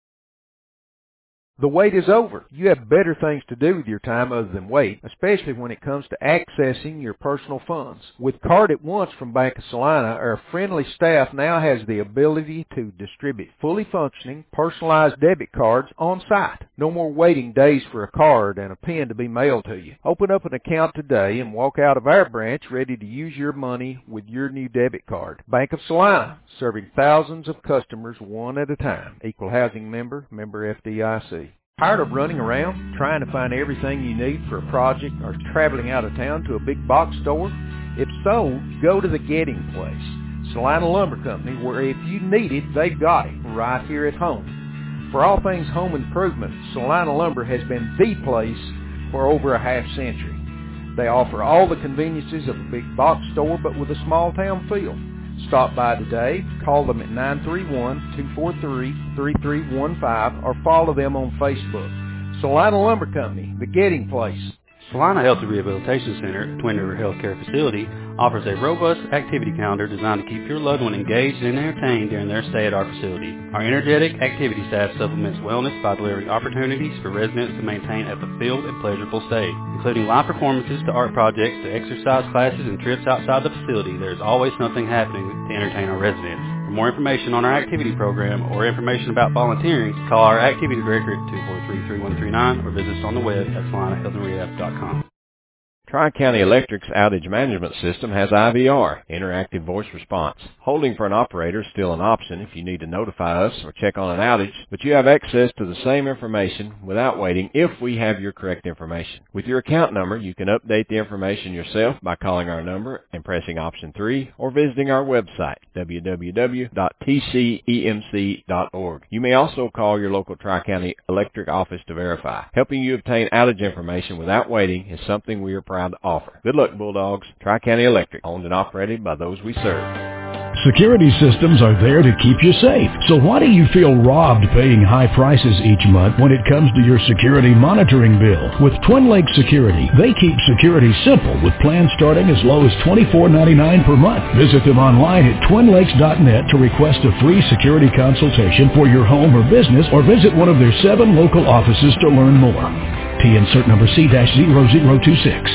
The wait is over. You have better things to do with your time other than wait, especially when it comes to accessing your personal funds. With Card at Once from Bank of Salina, our friendly staff now has the ability to distribute fully functioning, personalized debit cards on site. No more waiting days for a card and a pin to be mailed to you. Open up an account today and walk out of our branch ready to use your money with your new debit card. Bank of Salina, serving thousands of customers one at a time. Equal housing member, member F D I C. Tired of running around, trying to find everything you need for a project, or traveling out of town to a big box store? If so, go to the Getting Place, Salina Lumber Company, where if you need it, they've got it right here at home. For all things home improvement, Salina Lumber has been the place for over a half century. They offer all the conveniences of a big box store, but with a small town feel. Stop by today, call them at nine three one, two four three, three three one five, or follow them on Facebook. Salina Lumber Company, the Getting Place. Salina Health and Rehabilitation Center, a Twin River Healthcare facility, offers a robust activity calendar designed to keep your loved one engaged and entertained during their stay at our facility. Our energetic activity staff supplements wellness by delivering opportunities for residents to maintain a fulfilled and pleasurable stay. Including live performances to art projects to exercise classes and trips outside the facility, there is always something happening to entertain our residents. For more information on our activity program or information about volunteering, call our activity director at two four three, three one three nine or visit us on the web at salina health and rehab dot com. Tri-County Electric's outage management system has I V R, interactive voice response. Holding for an operator is still an option if you need to notify us or check on an outage, but you have access to the same information without waiting if we have your correct information. With your account number, you can update the information yourself by calling our number and pressing option three or visiting our website, w w w dot t c e m c dot org. You may also call your local Tri-County Electric office to verify. Helping you obtain outage information without waiting is something we are proud to offer. Good luck, Bulldogs. Tri-County Electric, owned and operated by those we serve. Security systems are there to keep you safe. So why do you feel robbed paying high prices each month when it comes to your security monitoring bill? With Twin Lakes Security, they keep security simple with plans starting as low as twenty-four ninety-nine per month. Visit them online at twin lakes dot net to request a free security consultation for your home or business, or visit one of their seven local offices to learn more. T N cert number C zero zero two six.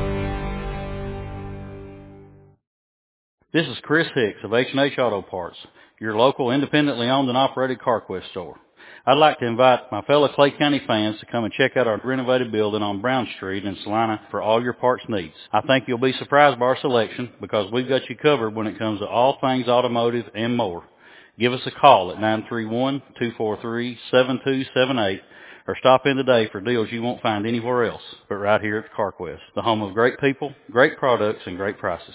This is Chris Hicks of H and H Auto Parts, your local independently owned and operated CarQuest store. I'd like to invite my fellow Clay County fans to come and check out our renovated building on Brown Street in Salina for all your parts needs. I think you'll be surprised by our selection because we've got you covered when it comes to all things automotive and more. Give us a call at nine three one, two four three, seven two seven eight or stop in today for deals you won't find anywhere else but right here at CarQuest, the home of great people, great products, and great prices.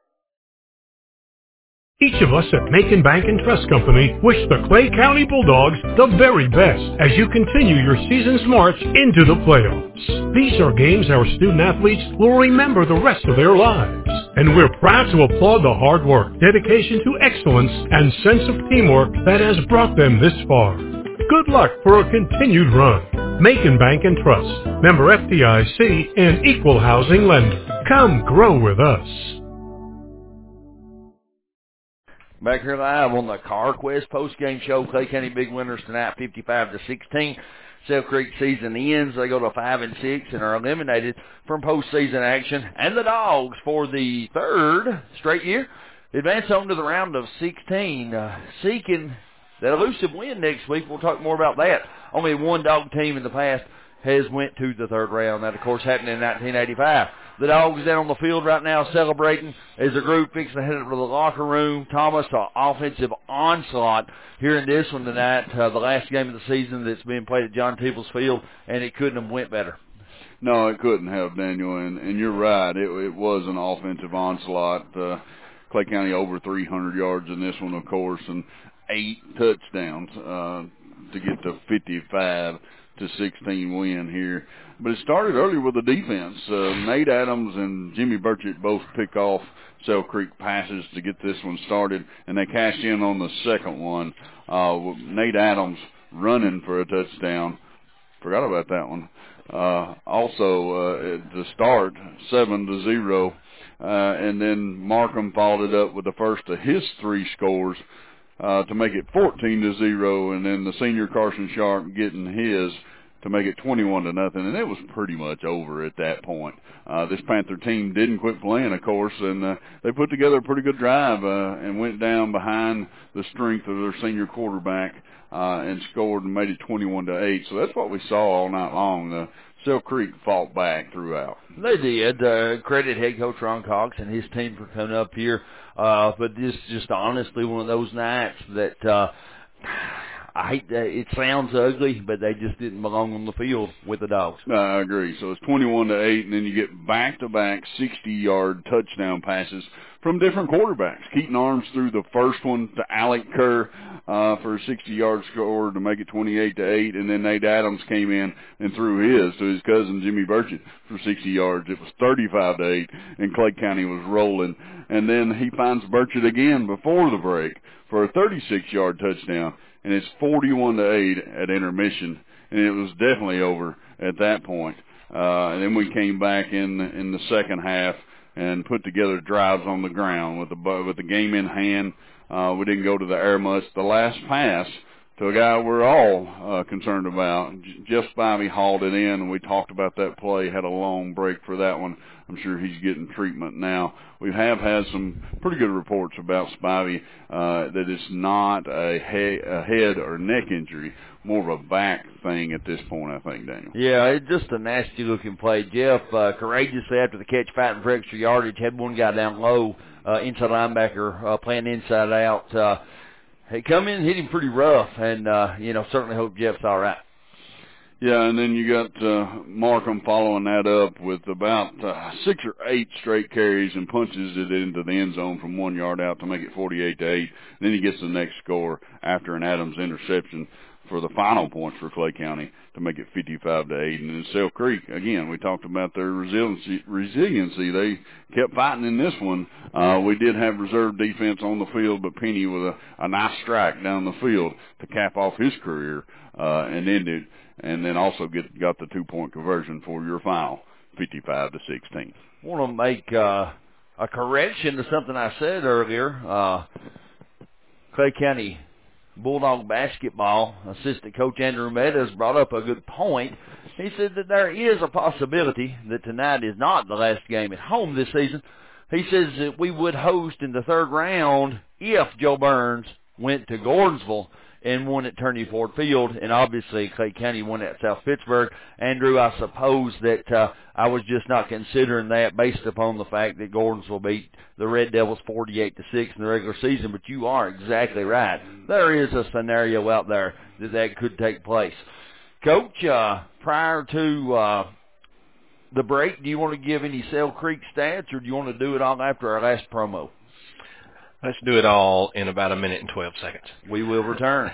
Each of us at Macon Bank and Trust Company wish the Clay County Bulldogs the very best as you continue your season's march into the playoffs. These are games our student athletes will remember the rest of their lives. And we're proud to applaud the hard work, dedication to excellence, and sense of teamwork that has brought them this far. Good luck for a continued run. Macon Bank and Trust, member F D I C and equal housing lender. Come grow with us. Back here live on the CarQuest postgame show. Clay County big winners tonight, fifty-five to sixteen. Sale Creek season ends. They go to five and six and are eliminated from postseason action. And the Dogs, for the third straight year, advance on to the round of sixteen, uh, seeking that elusive win next week. We'll talk more about that. Only one dog team in the past has went to the third round. That, of course, happened in nineteen eighty-five. The Dogs down on the field right now celebrating as a group fixing to head up to the locker room. Thomas, an offensive onslaught here in this one tonight, uh, the last game of the season that's being played at John Teebles Field, and it couldn't have went better. No, it couldn't have, Daniel, and, and you're right. It, it was an offensive onslaught. Uh, Clay County over three hundred yards in this one, of course, and eight touchdowns uh, to get to fifty-five to sixteen win here. But it started early with the defense. Uh, Nate Adams and Jimmy Burchett both pick off Sale Creek passes to get this one started, and they cashed in on the second one. Uh, with Nate Adams running for a touchdown. Forgot about that one. Uh, also, uh, at the start, seven to zero. Uh, and then Markham followed it up with the first of his three scores uh, to make it fourteen to zero, and then the senior Carson Sharp getting his to make it twenty-one to nothing, and it was pretty much over at that point. Uh, this Panther team didn't quit playing, of course, and uh, they put together a pretty good drive uh, and went down behind the strength of their senior quarterback uh, and scored and made it twenty-one to eight. So that's what we saw all night long. Uh, Sale Creek fought back throughout. They did. Uh, credit head coach Ron Cox and his team for coming up here. Uh, but this is just honestly one of those nights that uh, I hate that it sounds ugly, but they just didn't belong on the field with the Dogs. Uh, I agree. So it's twenty-one to eight, and then you get back-to-back sixty-yard touchdown passes from different quarterbacks. Keaton Arms threw the first one to Alec Kerr uh, for a sixty-yard score to make it twenty-eight to eight, and then Nate Adams came in and threw his to his cousin Jimmy Burchett for sixty yards. It was thirty-five to eight, and Clay County was rolling. And then he finds Burchett again before the break for a thirty-six-yard touchdown, and it's forty-one to eight at intermission, and it was definitely over at that point. Uh, and then we came back in in the second half and put together drives on the ground with the with the game in hand. Uh, we didn't go to the air much. The last pass to a guy we're all uh, concerned about, Jeff Spivey hauled it in, and we talked about that play, had a long break for that one. I'm sure he's getting treatment now. We have had some pretty good reports about Spivey uh, that it's not a, he- a head or neck injury, more of a back thing at this point, I think, Daniel. Yeah, it's just a nasty-looking play. Jeff, uh, courageously after the catch, fighting for extra yardage, had one guy down low, uh, inside linebacker, uh, playing inside out. Uh, he come in and hit him pretty rough, and, uh, you know, certainly hope Jeff's all right. Yeah, and then you got uh, Markham following that up with about uh, six or eight straight carries and punches it into the end zone from one yard out to make it forty-eight to eight. And then he gets the next score after an Adams interception for the final points for Clay County to make it fifty-five to eight. And then Sale Creek, again, we talked about their resiliency. resiliency. They kept fighting in this one. Uh, we did have reserve defense on the field, but Penny with a, a nice strike down the field to cap off his career uh, and ended. And then also get got the two-point conversion for your final, fifty-five to sixteen. I want to make uh, a correction to something I said earlier. Uh, Clay County Bulldog basketball assistant coach Andrew Meadows brought up a good point. He said that there is a possibility that tonight is not the last game at home this season. He says that we would host in the third round if Joe Burns went to Gordonsville and won at Turney Ford Field, and obviously Clay County won at South Pittsburgh. Andrew, I suppose that uh, I was just not considering that based upon the fact that Gordonsville beat the Red Devils forty-eight to six in the regular season, but you are exactly right. There is a scenario out there that that could take place. Coach, uh, prior to uh, the break, do you want to give any Sale Creek stats, or do you want to do it all after our last promo? Let's do it all in about a minute and twelve seconds. We will return.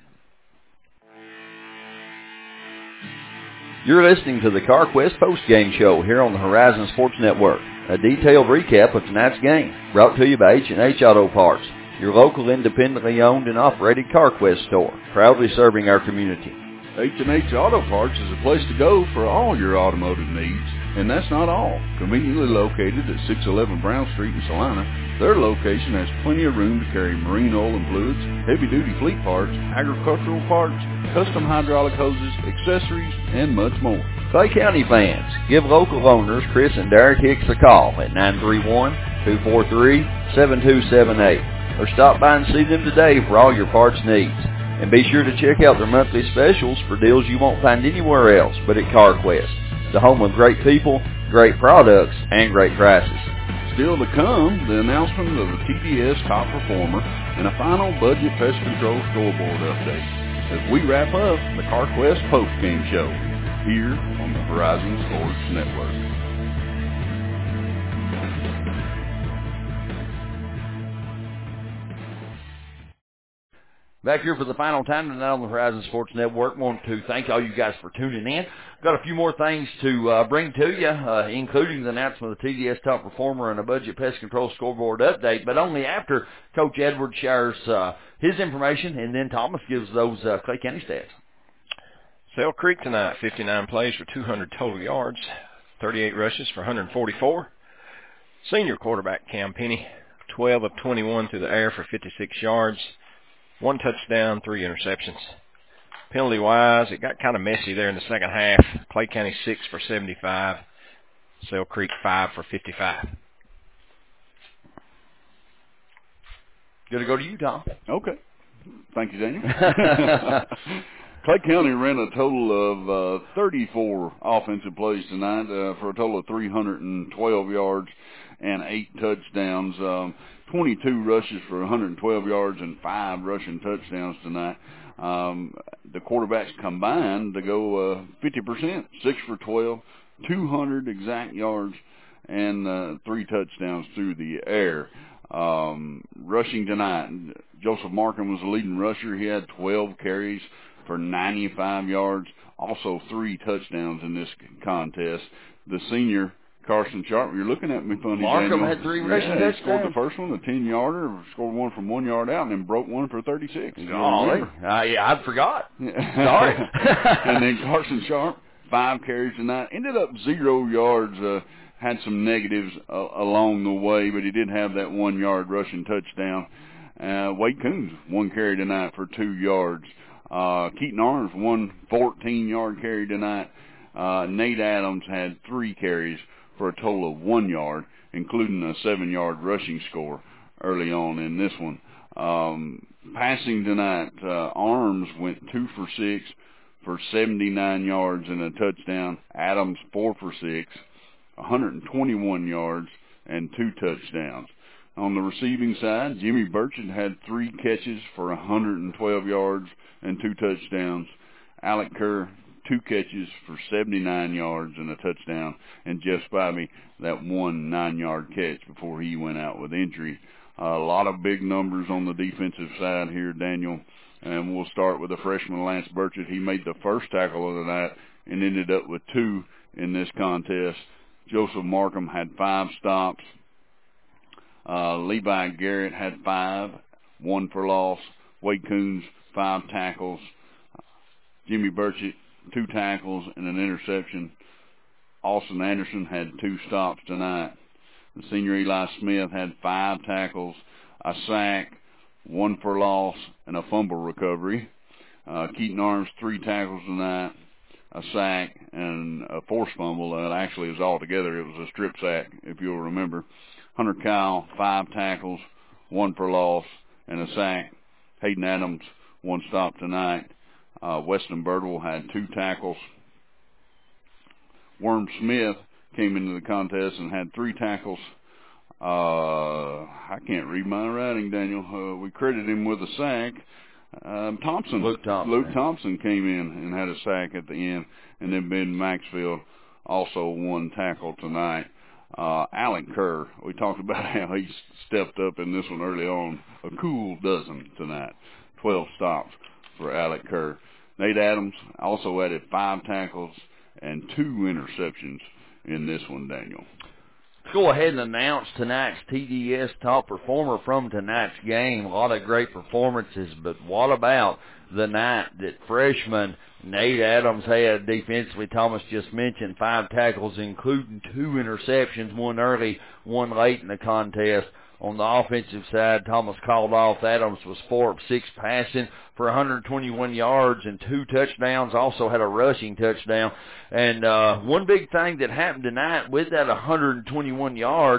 You're listening to the CarQuest postgame show here on the Horizon Sports Network. A detailed recap of tonight's game brought to you by H and H Auto Parts, your local independently owned and operated CarQuest store, proudly serving our community. H and H Auto Parts is a place to go for all your automotive needs. And that's not all. Conveniently located at six eleven Brown Street in Salina, their location has plenty of room to carry marine oil and fluids, heavy-duty fleet parts, agricultural parts, custom hydraulic hoses, accessories, and much more. Clay County fans, give local owners Chris and Derek Hicks a call at nine three one, two four three, seven two seven eight. Or stop by and see them today for all your parts needs. And be sure to check out their monthly specials for deals you won't find anywhere else but at CarQuest, the home of great people, great products, and great prices. Still to come, the announcement of the T D S Top Performer and a final Budget Pest Control scoreboard update as we wrap up the CarQuest post-game show here on the Horizon Sports Network. Back here for the final time tonight on the Horizon Sports Network. Want to thank all you guys for tuning in. Got a few more things to uh, bring to you, uh, including the announcement of the T D S Top Performer and a Budget Pest Control scoreboard update, but only after Coach Edwards shares uh, his information, and then Thomas gives those uh, Clay County stats. Sale Creek tonight, fifty-nine plays for two hundred total yards, thirty-eight rushes for one hundred forty-four. Senior quarterback Cam Penny, twelve of twenty-one through the air for fifty-six yards. One touchdown, three interceptions. Penalty-wise, it got kind of messy there in the second half. Clay County six for seventy-five. Sale Creek five for fifty-five. Going to go to you, Tom. Okay. Thank you, Daniel. Clay County ran a total of uh, thirty-four offensive plays tonight uh, for a total of three hundred twelve yards and eight touchdowns. Um, twenty-two rushes for one hundred twelve yards and five rushing touchdowns tonight. Um, the quarterbacks combined to go uh, fifty percent, six for twelve, two hundred exact yards, and uh, three touchdowns through the air. Um, rushing tonight, Joseph Markham was the leading rusher. He had twelve carries for ninety-five yards, also three touchdowns in this contest. The senior, Carson Sharp, you're looking at me funny, Markham Daniel. had three rushing yeah, touchdowns. He scored the first one, the ten-yarder, scored one from one yard out, and then broke one for thirty-six. Golly, uh, yeah, I forgot. Yeah. Sorry. And then Carson Sharp, five carries tonight, ended up zero yards, uh, had some negatives uh, along the way, but he did have that one-yard rushing touchdown. Uh, Wade Coons, one carry tonight for two yards. Uh, Keaton Arms, one fourteen-yard carry tonight. Uh, Nate Adams had three carries for a total of one yard, including a seven-yard rushing score early on in this one. Um, passing tonight, uh, Arms went two for six for seventy-nine yards and a touchdown. Adams, four for six, one hundred twenty-one yards and two touchdowns. On the receiving side, Jimmy Burchett had three catches for one hundred twelve yards and two touchdowns. Alec Kerr, two catches for seventy-nine yards and a touchdown. And Jeff Spivey, that one nine-yard catch before he went out with injury. Uh, a lot of big numbers on the defensive side here, Daniel. And we'll start with the freshman Lance Burchett. He made the first tackle of the night and ended up with two in this contest. Joseph Markham had five stops. Uh, Levi Garrett had five, one for loss. Wade Coons, five tackles. Jimmy Burchett, two tackles and an interception. Austin Anderson had two stops tonight. The senior Eli Smith had five tackles, a sack, one for loss, and a fumble recovery. Uh, Keaton Arms, three tackles tonight, a sack, and a forced fumble. Uh, actually, it was all together. It was a strip sack, if you'll remember. Hunter Kyle, five tackles, one for loss, and a sack. Hayden Adams, one stop tonight. Uh, Weston Birdwell had two tackles. Worm Smith came into the contest and had three tackles. Uh, I can't read my writing, Daniel. Uh, we credit him with a sack. Um, Thompson, Luke Thompson. Luke Thompson came in and had a sack at the end. And then Ben Maxfield also one tackle tonight. Uh, Alec Kerr, we talked about how he stepped up in this one early on. A cool dozen tonight. twelve stops for Alec Kerr. Nate Adams also added five tackles and two interceptions in this one, Daniel. Let's go ahead and announce tonight's T D S top performer from tonight's game. A lot of great performances, but what about the night that freshman Nate Adams had defensively? Thomas just mentioned five tackles, including two interceptions, one early, one late in the contest. On the offensive side, Thomas called off. Adams was four of six passing for one hundred twenty-one yards and two touchdowns. Also had a rushing touchdown. And uh, one big thing that happened tonight with that one hundred twenty-one yards,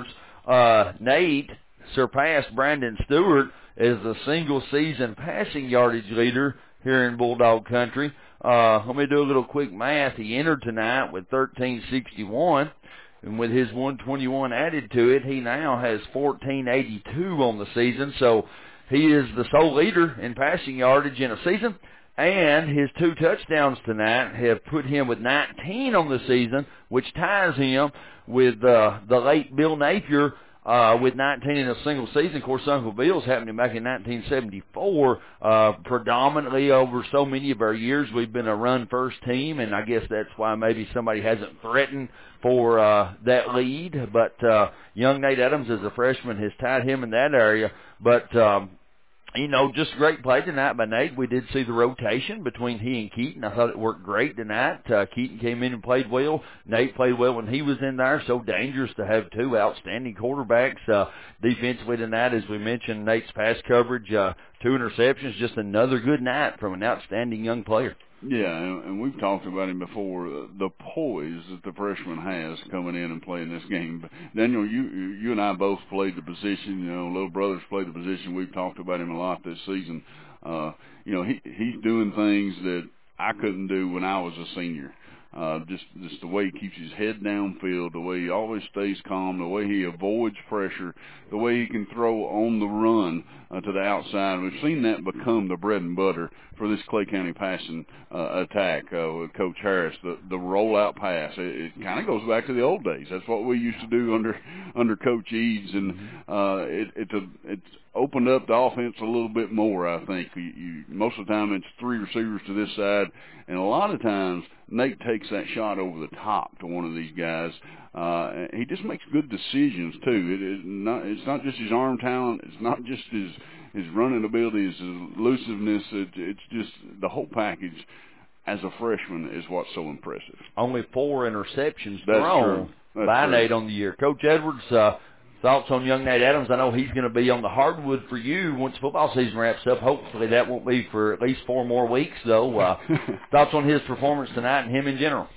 uh, Nate surpassed Brandon Stewart as the single-season passing yardage leader here in Bulldog Country. Uh, let me do a little quick math. He entered tonight with thirteen sixty-one, and with his one twenty-one added to it, he now has fourteen eighty-two on the season. So he is the sole leader in passing yardage in a season, and his two touchdowns tonight have put him with nineteen on the season, which ties him with uh, the late Bill Napier uh, with nineteen in a single season. Of course, Uncle Bill's happening back in nineteen seventy-four. Uh, predominantly over so many of our years, we've been a run-first team, and I guess that's why maybe somebody hasn't threatened for uh, that lead. But uh, young Nate Adams, as a freshman, has tied him in that area. But um, you know, just great play tonight by Nate. We did see the rotation between he and Keaton. I thought it worked great tonight. Uh, Keaton came in and played well. Nate played well when he was in there. So dangerous to have two outstanding quarterbacks. Uh, defensively tonight, as we mentioned, Nate's pass coverage, uh, two interceptions, just another good night from an outstanding young player. Yeah, and, and we've talked about him before, uh, the poise that the freshman has coming in and playing this game. Daniel, you you and I both played the position. You know, little brothers played the position. We've talked about him a lot this season. Uh, you know, he he's doing things that I couldn't do when I was a senior. Uh, just just the way he keeps his head downfield, the way he always stays calm, the way he avoids pressure, the way he can throw on the run uh, to the outside. We've seen that become the bread and butter for this Clay County passing uh, attack uh, with Coach Harris. The the rollout pass. It, it kind of goes back to the old days. That's what we used to do under under Coach Eads, and uh, it, it's a it's opened up the offense a little bit more. I think you, you, most of the time it's three receivers to this side, and a lot of times Nate takes that shot over the top to one of these guys. Uh, he just makes good decisions too. It is not. It's not just his arm talent. It's not just his his running ability, his elusiveness. It, it's just the whole package. As a freshman, is what's so impressive. Only four interceptions That's thrown true. by true. Nate on the year. Coach Edwards, uh, thoughts on young Nate Adams? I know he's going to be on the hardwood for you once football season wraps up. Hopefully that won't be for at least four more weeks, though. Uh, thoughts on his performance tonight and him in general?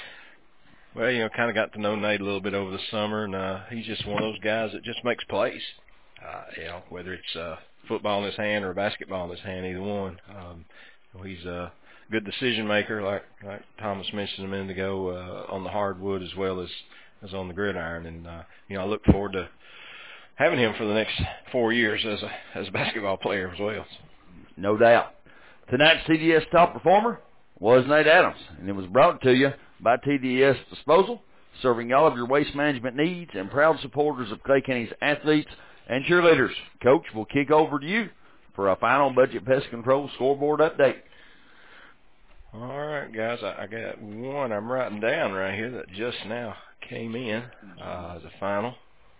Well, you know, kind of got to know Nate a little bit over the summer, and uh, he's just one of those guys that just makes plays. Uh, you know, whether it's uh, football in his hand or a basketball in his hand, either one. Um, he's a good decision maker, like like Thomas mentioned a minute ago, uh, on the hardwood as well as, as on the gridiron. And uh, you know, I look forward to having him for the next four years as a as a basketball player as well. No doubt. Tonight's T D S top performer was Nate Adams, and it was brought to you by T D S Disposal, serving all of your waste management needs and proud supporters of Clay County's athletes and cheerleaders. Coach, we'll kick over to you for a final budget pest control scoreboard update. All right, guys, I, I got one I'm writing down right here that just now came in uh, as a final.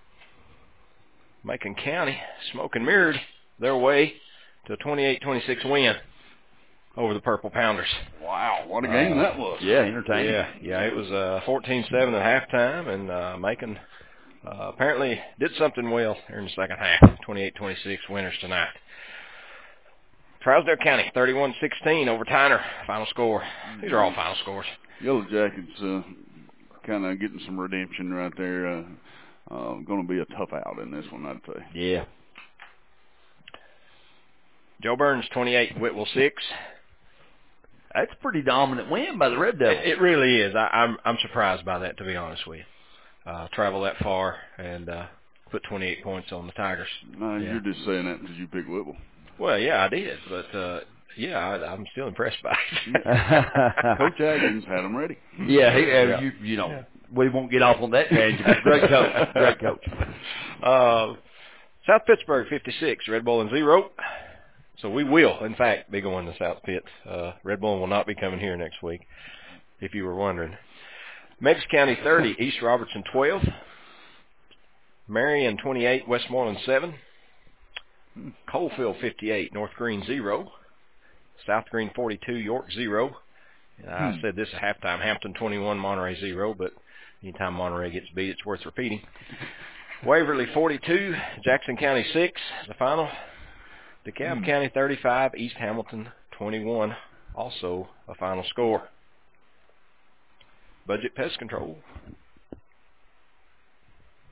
Macon County smoke and mirrored their way to a twenty-eight twenty-six win over the Purple Pounders. Wow, what a game uh, that was. Yeah, entertaining. Yeah, yeah, it was uh, fourteen seven at halftime, and uh, Macon uh, apparently did something well here in the second half. twenty-eight twenty-six winners tonight. Trousdale County, thirty-one sixteen over Tyner, final score. These are all final scores. Yellow Jackets uh, kind of getting some redemption right there. Uh, uh, going to be a tough out in this one, I'd say. Yeah. Joe Burns, twenty-eight, Whitwell six. That's a pretty dominant win by the Red Devils. It, it really is. I, I'm I'm surprised by that, to be honest with you. Uh, travel that far and uh, put twenty-eight points on the Tigers. No, yeah. You're just saying that because you picked Whitwell. Well, yeah, I did, but uh, yeah, I, I'm still impressed by it. Coach Adkins had them ready. Yeah, he, uh, yeah. you you know, yeah. we won't get off on that tangent. Great coach, great coach. Uh, South Pittsburgh fifty-six, Red Bull and zero. So we will, in fact, be going to South Pitt. Uh, Red Bull will not be coming here next week, if you were wondering. Meigs County thirty, East Robertson twelve. Marion twenty-eight, Westmoreland seven. Coalfield fifty-eight, North Green zero. South Green forty-two, York zero. And I hmm. said this at halftime, Hampton twenty-one, Monterey zero, but anytime Monterey gets beat, it's worth repeating. Waverly forty-two, Jackson County six, the final. DeKalb hmm. County thirty-five, East Hamilton twenty-one, also a final score. Budget pest control.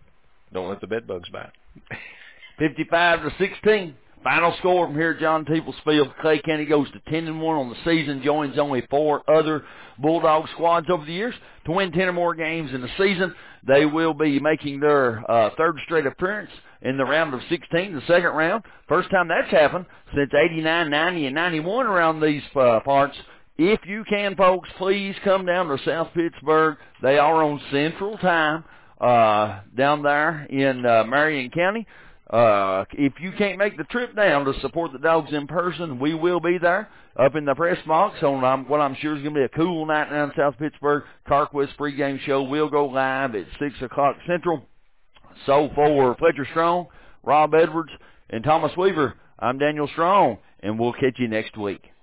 Don't let the bed bugs bite. fifty-five to sixteen. Final score from here at John Peoples Field. Clay County goes to ten and one on the season, joins only four other Bulldog squads over the years to win ten or more games in the season. They will be making their uh, third straight appearance in the round of sixteen, the second round. First time that's happened since eighty-nine, ninety, and ninety-one around these uh, parts. If you can, folks, please come down to South Pittsburg. They are on Central Time uh, down there in uh, Marion County. Uh, if you can't make the trip down to support the Dogs in person, we will be there up in the press box on um, what I'm sure is going to be a cool night down in South Pittsburg. CarQuest pregame show will go live at six o'clock Central. So for Fletcher Strong, Rob Edwards, and Thomas Weaver, I'm Daniel Strong, and we'll catch you next week.